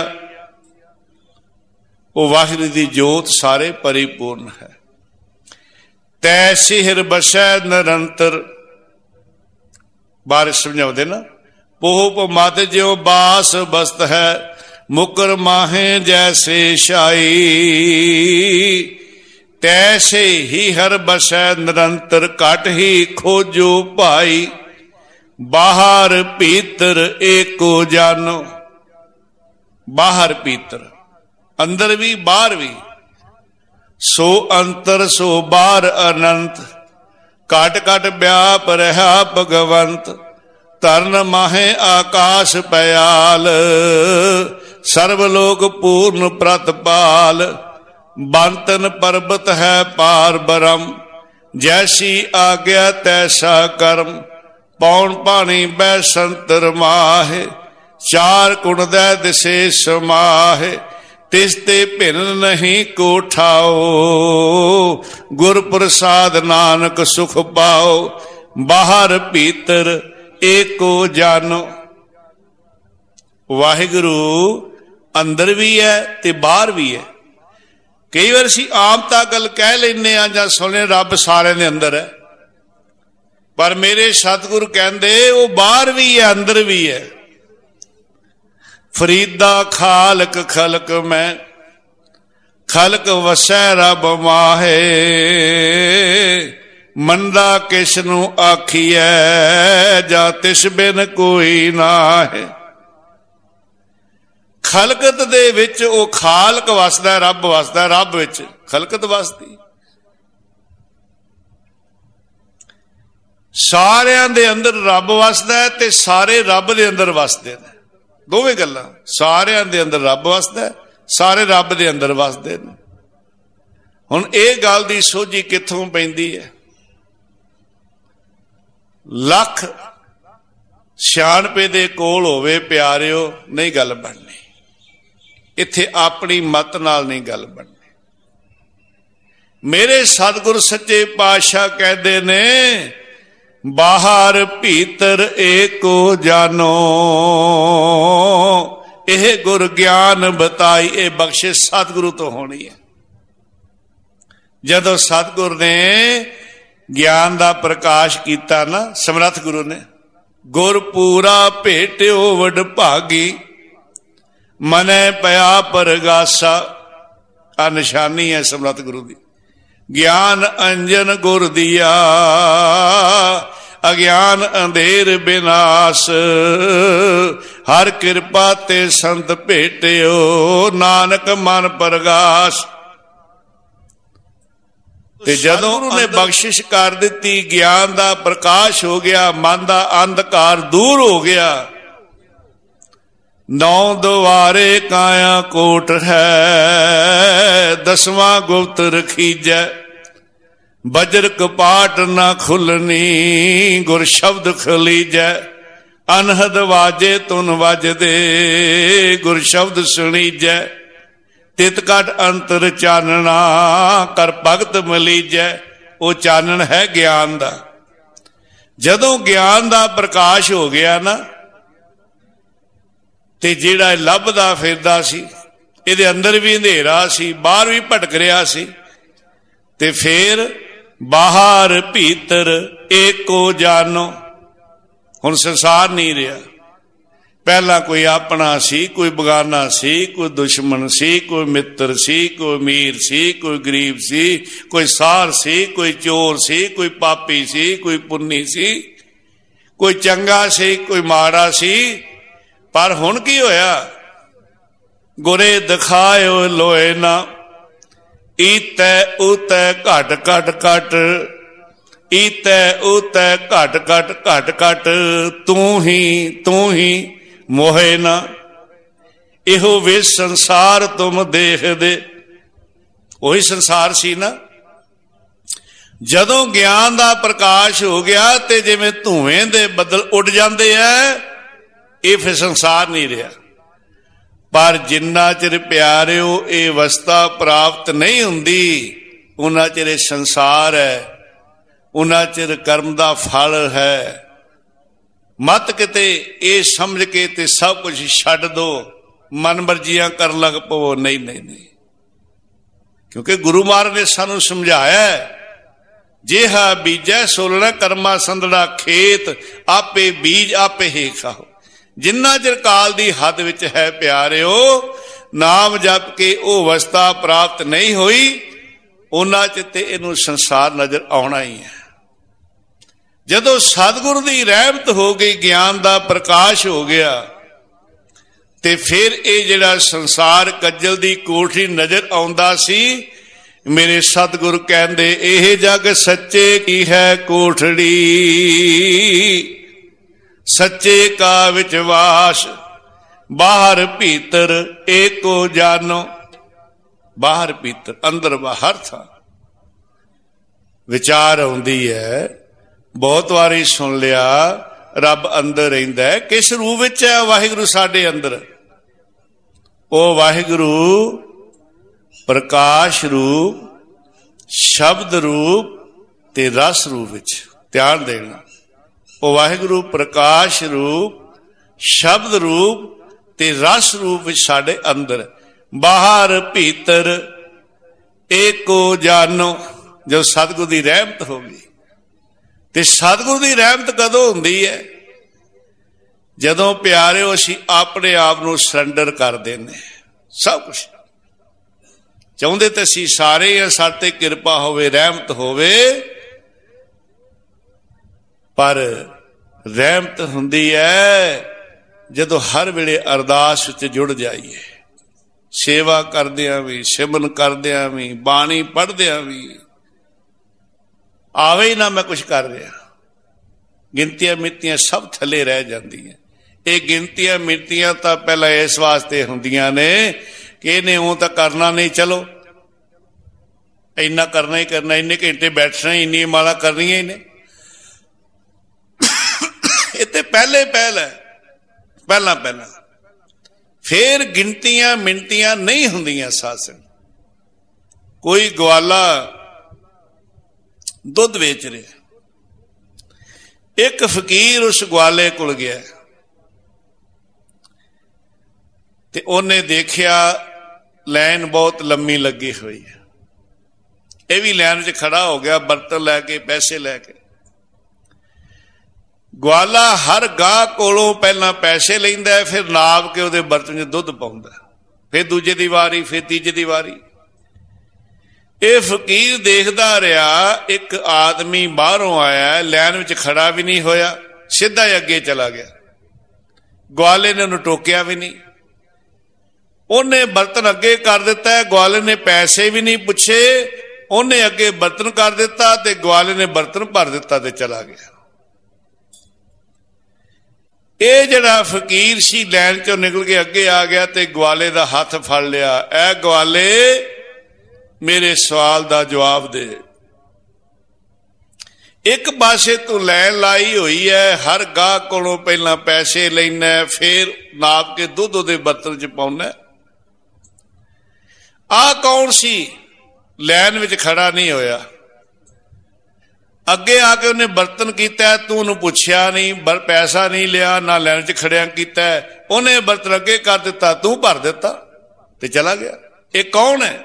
ਉਹ ਵਾਹਿਗੁਰੂ ਦੀ ਜੋਤ ਸਾਰੇ ਪਰਿਪੂਰਨ ਹੈ। ਤੈ ਸਿਹਰ ਬਸੈ ਨਿਰੰਤਰ, ਬਾਰਿਸ਼ ਸਮਝਾਉਂਦੇ ਨਾ, ਪੋਪ ਮਦ ਜਿਉ ਬਾਸ ਬਸਤ ਹੈ, ਮੁਕਰ ਮਾਹੇ ਜੈਸੇ ਸ਼ਾਈ, ਤੈਸੇ ਹੀ ਹਰ ਬਸੈ ਨਿਰੰਤਰ, ਘਟ ਹੀ ਖੋਜੋ ਭਾਈ, ਬਾਹਰ ਭੀਤਰ ਏਕੋ ਜਾਨੋ। ਬਾਹਰ ਭੀਤਰ, ਅੰਦਰ ਵੀ ਬਾਹਰ ਵੀ, ਸੋ ਅੰਤਰ ਸੋ ਬਾਹਰ ਅਨੰਤ, ਘਟ ਘਟ ਵਿਆਪ ਰਹਾ ਭਗਵੰਤ, ਧਰਨ ਮਾਹੇ ਆਕਾਸ਼ ਪਿਆਲ, ਸਰਬ ਲੋਕ ਪੂਰਨ ਪ੍ਰਤਪਾਲ, ਬੰਤਨ ਪਰਬਤ ਹੈ ਪਾਰ ਬਰਮ, ਜੈਸੀ ਆਗਿਆ ਤੈਸਾ ਕਰਮ, ਪੌਣ ਪਾਣੀ ਬੈ ਸੰਤਰ ਮਾਹੇ, ਚਾਰ ਕੁਣ ਦੈ ਦਿਸੇ ਸਮਾਹੇ, ਤਿਸ ਤੇ ਭਿੰਨ ਨਹੀਂ ਕੋ ਠਾਓ, ਗੁਰ ਪ੍ਰਸਾਦ ਨਾਨਕ ਸੁਖ ਪਾਓ, ਬਾਹਰ ਭੀਤਰ ਏਕੋ ਜਾਨੋ। ਵਾਹਿਗੁਰੂ ਅੰਦਰ ਵੀ ਹੈ ਤੇ ਬਾਹਰ ਵੀ ਹੈ। ਕਈ ਵਾਰ ਅਸੀਂ ਆਮ ਤਾਂ ਗੱਲ ਕਹਿ ਲੈਂਦੇ ਆ ਜਾਂ ਸੁਣੇ ਰੱਬ ਸਾਰਿਆਂ ਦੇ ਅੰਦਰ ਹੈ, ਪਰ ਮੇਰੇ ਸਤਿਗੁਰ ਕਹਿੰਦੇ ਉਹ ਬਾਹਰ ਵੀ ਹੈ ਅੰਦਰ ਵੀ ਹੈ। ਫਰੀਦਾ ਖਾਲਕ ਖਲਕ ਮੈਂ, ਖਲਕ ਵਸੈ ਰੱਬ ਮਾਹੇ, ਮੰਦਾ ਕਿਸ ਨੂੰ ਆਖੀਐ, ਜਾਂ ਤਿਸ ਬਿਨ ਕੋਈ ਨਾਹੀ। ਖਲਕਤ ਦੇ ਵਿੱਚ ਉਹ ਖਾਲਕ ਵਸਦਾ, ਰੱਬ ਵਸਦਾ, ਰੱਬ ਵਿੱਚ ਖਲਕਤ ਵਸਦੀ। ਸਾਰਿਆਂ ਦੇ ਅੰਦਰ ਰੱਬ ਵਸਦਾ ਹੈ ਤੇ ਸਾਰੇ ਰੱਬ ਦੇ ਅੰਦਰ ਵਸਦੇ ਨੇ। ਦੋਵੇਂ ਗੱਲਾਂ, ਸਾਰਿਆਂ ਦੇ ਅੰਦਰ ਰੱਬ ਵਸਦਾ, ਸਾਰੇ ਰੱਬ ਦੇ ਅੰਦਰ ਵਸਦੇ ਨੇ। ਹੁਣ ਇਹ ਗੱਲ ਦੀ ਸੋਝੀ ਕਿੱਥੋਂ ਪੈਂਦੀ ਹੈ? ਲੱਖ ਸਿਆਣਪੇ ਦੇ ਕੋਲ ਹੋਵੇ ਪਿਆਰਿਓ, ਨਹੀਂ ਗੱਲ ਬਣਨੀ। ਇੱਥੇ ਆਪਣੀ ਮਤ ਨਾਲ ਨਹੀਂ ਗੱਲ ਬਣਨੀ। ਮੇਰੇ ਸਤਿਗੁਰ ਸੱਚੇ ਪਾਤਸ਼ਾਹ ਕਹਿੰਦੇ ਨੇ, ਬਾਹਰ ਭੀਤਰ ਏਕੋ ਜਾਨੋ, ਇਹ ਗੁਰ ਗਿਆਨ ਬਤਾਈ। ਇਹ ਬਖਸ਼ਿਸ਼ ਸਤਿਗੁਰੂ ਤੋਂ ਹੋਣੀ ਹੈ। ਜਦੋਂ ਸਤਿਗੁਰ ਨੇ ਗਿਆਨ ਦਾ ਪ੍ਰਕਾਸ਼ ਕੀਤਾ ਨਾ, ਸਮਰੱਥ ਗੁਰੂ ਨੇ, ਗੁਰ ਪੂਰਾ ਭੇਟਿਓ ਵਡ ਭਾਗੀ, ਮਨੈ ਪਿਆ ਪਰਗਾਸਾ। ਆ ਨਿਸ਼ਾਨੀ ਹੈ ਸਮਰੱਥ ਗੁਰੂ ਦੀ। ਗਿਆਨ ਅੰਜਨ ਗੁਰ ਦੀਆ, ਅਗਿਆਨ ਅੰਧੇਰ ਬਿਨਾਸ਼, ਹਰ ਕਿਰਪਾ ਤੇ ਸੰਤ ਭੇਟਿਓ, ਨਾਨਕ ਮਨ ਪ੍ਰਗਾਸ਼। ਤੇ ਜਦੋਂ ਉਹਨੇ ਬਖਸ਼ਿਸ਼ ਕਰ ਦਿੱਤੀ, ਗਿਆਨ ਦਾ ਪ੍ਰਕਾਸ਼ ਹੋ ਗਿਆ, ਮਨ ਦਾ ਅੰਧਕਾਰ ਦੂਰ ਹੋ ਗਿਆ। 9 ਦੁਆਰੇ ਕਾਇਆ ਕੋਟ ਹੈ, 10ਵਾਂ ਗੁਪਤ ਰਖੀਜੈ, ਬਜਰ ਕਪਾਟ ਨਾ ਖੁੱਲਣੀ, ਗੁਰ ਸ਼ਬਦ ਖਲੀਜੈ, ਅਨਹਦ ਵਾਜੇ ਤੁਨ ਵਜਦੇ, ਗੁਰ ਸ਼ਬਦ ਸੁਣੀਜੈ, ਤਿਤ ਕਟ ਅੰਤਰ ਚਾਨਣਾ, ਕਰ ਭਗਤ ਮਲੀਜੈ। ਉਹ ਚਾਨਣ ਹੈ ਗਿਆਨ ਦਾ। ਜਦੋਂ ਗਿਆਨ ਦਾ ਪ੍ਰਕਾਸ਼ ਹੋ ਗਿਆ ਨਾ, ਤੇ ਜਿਹੜਾ ਲੱਭਦਾ ਫਿਰਦਾ ਸੀ, ਇਹਦੇ ਅੰਦਰ ਵੀ ਅੰਧੇਰਾ ਸੀ, ਬਾਹਰ ਵੀ ਭਟਕ ਰਿਹਾ ਸੀ, ਤੇ ਫੇਰ ਬਾਹਰ ਭੀਤਰ ਏਕੋ ਜਾਨੋ। ਹੁਣ ਸੰਸਾਰ ਨਹੀਂ ਰਿਹਾ। ਪਹਿਲਾਂ ਕੋਈ ਆਪਣਾ ਸੀ, ਕੋਈ ਬਗਾਨਾ ਸੀ, ਕੋਈ ਦੁਸ਼ਮਣ ਸੀ, ਕੋਈ ਮਿੱਤਰ ਸੀ, ਕੋਈ ਅਮੀਰ ਸੀ, ਕੋਈ ਗਰੀਬ ਸੀ, ਕੋਈ ਸਾਰ ਸੀ, ਕੋਈ ਚੋਰ ਸੀ, ਕੋਈ ਪਾਪੀ ਸੀ, ਕੋਈ ਪੁੰਨੀ ਸੀ, ਕੋਈ ਚੰਗਾ ਸੀ, ਕੋਈ ਮਾੜਾ ਸੀ। ਪਰ ਹੁਣ ਕੀ ਹੋਇਆ? ਗੁਰੇ ਦਿਖਾਇਓ ਲੋਏ ਨਾ, ਈਤੈ ਉਤੈ ਘਟ ਘਟ ਘਟ, ਈਤੈ ਉਤੈ ਘਟ ਘਟ ਘਟ ਘਟ, ਤੂੰ ਹੀ ਮੋਹੇ ਨਾ। ਇਹੋ ਵੇ ਸੰਸਾਰ ਤੁਮ ਦੇਖਦੇ। ਉਹੀ ਸੰਸਾਰ ਸੀ ਨਾ। ਜਦੋਂ ਗਿਆਨ ਦਾ ਪ੍ਰਕਾਸ਼ ਹੋ ਗਿਆ ਤੇ ਜਿਵੇਂ ਧੂਏਂ ਦੇ ਬੱਦਲ ਉੱਡ ਜਾਂਦੇ ਐ, ਇਹ ਫਿਰ ਸੰਸਾਰ ਨਹੀਂ ਰਿਹਾ। ਪਰ ਜਿੰਨਾ ਚਿਰ ਪਿਆਰਿਓ ਇਹ ਅਵਸਥਾ ਪ੍ਰਾਪਤ ਨਹੀਂ ਹੁੰਦੀ, ਉਹਨਾਂ ਚਿਰ ਇਹ ਸੰਸਾਰ ਹੈ, ਉਹਨਾਂ ਚਿਰ ਕਰਮ ਦਾ ਫਲ ਹੈ। ਮਤ ਕਿਤੇ ਇਹ ਸਮਝ ਕੇ ਤੇ ਸਭ ਕੁਝ ਛੱਡ ਦੋ, ਮਨ ਮਰਜ਼ੀਆਂ ਕਰਨ ਲੱਗ ਪਵੋ। ਨਹੀਂ ਨਹੀਂ ਨਹੀਂ, ਕਿਉਂਕਿ ਗੁਰੂ ਮਹਾਰਾਜ ਨੇ ਸਾਨੂੰ ਸਮਝਾਇਆ, ਜਿਹਾ ਬੀਜੈ ਸੋਲਣਾ ਕਰਮਾ ਸੰਧੜਾ ਖੇਤ, ਆਪੇ ਬੀਜ ਆਪੇ ਹੀ ਖਾਓ। ਜਿੰਨਾ ਚਿਰ ਕਾਲ ਦੀ ਹੱਦ ਵਿੱਚ ਹੈ ਪਿਆਰਿਓ, ਨਾਮ ਜਪ ਕੇ ਉਹ ਅਵਸਥਾ ਪ੍ਰਾਪਤ ਨਹੀਂ ਹੋਈ, ਉਹਨਾਂ ਚ ਤੇ ਇਹਨੂੰ ਸੰਸਾਰ ਨਜ਼ਰ ਆਉਣਾ ਹੀ ਹੈ। ਜਦੋਂ ਸਤਿਗੁਰੂ ਦੀ ਰਹਿਮਤ ਹੋ ਗਈ, ਗਿਆਨ ਦਾ ਪ੍ਰਕਾਸ਼ ਹੋ ਗਿਆ, ਤੇ ਫਿਰ ਇਹ ਜਿਹੜਾ ਸੰਸਾਰ ਕੱਜਲ ਦੀ ਕੋਠੜੀ ਨਜ਼ਰ ਆਉਂਦਾ ਸੀ, ਮੇਰੇ ਸਤਿਗੁਰੂ ਕਹਿੰਦੇ ਇਹ ਜਗ ਸੱਚੇ ਕੀ ਹੈ ਕੋਠੜੀ, ਸੱਚੇ ਕਾ ਵਿੱਚ ਵਾਸ, ਬਾਹਰ ਭੀਤਰ ਏਕੋ ਜਾਨੋ। ਬਾਹਰ ਭੀਤਰ, ਅੰਦਰ ਬਾਹਰ ਥਾਂ ਵਿਚਾਰ ਆਉਂਦੀ ਹੈ। ਬਹੁਤ ਵਾਰੀ ਸੁਣ ਲਿਆ, ਰੱਬ ਅੰਦਰ ਰਹਿੰਦਾ ਹੈ। ਕਿਸ ਰੂਪ ਵਿੱਚ ਹੈ ਵਾਹਿਗੁਰੂ ਸਾਡੇ ਅੰਦਰ? ਉਹ ਵਾਹਿਗੁਰੂ ਪ੍ਰਕਾਸ਼ ਰੂਪ, ਸ਼ਬਦ ਰੂਪ ਤੇ ਰਸ ਰੂਪ ਵਿੱਚ। ਧਿਆਨ ਦੇਣਾ, ਉਹ ਵਾਹਿਗੁਰੂ ਪ੍ਰਕਾਸ਼ ਰੂਪ, ਸ਼ਬਦ ਰੂਪ ਤੇ ਰਸ ਰੂਪ ਵਿੱਚ ਸਾਡੇ ਅੰਦਰ। ਬਾਹਰ ਭੀਤਰ ਏਕੋ ਜਾਨੋ। ਜੋ ਸਤਿਗੁਰੂ ਦੀ ਰਹਿਮਤ ਹੋ ਗਈ, ਤੇ ਸਤਿਗੁਰੂ ਦੀ ਰਹਿਮਤ ਕਦੋਂ ਹੁੰਦੀ ਹੈ? ਜਦੋਂ ਪਿਆਰਿਓ ਅਸੀਂ ਆਪਣੇ ਆਪ ਨੂੰ ਸਰੈਂਡਰ ਕਰ ਦਿੰਦੇ। ਸਭ ਕੁਝ ਚਾਹੁੰਦੇ ਤੇ ਅਸੀਂ ਸਾਰੇ ਆ, ਸਾਡੇ ਤੇ ਕਿਰਪਾ ਹੋਵੇ, ਰਹਿਮਤ ਹੋਵੇ, ਪਰ ਰਹਿਮਤ ਹੁੰਦੀ ਹੈ ਜਦੋਂ ਹਰ ਵੇਲੇ ਅਰਦਾਸ ਵਿੱਚ ਜੁੜ ਜਾਈਏ, ਸੇਵਾ ਕਰਦਿਆਂ ਵੀ, ਸਿਮਰਨ ਕਰਦਿਆਂ ਵੀ, ਬਾਣੀ ਪੜ੍ਹਦਿਆਂ ਵੀ। ਆਵੇ ਹੀ ਨਾ ਮੈਂ ਕੁਛ ਕਰ ਰਿਹਾ, ਗਿਣਤੀਆਂ ਮਿਣਤੀਆਂ ਸਭ ਥੱਲੇ ਰਹਿ ਜਾਂਦੀਆਂ। ਇਹ ਗਿਣਤੀਆਂ ਮਿਣਤੀਆਂ ਤਾਂ ਪਹਿਲਾਂ ਇਸ ਵਾਸਤੇ ਹੁੰਦੀਆਂ ਨੇ ਕਿ ਇਹਨੇ ਉਹ ਤਾਂ ਕਰਨਾ ਨਹੀਂ, ਚਲੋ ਇੰਨਾ ਕਰਨਾ ਹੀ ਕਰਨਾ, ਇੰਨੇ ਘੰਟੇ ਬੈਠਣਾ, ਇੰਨੀ ਮਾਲਾ ਕਰਨੀਆਂ ਹੀ ਨੇ। ਇਹ ਤੇ ਪਹਿਲੇ ਪਹਿਲ ਹੈ, ਪਹਿਲਾਂ ਪਹਿਲਾਂ। ਫੇਰ ਗਿਣਤੀਆਂ ਮਿਣਤੀਆਂ ਨਹੀਂ ਹੁੰਦੀਆਂ। ਸਾਸਨ ਕੋਈ ਗਵਾਲਾ ਦੁੱਧ ਵੇਚ ਰਿਹਾ, ਇੱਕ ਫਕੀਰ ਉਸ ਗਵਾਲੇ ਕੋਲ ਗਿਆ ਤੇ ਉਹਨੇ ਦੇਖਿਆ ਲਾਈਨ ਬਹੁਤ ਲੰਮੀ ਲੱਗੀ ਹੋਈ ਹੈ। ਇਹ ਵੀ ਲਾਈਨ 'ਚ ਖੜਾ ਹੋ ਗਿਆ, ਬਰਤਨ ਲੈ ਕੇ, ਪੈਸੇ ਲੈ ਕੇ। ਗਵਾਲਾ ਹਰ ਗਾਹ ਕੋਲੋਂ ਪਹਿਲਾਂ ਪੈਸੇ ਲੈਂਦਾ, ਫਿਰ ਨਾਪ ਕੇ ਉਹਦੇ ਬਰਤਨ 'ਚ ਦੁੱਧ ਪਾਉਂਦਾ, ਫਿਰ ਦੂਜੇ ਦੀ ਵਾਰੀ, ਫਿਰ ਤੀਜੇ ਦੀ ਵਾਰੀ। ਇਹ ਫਕੀਰ ਦੇਖਦਾ ਰਿਹਾ, ਇੱਕ ਆਦਮੀ ਬਾਹਰੋਂ ਆਇਆ, ਲਾਈਨ ਵਿੱਚ ਖੜਾ ਵੀ ਨਹੀਂ ਹੋਇਆ, ਸਿੱਧਾ ਹੀ ਅੱਗੇ ਚਲਾ ਗਿਆ। ਗਵਾਲੇ ਨੇ ਉਹਨੂੰ ਟੋਕਿਆ ਵੀ ਨਹੀਂ, ਉਹਨੇ ਬਰਤਨ ਅੱਗੇ ਕਰ ਦਿੱਤਾ। ਗਵਾਲੇ ਨੇ ਪੈਸੇ ਵੀ ਨਹੀਂ ਪੁੱਛੇ, ਉਹਨੇ ਅੱਗੇ ਬਰਤਨ ਕਰ ਦਿੱਤਾ ਤੇ ਗਵਾਲੇ ਨੇ ਬਰਤਨ ਭਰ ਦਿੱਤਾ ਤੇ ਚਲਾ ਗਿਆ। ਇਹ ਜਿਹੜਾ ਫਕੀਰ ਸੀ ਲਾਈਨ ਚੋਂ ਨਿਕਲ ਕੇ ਅੱਗੇ ਆ ਗਿਆ ਤੇ ਗਵਾਲੇ ਦਾ ਹੱਥ ਫੜ ਲਿਆ। ਐ ਗਵਾਲੇ, ਮੇਰੇ ਸਵਾਲ ਦਾ ਜਵਾਬ ਦੇ। ਇੱਕ ਪਾਸੇ ਤੂੰ ਲਾਈਨ ਲਾਈ ਹੋਈ ਹੈ, ਹਰ ਗਾਹ ਕੋਲੋਂ ਪਹਿਲਾਂ ਪੈਸੇ ਲੈਣਾ, ਫੇਰ ਨਾਪ ਕੇ ਦੁੱਧ ਉਹਦੇ ਬਰਤਨ 'ਚ ਪਾਉਣਾ। ਆਹ ਕੌਣ ਸੀ ਲਾਈਨ ਵਿੱਚ ਖੜਾ ਨਹੀਂ ਹੋਇਆ? ਅੱਗੇ ਆ ਕੇ ਉਹਨੇ ਬਰਤਨ ਕੀਤਾ, ਤੂੰ ਉਹਨੂੰ ਪੁੱਛਿਆ ਨਹੀਂ, ਪੈਸਾ ਨਹੀਂ ਲਿਆ, ਨਾ ਲਾਈਨ 'ਚ ਖੜਿਆ ਕੀਤਾ। ਉਹਨੇ ਬਰਤਨ ਅੱਗੇ ਕਰ ਦਿੱਤਾ, ਤੂੰ ਭਰ ਦਿੱਤਾ ਤੇ ਚਲਾ ਗਿਆ। ਇਹ ਕੌਣ ਹੈ?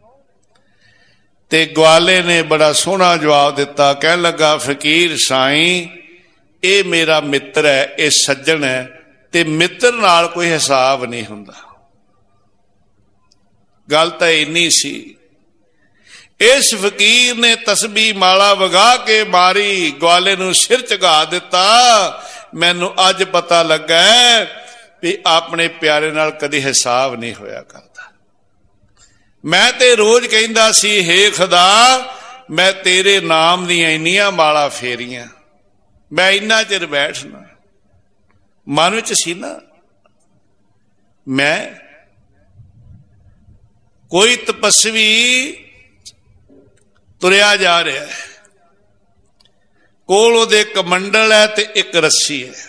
ਤੇ ਗਵਾਲੇ ਨੇ ਬੜਾ ਸੋਹਣਾ ਜਵਾਬ ਦਿੱਤਾ। ਕਹਿਣ ਲੱਗਾ, ਫਕੀਰ ਸਾਈਂ, ਇਹ ਮੇਰਾ ਮਿੱਤਰ ਹੈ, ਇਹ ਸੱਜਣ ਹੈ, ਤੇ ਮਿੱਤਰ ਨਾਲ ਕੋਈ ਹਿਸਾਬ ਨਹੀਂ ਹੁੰਦਾ। ਗੱਲ ਤਾਂ ਇੰਨੀ ਸੀ। ਇਸ ਫਕੀਰ ਨੇ ਤਸਬੀਹ ਮਾਲਾ ਵਗਾ ਕੇ ਮਾਰੀ, ਗਵਾਲੇ ਨੂੰ ਸਿਰ ਝੁਕਾ ਦਿੱਤਾ। ਮੈਨੂੰ ਅੱਜ ਪਤਾ ਲੱਗਾ ਵੀ ਆਪਣੇ ਪਿਆਰੇ ਨਾਲ ਕਦੇ ਹਿਸਾਬ ਨਹੀਂ ਹੋਇਆ ਕਰਦਾ। ਮੈਂ ਤੇ ਰੋਜ਼ ਕਹਿੰਦਾ ਸੀ, ਹੇ ਖੁਦਾ, ਮੈਂ ਤੇਰੇ ਨਾਮ ਦੀਆਂ ਇੰਨੀਆਂ ਮਾਲਾ ਫੇਰੀਆਂ, ਮੈਂ ਇੰਨਾ ਚਿਰ ਬੈਠਣਾ। ਮਨ ਵਿੱਚ ਸੀ ਨਾ, ਮੈਂ ਕੋਈ ਤਪਸਵੀ ਤੁਰਿਆ ਜਾ ਰਿਹਾ ਹੈ, ਕੋਲ ਉਹਦੇ ਕਮੰਡਲ ਹੈ ਤੇ ਇੱਕ ਰੱਸੀ ਹੈ।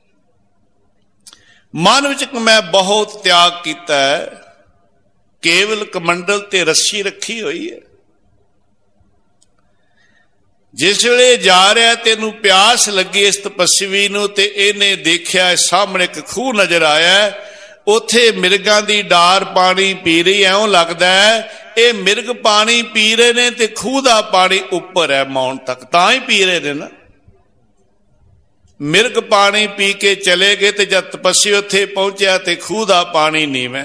ਮਨ ਵਿੱਚ ਮੈਂ ਬਹੁਤ ਤਿਆਗ ਕੀਤਾ ਹੈ, ਕੇਵਲ ਕਮੰਡਲ ਤੇ ਰੱਸੀ ਰੱਖੀ ਹੋਈ ਹੈ। ਜਿਸ ਵੇਲੇ ਜਾ ਰਿਹਾ ਤੈਨੂੰ ਪਿਆਸ ਲੱਗੀ ਇਸ ਤਪਸਵੀ ਨੂੰ, ਤੇ ਇਹਨੇ ਦੇਖਿਆ ਸਾਹਮਣੇ ਇੱਕ ਖੂਹ ਨਜ਼ਰ ਆਇਆ, ਉੱਥੇ ਮਿਰਗਾਂ ਦੀ ਡਾਰ ਪਾਣੀ ਪੀ ਰਹੀ। ਐਉਂ ਲੱਗਦਾ ਹੈ ਇਹ ਮਿਰਗ ਪਾਣੀ ਪੀ ਰਹੇ ਨੇ ਤੇ ਖੂਹ ਦਾ ਪਾਣੀ ਉੱਪਰ ਹੈ ਮੌਣ ਤੱਕ, ਤਾਂ ਹੀ ਪੀ ਰਹੇ ਨੇ ਨਾ। ਮਿਰਗ ਪਾਣੀ ਪੀ ਕੇ ਚਲੇ ਗਏ ਤੇ ਜਦ ਤਪੱਸੀ ਉੱਥੇ ਪਹੁੰਚਿਆ ਤੇ ਖੂਹ ਦਾ ਪਾਣੀ ਨੀਵਾਂ।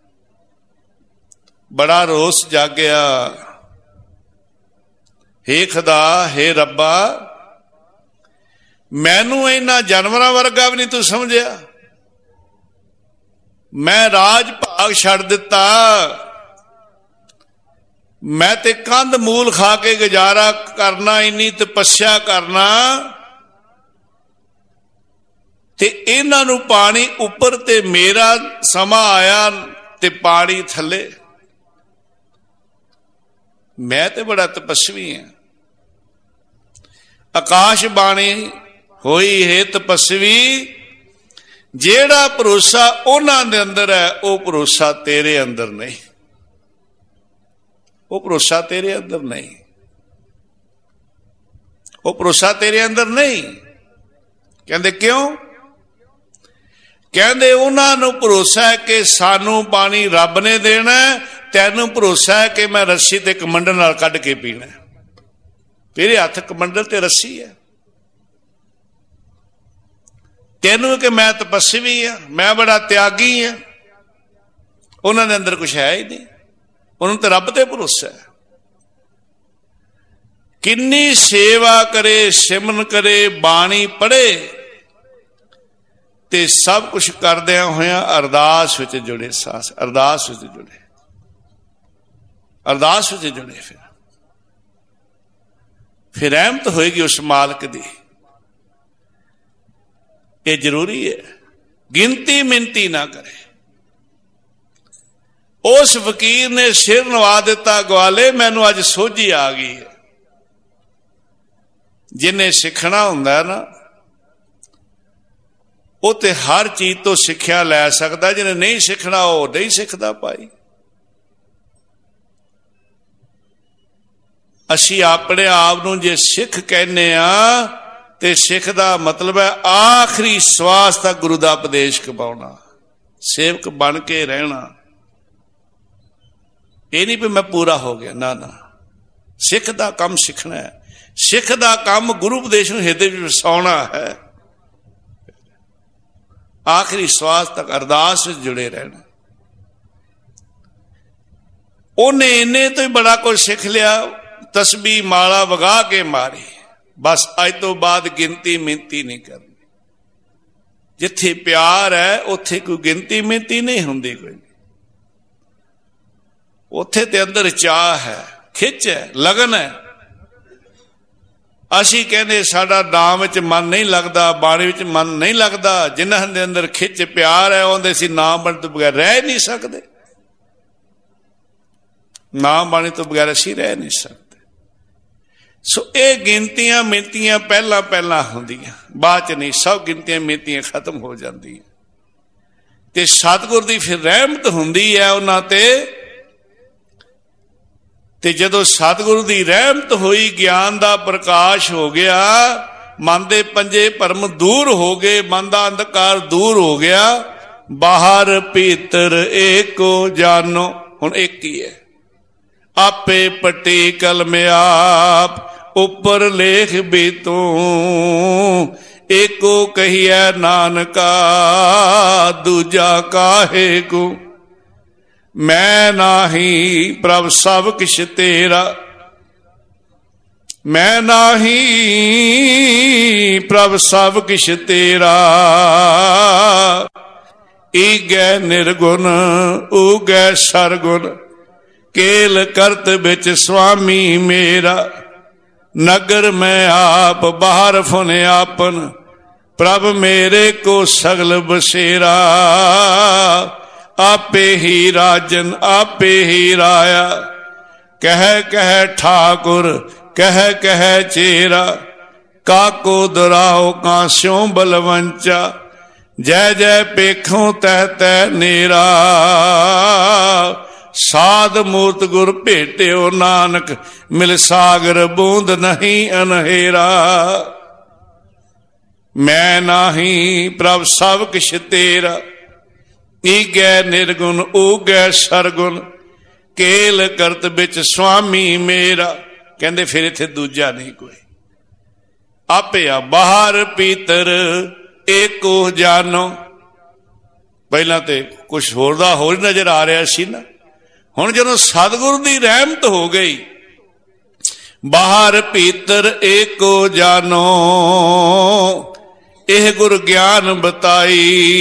ਬੜਾ ਰੋਸ ਜਾਗਿਆ, ਹੇ ਖੁਦਾ, ਹੇ ਰੱਬਾ, ਮੈਨੂੰ ਇਹਨਾਂ ਜਾਨਵਰਾਂ ਵਰਗਾ ਵੀ ਨਹੀਂ ਤੂੰ ਸਮਝਿਆ। ਮੈਂ ਰਾਜ ਭਾਗ ਛੱਡ ਦਿੱਤਾ, ਮੈਂ ਤੇ ਕੰਧ ਮੂਲ ਖਾ ਕੇ ਗੁਜ਼ਾਰਾ ਕਰਨਾ, ਇੰਨੀ ਤਪੱਸਿਆ ਕਰਨਾ, ਤੇ ਇਹਨਾਂ ਨੂੰ ਪਾਣੀ ਉੱਪਰ ਤੇ ਮੇਰਾ ਸਮਾਂ ਆਇਆ ਤੇ ਪਾਣੀ ਥੱਲੇ। ਮੈਂ ਤੇ ਬੜਾ ਤਪਸਵੀ ਹਾਂ। ਆਕਾਸ਼ ਬਾਣੀ ਹੋਈ ਹੈ ਤਪਸਵੀ, ਜਿਹੜਾ ਭਰੋਸਾ ਉਹਨਾਂ ਦੇ ਅੰਦਰ ਹੈ ਉਹ ਭਰੋਸਾ ਤੇਰੇ ਅੰਦਰ ਨਹੀਂ, ਉਹ ਭਰੋਸਾ ਤੇਰੇ ਅੰਦਰ ਨਹੀਂ, ਉਹ ਭਰੋਸਾ ਤੇਰੇ ਅੰਦਰ ਨਹੀਂ। ਕਹਿੰਦੇ ਕਿਉਂ? ਕਹਿੰਦੇ ਉਹਨਾਂ ਨੂੰ ਭਰੋਸਾ ਹੈ ਕਿ ਸਾਨੂੰ ਪਾਣੀ ਰੱਬ ਨੇ ਦੇਣਾ, ਤੈਨੂੰ ਭਰੋਸਾ ਹੈ ਕਿ ਮੈਂ ਰੱਸੀ ਤੇ ਕਮੰਡਲ ਨਾਲ ਕੱਢ ਕੇ ਪੀਣਾ। ਤੇਰੇ ਹੱਥ ਕਮੰਡਲ ਤੇ ਰੱਸੀ ਹੈ। ਤੈਨੂੰ ਕਿ ਮੈਂ ਤਪਸਵੀ ਹਾਂ, ਮੈਂ ਬੜਾ ਤਿਆਗੀ ਹਾਂ। ਉਹਨਾਂ ਦੇ ਅੰਦਰ ਕੁਛ ਹੈ ਹੀ ਨਹੀਂ, ਉਹਨਾਂ ਨੂੰ ਤਾਂ ਰੱਬ ਤੇ ਭਰੋਸਾ ਹੈ। ਕਿੰਨੀ ਸੇਵਾ ਕਰੇ, ਸਿਮਰਨ ਕਰੇ, ਬਾਣੀ ਪੜ੍ਹੇ, ਤੇ ਸਭ ਕੁਛ ਕਰਦਿਆਂ ਹੋਇਆਂ ਅਰਦਾਸ ਵਿੱਚ ਜੁੜੇ, ਸਾਸ ਅਰਦਾਸ ਵਿੱਚ ਜੁੜੇ, ਅਰਦਾਸ ਵਿੱਚ ਜੁੜੇ। ਫਿਰ ਰਹਿਮਤ ਹੋਏਗੀ ਉਸ ਮਾਲਕ ਦੀ। ਇਹ ਜ਼ਰੂਰੀ ਹੈ, ਗਿਣਤੀ ਮਿੰਤੀ ਨਾ ਕਰੇ। ਉਸ ਫਕੀਰ ਨੇ ਸਿਰ ਨਵਾ ਦਿੱਤਾ, ਗਵਾਲੇ ਮੈਨੂੰ ਅੱਜ ਸੋਝੀ ਆ ਗਈ ਹੈ। ਜਿਹਨੇ ਸਿੱਖਣਾ ਹੁੰਦਾ ਨਾ ਉਹ ਤੇ ਹਰ ਚੀਜ਼ ਤੋਂ ਸਿੱਖਿਆ ਲੈ ਸਕਦਾ, ਜਿਹਨੇ ਨਹੀਂ ਸਿੱਖਣਾ ਉਹ ਨਹੀਂ ਸਿੱਖਦਾ ਭਾਈ। ਅਸੀਂ ਆਪਣੇ ਆਪ ਨੂੰ ਜੇ ਸਿੱਖ ਕਹਿੰਦੇ ਆ ਤੇ ਸਿੱਖ ਦਾ ਮਤਲਬ ਹੈ ਆਖਰੀ ਸਵਾਸ ਤੱਕ ਗੁਰੂ ਦਾ ਉਪਦੇਸ਼ ਕਮਾਉਣਾ, ਸੇਵਕ ਬਣ ਕੇ ਰਹਿਣਾ। ਇਹ ਨਹੀਂ ਵੀ ਮੈਂ ਪੂਰਾ ਹੋ ਗਿਆ, ਨਾ ਨਾ। ਸਿੱਖ ਦਾ ਕੰਮ ਸਿੱਖਣਾ ਹੈ, ਸਿੱਖ ਦਾ ਕੰਮ ਗੁਰੂ ਉਪਦੇਸ਼ ਨੂੰ ਹਿਰਦੇ ਵਿੱਚ ਵਸਾਉਣਾ ਹੈ। ਆਖਰੀ ਸਵਾਸ ਤੱਕ ਅਰਦਾਸ ਵਿੱਚ ਜੁੜੇ ਰਹਿਣਾ। ਉਹਨੇ ਇੰਨੇ ਤੋਂ ਹੀ ਬੜਾ ਕੁਝ ਸਿੱਖ ਲਿਆ, ਤਸਬੀਹ ਮਾਲਾ ਵਗਾ ਕੇ ਮਾਰੀ। ਬਸ ਅੱਜ ਤੋਂ ਬਾਅਦ ਗਿਣਤੀ ਮਿੰਤੀ ਨਹੀਂ ਕਰਨੀ। ਜਿੱਥੇ ਪਿਆਰ ਹੈ ਉੱਥੇ ਕੋਈ ਗਿਣਤੀ ਮਿੰਤੀ ਨਹੀਂ ਹੁੰਦੀ, ਕੋਈ ਉੱਥੇ ਤੇ ਅੰਦਰ ਚਾਹ ਹੈ, ਖਿੱਚ ਹੈ, ਲਗਨ ਹੈ। ਅਸੀਂ ਕਹਿੰਦੇ ਸਾਡਾ ਨਾਮ ਵਿੱਚ ਮਨ ਨਹੀਂ ਲੱਗਦਾ, ਬਾਣੀ ਵਿੱਚ ਮਨ ਨਹੀਂ ਲੱਗਦਾ। ਜਿਨ੍ਹਾਂ ਦੇ ਅੰਦਰ ਖਿੱਚ ਪਿਆਰ ਹੈ ਉਹਦੇ ਅਸੀਂ ਨਾਮ ਬਾਣੀ ਤੋਂ ਬਗੈਰ ਰਹਿ ਨਹੀਂ ਸਕਦੇ, ਨਾਮ ਬਾਣੀ ਤੋਂ ਬਗੈਰ ਅਸੀਂ ਰਹਿ ਨਹੀਂ ਸਕਦੇ। ਸੋ ਇਹ ਗਿਣਤੀਆਂ ਮਿੰਤੀਆਂ ਪਹਿਲਾਂ ਪਹਿਲਾਂ ਹੁੰਦੀਆਂ, ਬਾਅਦ ਚ ਨਹੀਂ। ਸਭ ਗਿਣਤੀਆਂ ਮਿੰਤੀਆਂ ਖਤਮ ਹੋ ਜਾਂਦੀਆਂ ਤੇ ਸਤਿਗੁਰ ਦੀ ਫਿਰ ਰਹਿਮਤ ਹੁੰਦੀ ਹੈ ਉਹਨਾਂ ਤੇ ਜਦੋਂ ਸਤਿਗੁਰੂ ਦੀ ਰਹਿਮਤ ਹੋਈ, ਗਿਆਨ ਦਾ ਪ੍ਰਕਾਸ਼ ਹੋ ਗਿਆ, ਮਨ ਦੇ ਪੰਜੇ ਭਰਮ ਦੂਰ ਹੋ ਗਏ, ਮਨ ਦਾ ਅੰਧਕਾਰ ਦੂਰ ਹੋ ਗਿਆ। ਬਾਹਰ ਭੀਤਰ ਏਕੋ ਜਾਨੋ, ਹੁਣ ਇੱਕ ਹੀ ਹੈ। ਆਪੇ ਪੱਟੀ ਕਲਮ ਆਪ, ਉੱਪਰ ਲੇਖ ਵੀ ਤੂੰ। ਏਕੋ ਕਹੀਐ ਨਾਨਕਾ, ਦੂਜਾ ਕਾਹੇ ਕੋ। ਮੈਂ ਨਾਹੀ ਪ੍ਰਭ ਸਭ ਕਿਛ ਤੇਰਾ, ਮੈਂ ਨਾਹੀ ਪ੍ਰਭ ਸਭ ਕਿਛ ਤੇਰਾ। ਈਗੈ ਨਿਰਗੁਣ ਊਗੈ ਸਰਗੁਣ, ਕੇਲ ਕਰਤ ਵਿੱਚ ਸੁਆਮੀ ਮੇਰਾ। ਨਗਰ ਮੈਂ ਆਪ ਬਾਹਰ ਫੁਨ ਆਪਨ, ਪ੍ਰਭ ਮੇਰੇ ਕੋ ਸਗਲ ਬਸੇਰਾ। ਆਪੇ ਹੀ ਰਾਜਨ ਆਪੇ ਹੀ ਰਾਇਆ, ਕਹਿ ਕਹਿ ਠਾਕੁਰ ਕਹਿ ਕਹਿ ਚੇਰਾ। काको दुराओ कांस्यों बलवंचा, जय जय पेखों तह तह नेरा। साध मूर्त गुर भेट्यो नानक, मिल सागर बूंद नहीं अनहेरा। मैं नाही प्रभ सब किश तेरा, ईगै निर्गुण ऊगै सरगुण, केल करत बिच स्वामी मेरा। कहंदे फिर इत्थे दूजा नहीं कोई, आपे आ बाहर भीतर एको जानो। पहला तो कुछ होर दा होर नजर आ रहा सी ना, हुण जदों सतगुरु दी रहमत हो गई, बाहर भीतर एको जानो, एह गुर ज्ञान बताई।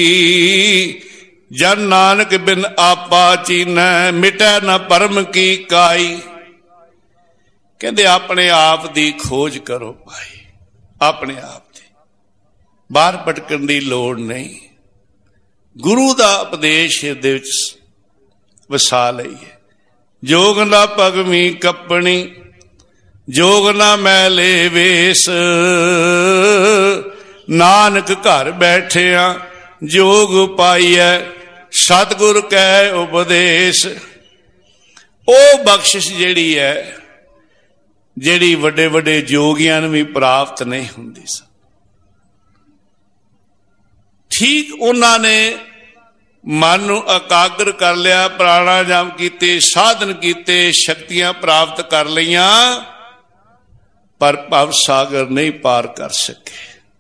जन नानक बिन आपा चीनै, मिटै न परम की काई। कहते अपने आप दी खोज करो भाई, अपने आप दी, बाहर भटकण दी लोड़ नहीं। गुरु दा उपदेश दे विच वसा लईए। जोग ना पगमी कपनी, जोग ना मैले वेस, नानक घर बैठिया जोग पाईए, सतगुर कै उपदेश। ओ बख्शिश जिहड़ी है, जिहड़ी वड्डे वड्डे जोगियां नूं भी प्राप्त नहीं हुंदी सी। ठीक उन्हां ने मन नूं एकाग्र कर लिया, प्राणायाम कीते, साधन कीते, शक्तियां प्राप्त कर लईयां, पर भव सागर नहीं पार कर सके।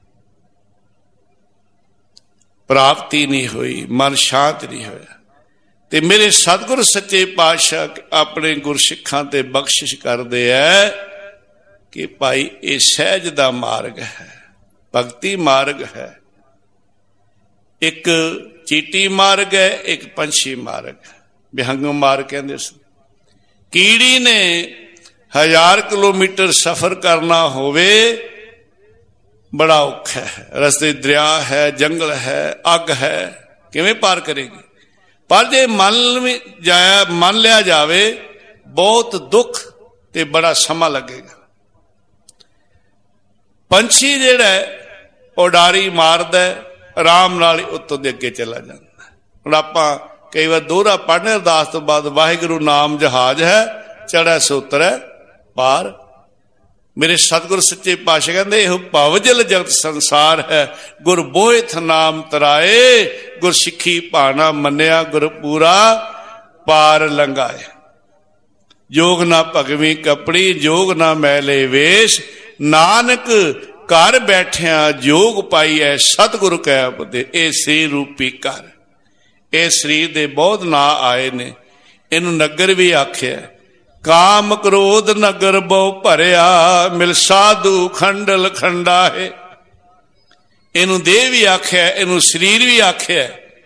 प्राप्ति नहीं हुई, मन शांत नहीं होया। ते मेरे सतगुर सच्चे पातशाह अपने गुरसिखां ते बख्शिश करदे है कि भाई ये सहज दा मार्ग है, भगती मार्ग है। एक चीटी मार्ग है, एक पंछी मार्ग है, विहंगम मार्ग कहते। कीड़ी ने 1000 किलोमीटर सफर करना होवे, बड़ा औखा है। रस्ते दरिया है, जंगल है, अग है, किवें पार करेगी। पर जे मन लिया जावे, बहुत दुख ते बड़ा समा लगेगा। पंछी जिहड़ा उडारी मारदा, आराम नाल उत्तों दे अगे चला जाता। हुण आपां कई बार दोहरा पढ़ने अरदास तो बाद, वाहिगुरू नाम जहाज है, चढ़ै सो उतरै पार। मेरे सतगुर सच्चे पातशाह कहंदे इहो भवजल जगत संसार है, गुर बोहिथ नाम तराए, गुर सिੱਖੀ भाना मन्निया, गुर पूरा पार लंघाए। जोग ना भगवी कपड़ी, जोग ना मैले वेश, नानक घर बैठिया जोग पाईए, सतगुरु कै उपदेश। ये शरीर रूपी घर, ये शरीर दे बहुत ना आए ने। इनू नगर भी आख्या, काम क्रोध नगर बहु भरिया, मिल साधु खंडल खंडा है। इनू देह भी आख्या, इनू शरीर भी आख्या,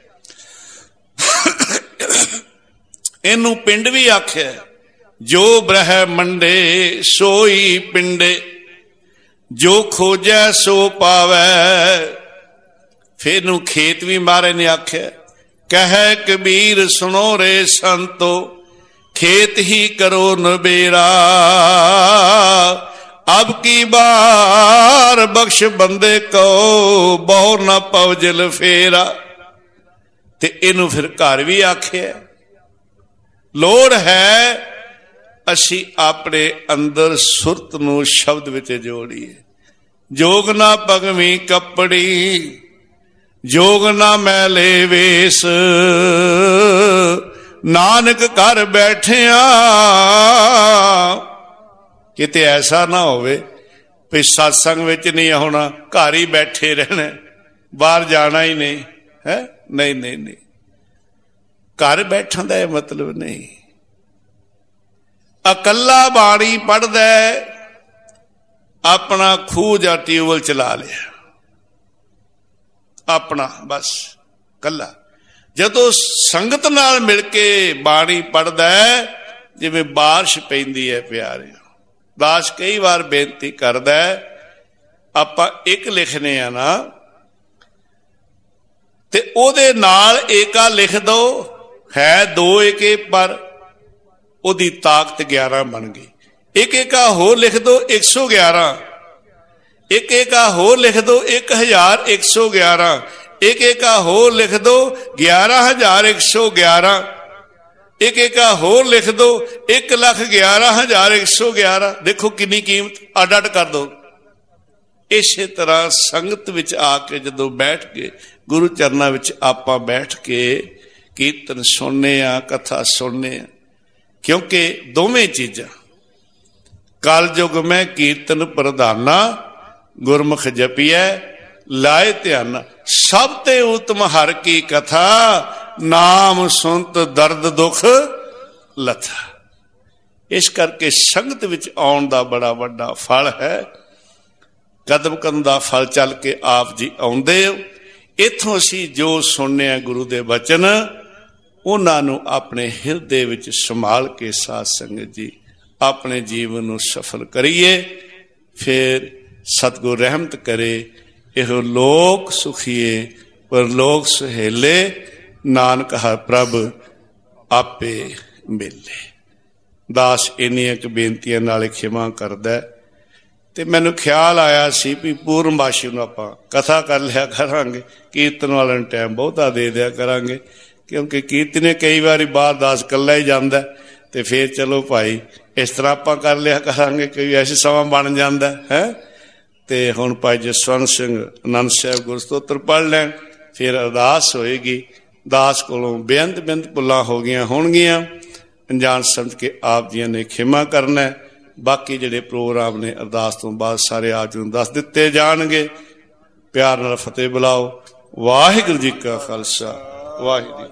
इनू पिंड भी आख्या। जो ब्रह मंडे सोई पिंडे, जो खोजै सो पावै। फिर नू खेत भी मारे ने आख्या, कह कबीर सुनो रे संतो, खेत ही करो नबेरा। अब की बार बख्श बंदे को, बहु न पवजल फेरा। ते इनू फिर घर भी आख्या। लोड़ है असी अपने अंदर सुरत नू शब्द विच जोड़िए। जोग ना पगमी कपड़ी, जोग ना मैले वेस, नानक घर बैठिया। किते ऐसा ना होवे भी सत्संग विच नहीं होना, घर ही बैठे रहना, बाहर जाना ही नहीं है। नहीं नहीं नहीं, घर बैठण दा मतलब नहीं। अकला बाणी पढ़दा, अपना खूह जा ट्यूबवेल चला लिया अपना, बस कला। जदों संगत नाल मिल के बाणी पढ़दा, जिवें बारिश पैंदी है प्यारे। दास कई बार बेनती करदा, आपां एक लिखने आ ना, ते ओदे नाल एका लिख दो, है 2 एके, पर ओदी ताकत 11 बन गई। एक एका होर लिख दो 111। एक एक होर लिख दो 1111, एक एक होर लिख दो 11111, एक एक होर लिख दो 1,11,111। देखो कितनी कीमत, अड अड कर दो। इसे तरह संगत विच आके जदों बैठ के गुरु चरना विच आपां बैठ के कीर्तन सुनने आ, कथा सुनने आ, क्योंकि दोवें चीज़ां कल युग में कीर्तन प्रधाना, गुरमुख जपिए लाए ध्यान, सब ते उत्तम हर की कथा, नाम सुनत दर्द दुख लथा। इस करके संगत विच आउण दा बड़ा वड्डा फल है। कदम कदम दा फल चल के आप जी आउंदे हो। इत्थों असीं जो सुनने गुरु दे वचन, उन्हां नूं अपने हिरदे विच संभाल के साध संगत जी अपने जीवन नूं सफल करिए। फिर सतगुर रहमत करे, यह लोक सुखीए पर लोक सुहेले, नानक हर प्रभ आपे मिले। दास इन्नियां क बेनतियां नाल खिमा करदा। ते मैनूं ख्याल आया सी भी पूर्णमाशी नूं आपां कथा कर लिया करांगे, कीर्तन वाले नूं टाइम बहुता दे दिया करांगे, क्योंकि कीर्तने कई बारी बाहर दास कल्ला ही जांदा, ते फिर चलो भाई इस तरह आपां कर लिया करांगे, कोई ऐसा समा बन जांदा है। ते हुण भाई जसवंत सिंह आनंद साहिब गुरस्तोत्र पढ़ लैण, फिर अरदास होएगी। दास कोलों बेअंत बेअंत भुलां हो गईयां होणगीयां, अनजान समझ के आप जी ने खिमा करना है। बाकी जिहड़े प्रोग्राम ने अरदास तो बाद सारे आप जी नूं दस दिते जाणगे। प्यार नाल फतेह बुलाओ। वाहिगुरू जी का खालसा, वाहिगुरू।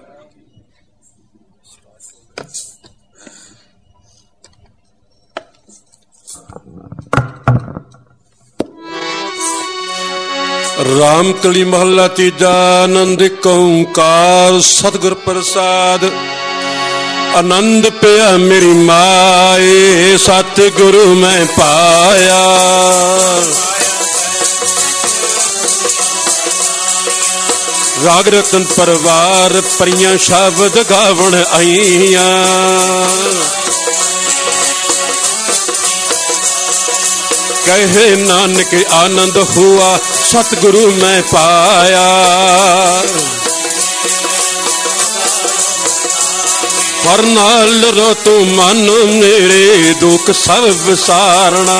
राम कली महला तीजा। आनंद ओंकार सतगुर प्रसाद, आनंद पिया मेरी माए, सतगुरु मैं पाया। राग रतन परवार परियां शब्द गावण आईयां, कहे नानक आनंद हुआ सतगुरु मैं पाया। हर नाल रो तू मन मेरे दुख सब विसारना।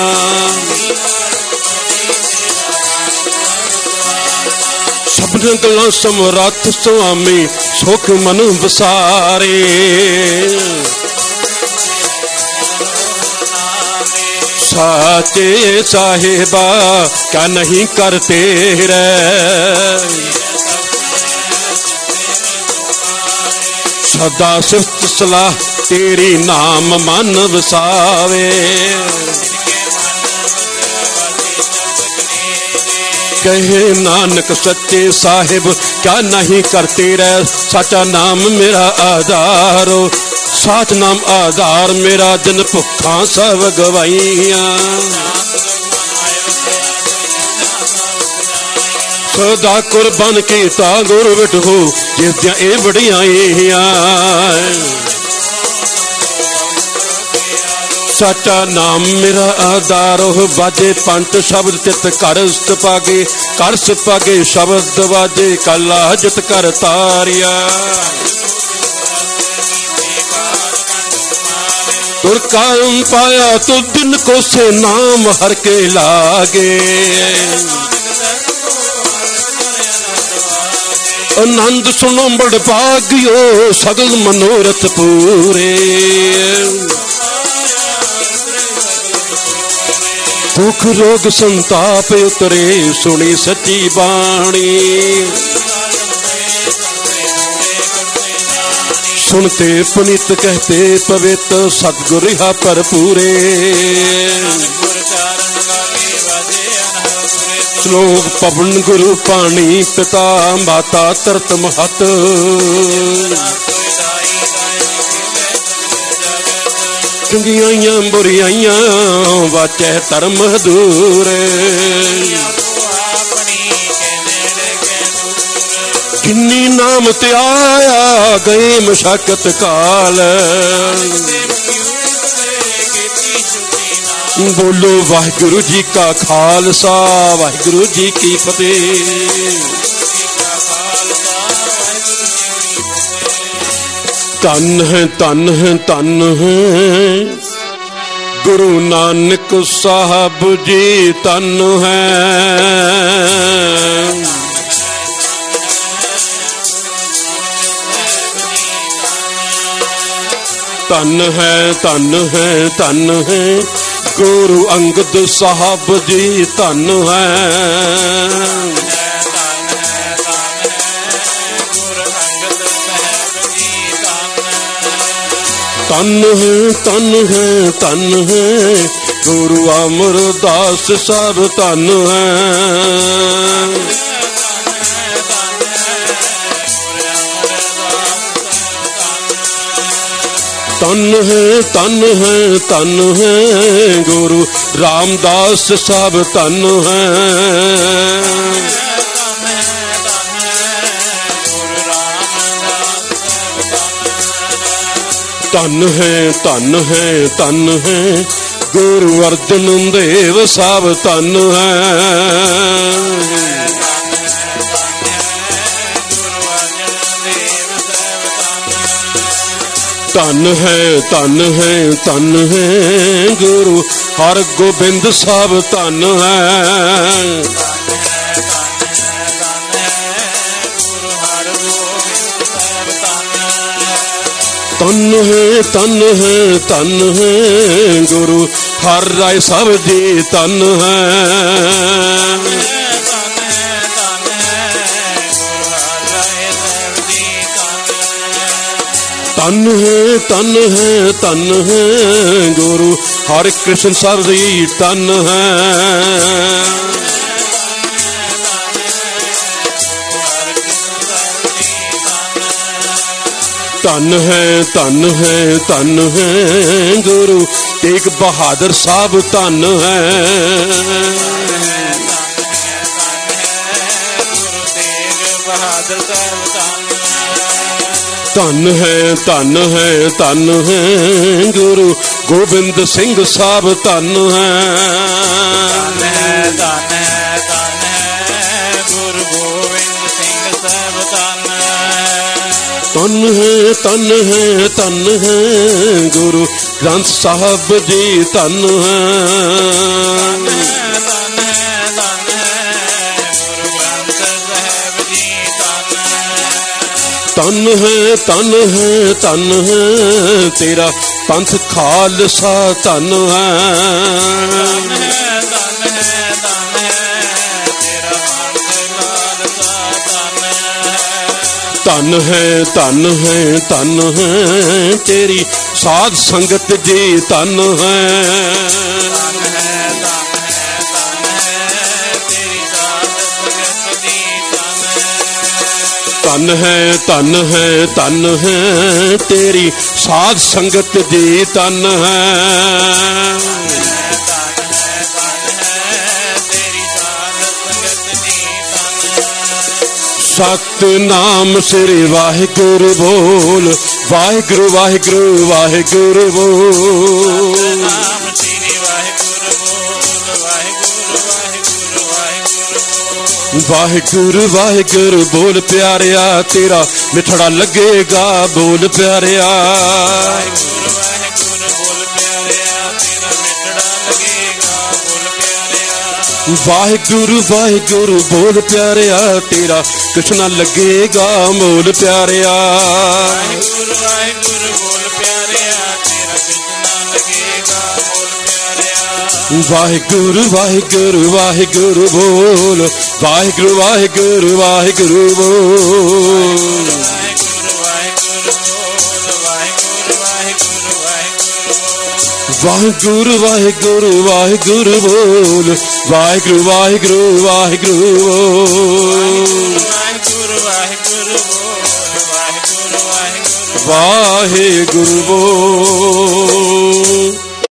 सबन गलां समरथ स्वामी सुख मन विसारे। साचे साहिबा क्या नहीं करते रे, सदा सिफ्त सलाह तेरी नाम मन वसावे। कहे नानक सच्चे साहिब क्या नहीं करते रे, सच्चा नाम मेरा आधारो, साच नाम आधार मेरा, दिन भुखा सब गवाइयां। सदा कुर्बान कीता गुर विठो जिसदियां ए वडियाइयां। सच्चा नाम मेरा आधार बाजे पंच शब्द चित कर सपागे, कर सपागे शब्द बाजे कला जित कर तारिया। तुर काम पाया तो दिन को से नाम हर के लागे। आनंद सुनो बड़ भाग्यो सगल मनोरथ पूरे। दुख रोग संताप उतरे सुनी सच्ची बाणी। सुनते पुनीत कहते पवित्र सतगुर हा भरपूरे। श्लोक पवन गुरु पानी पिता माता तरत महत। चंगियां बुरियां वाचे धर्म दूर। जिन्नी नाम ते आया गए मशक्कत काल। बोलो वाहिगुरु जी का खालसा वाहिगुरु जी की फतेह। तन है तन है तन है गुरु नानक साहब जी तन है। तन है तन है तन है गुरु अंगद साहब जी तन है। तन है तन है तन है गुरु अमरदास साहब तन है। तन है तन है तन है गुरु रामदास साहब तन है। तन है तन है तन है गुरु अर्जन देव साहब तन है। तन है तन है तन है गुरु हरगोबिंद साहब तन है। तन है तन है तन है गुरु हर राय साहब जी तन है। तन है तन है तन है गुरु हरे कृष्ण साहब जी तन है। तन है तन है तन है गुरु तेग बहादुर साहब तन है। तन है तन है तन है गुरु गोबिंद सिंह साहब तन है। गुरु गोबिंद सिंह साहब तन है। तन है तन है गुरु ग्रंथ साहब जी तन है। तन है तन है तन है तेरा पंथ खालसा तन है। तन है तन है तन है तेरी साध संगत जी तन है। तन है तन है तन है तेरी साध संगत जी तन है। सतनाम श्री वाहिगुरु बोल वाहिगुरु वाहिगुरु वाहिगुरु बोल। वाहिगुरु वाहिगुरु बोल प्यारिया तेरा मिठड़ा लगेगा बोल प्यारिया। वाहिगुरु वाहिगुरु बोल प्यारिया तेरा कृष्णा लगेगा मोल प्यारिया। वाहिगुरु वाहिगुरु वाहिगुरु बोल वाहिगुरु वाहिगुरु वाहिगुरु बोल। वाहिगुरु वाहिगुरु वाहिगुरु बोल वाहिगुरु वाहिगुरु वाहिगुरु बोल। वाहिगुरु बोल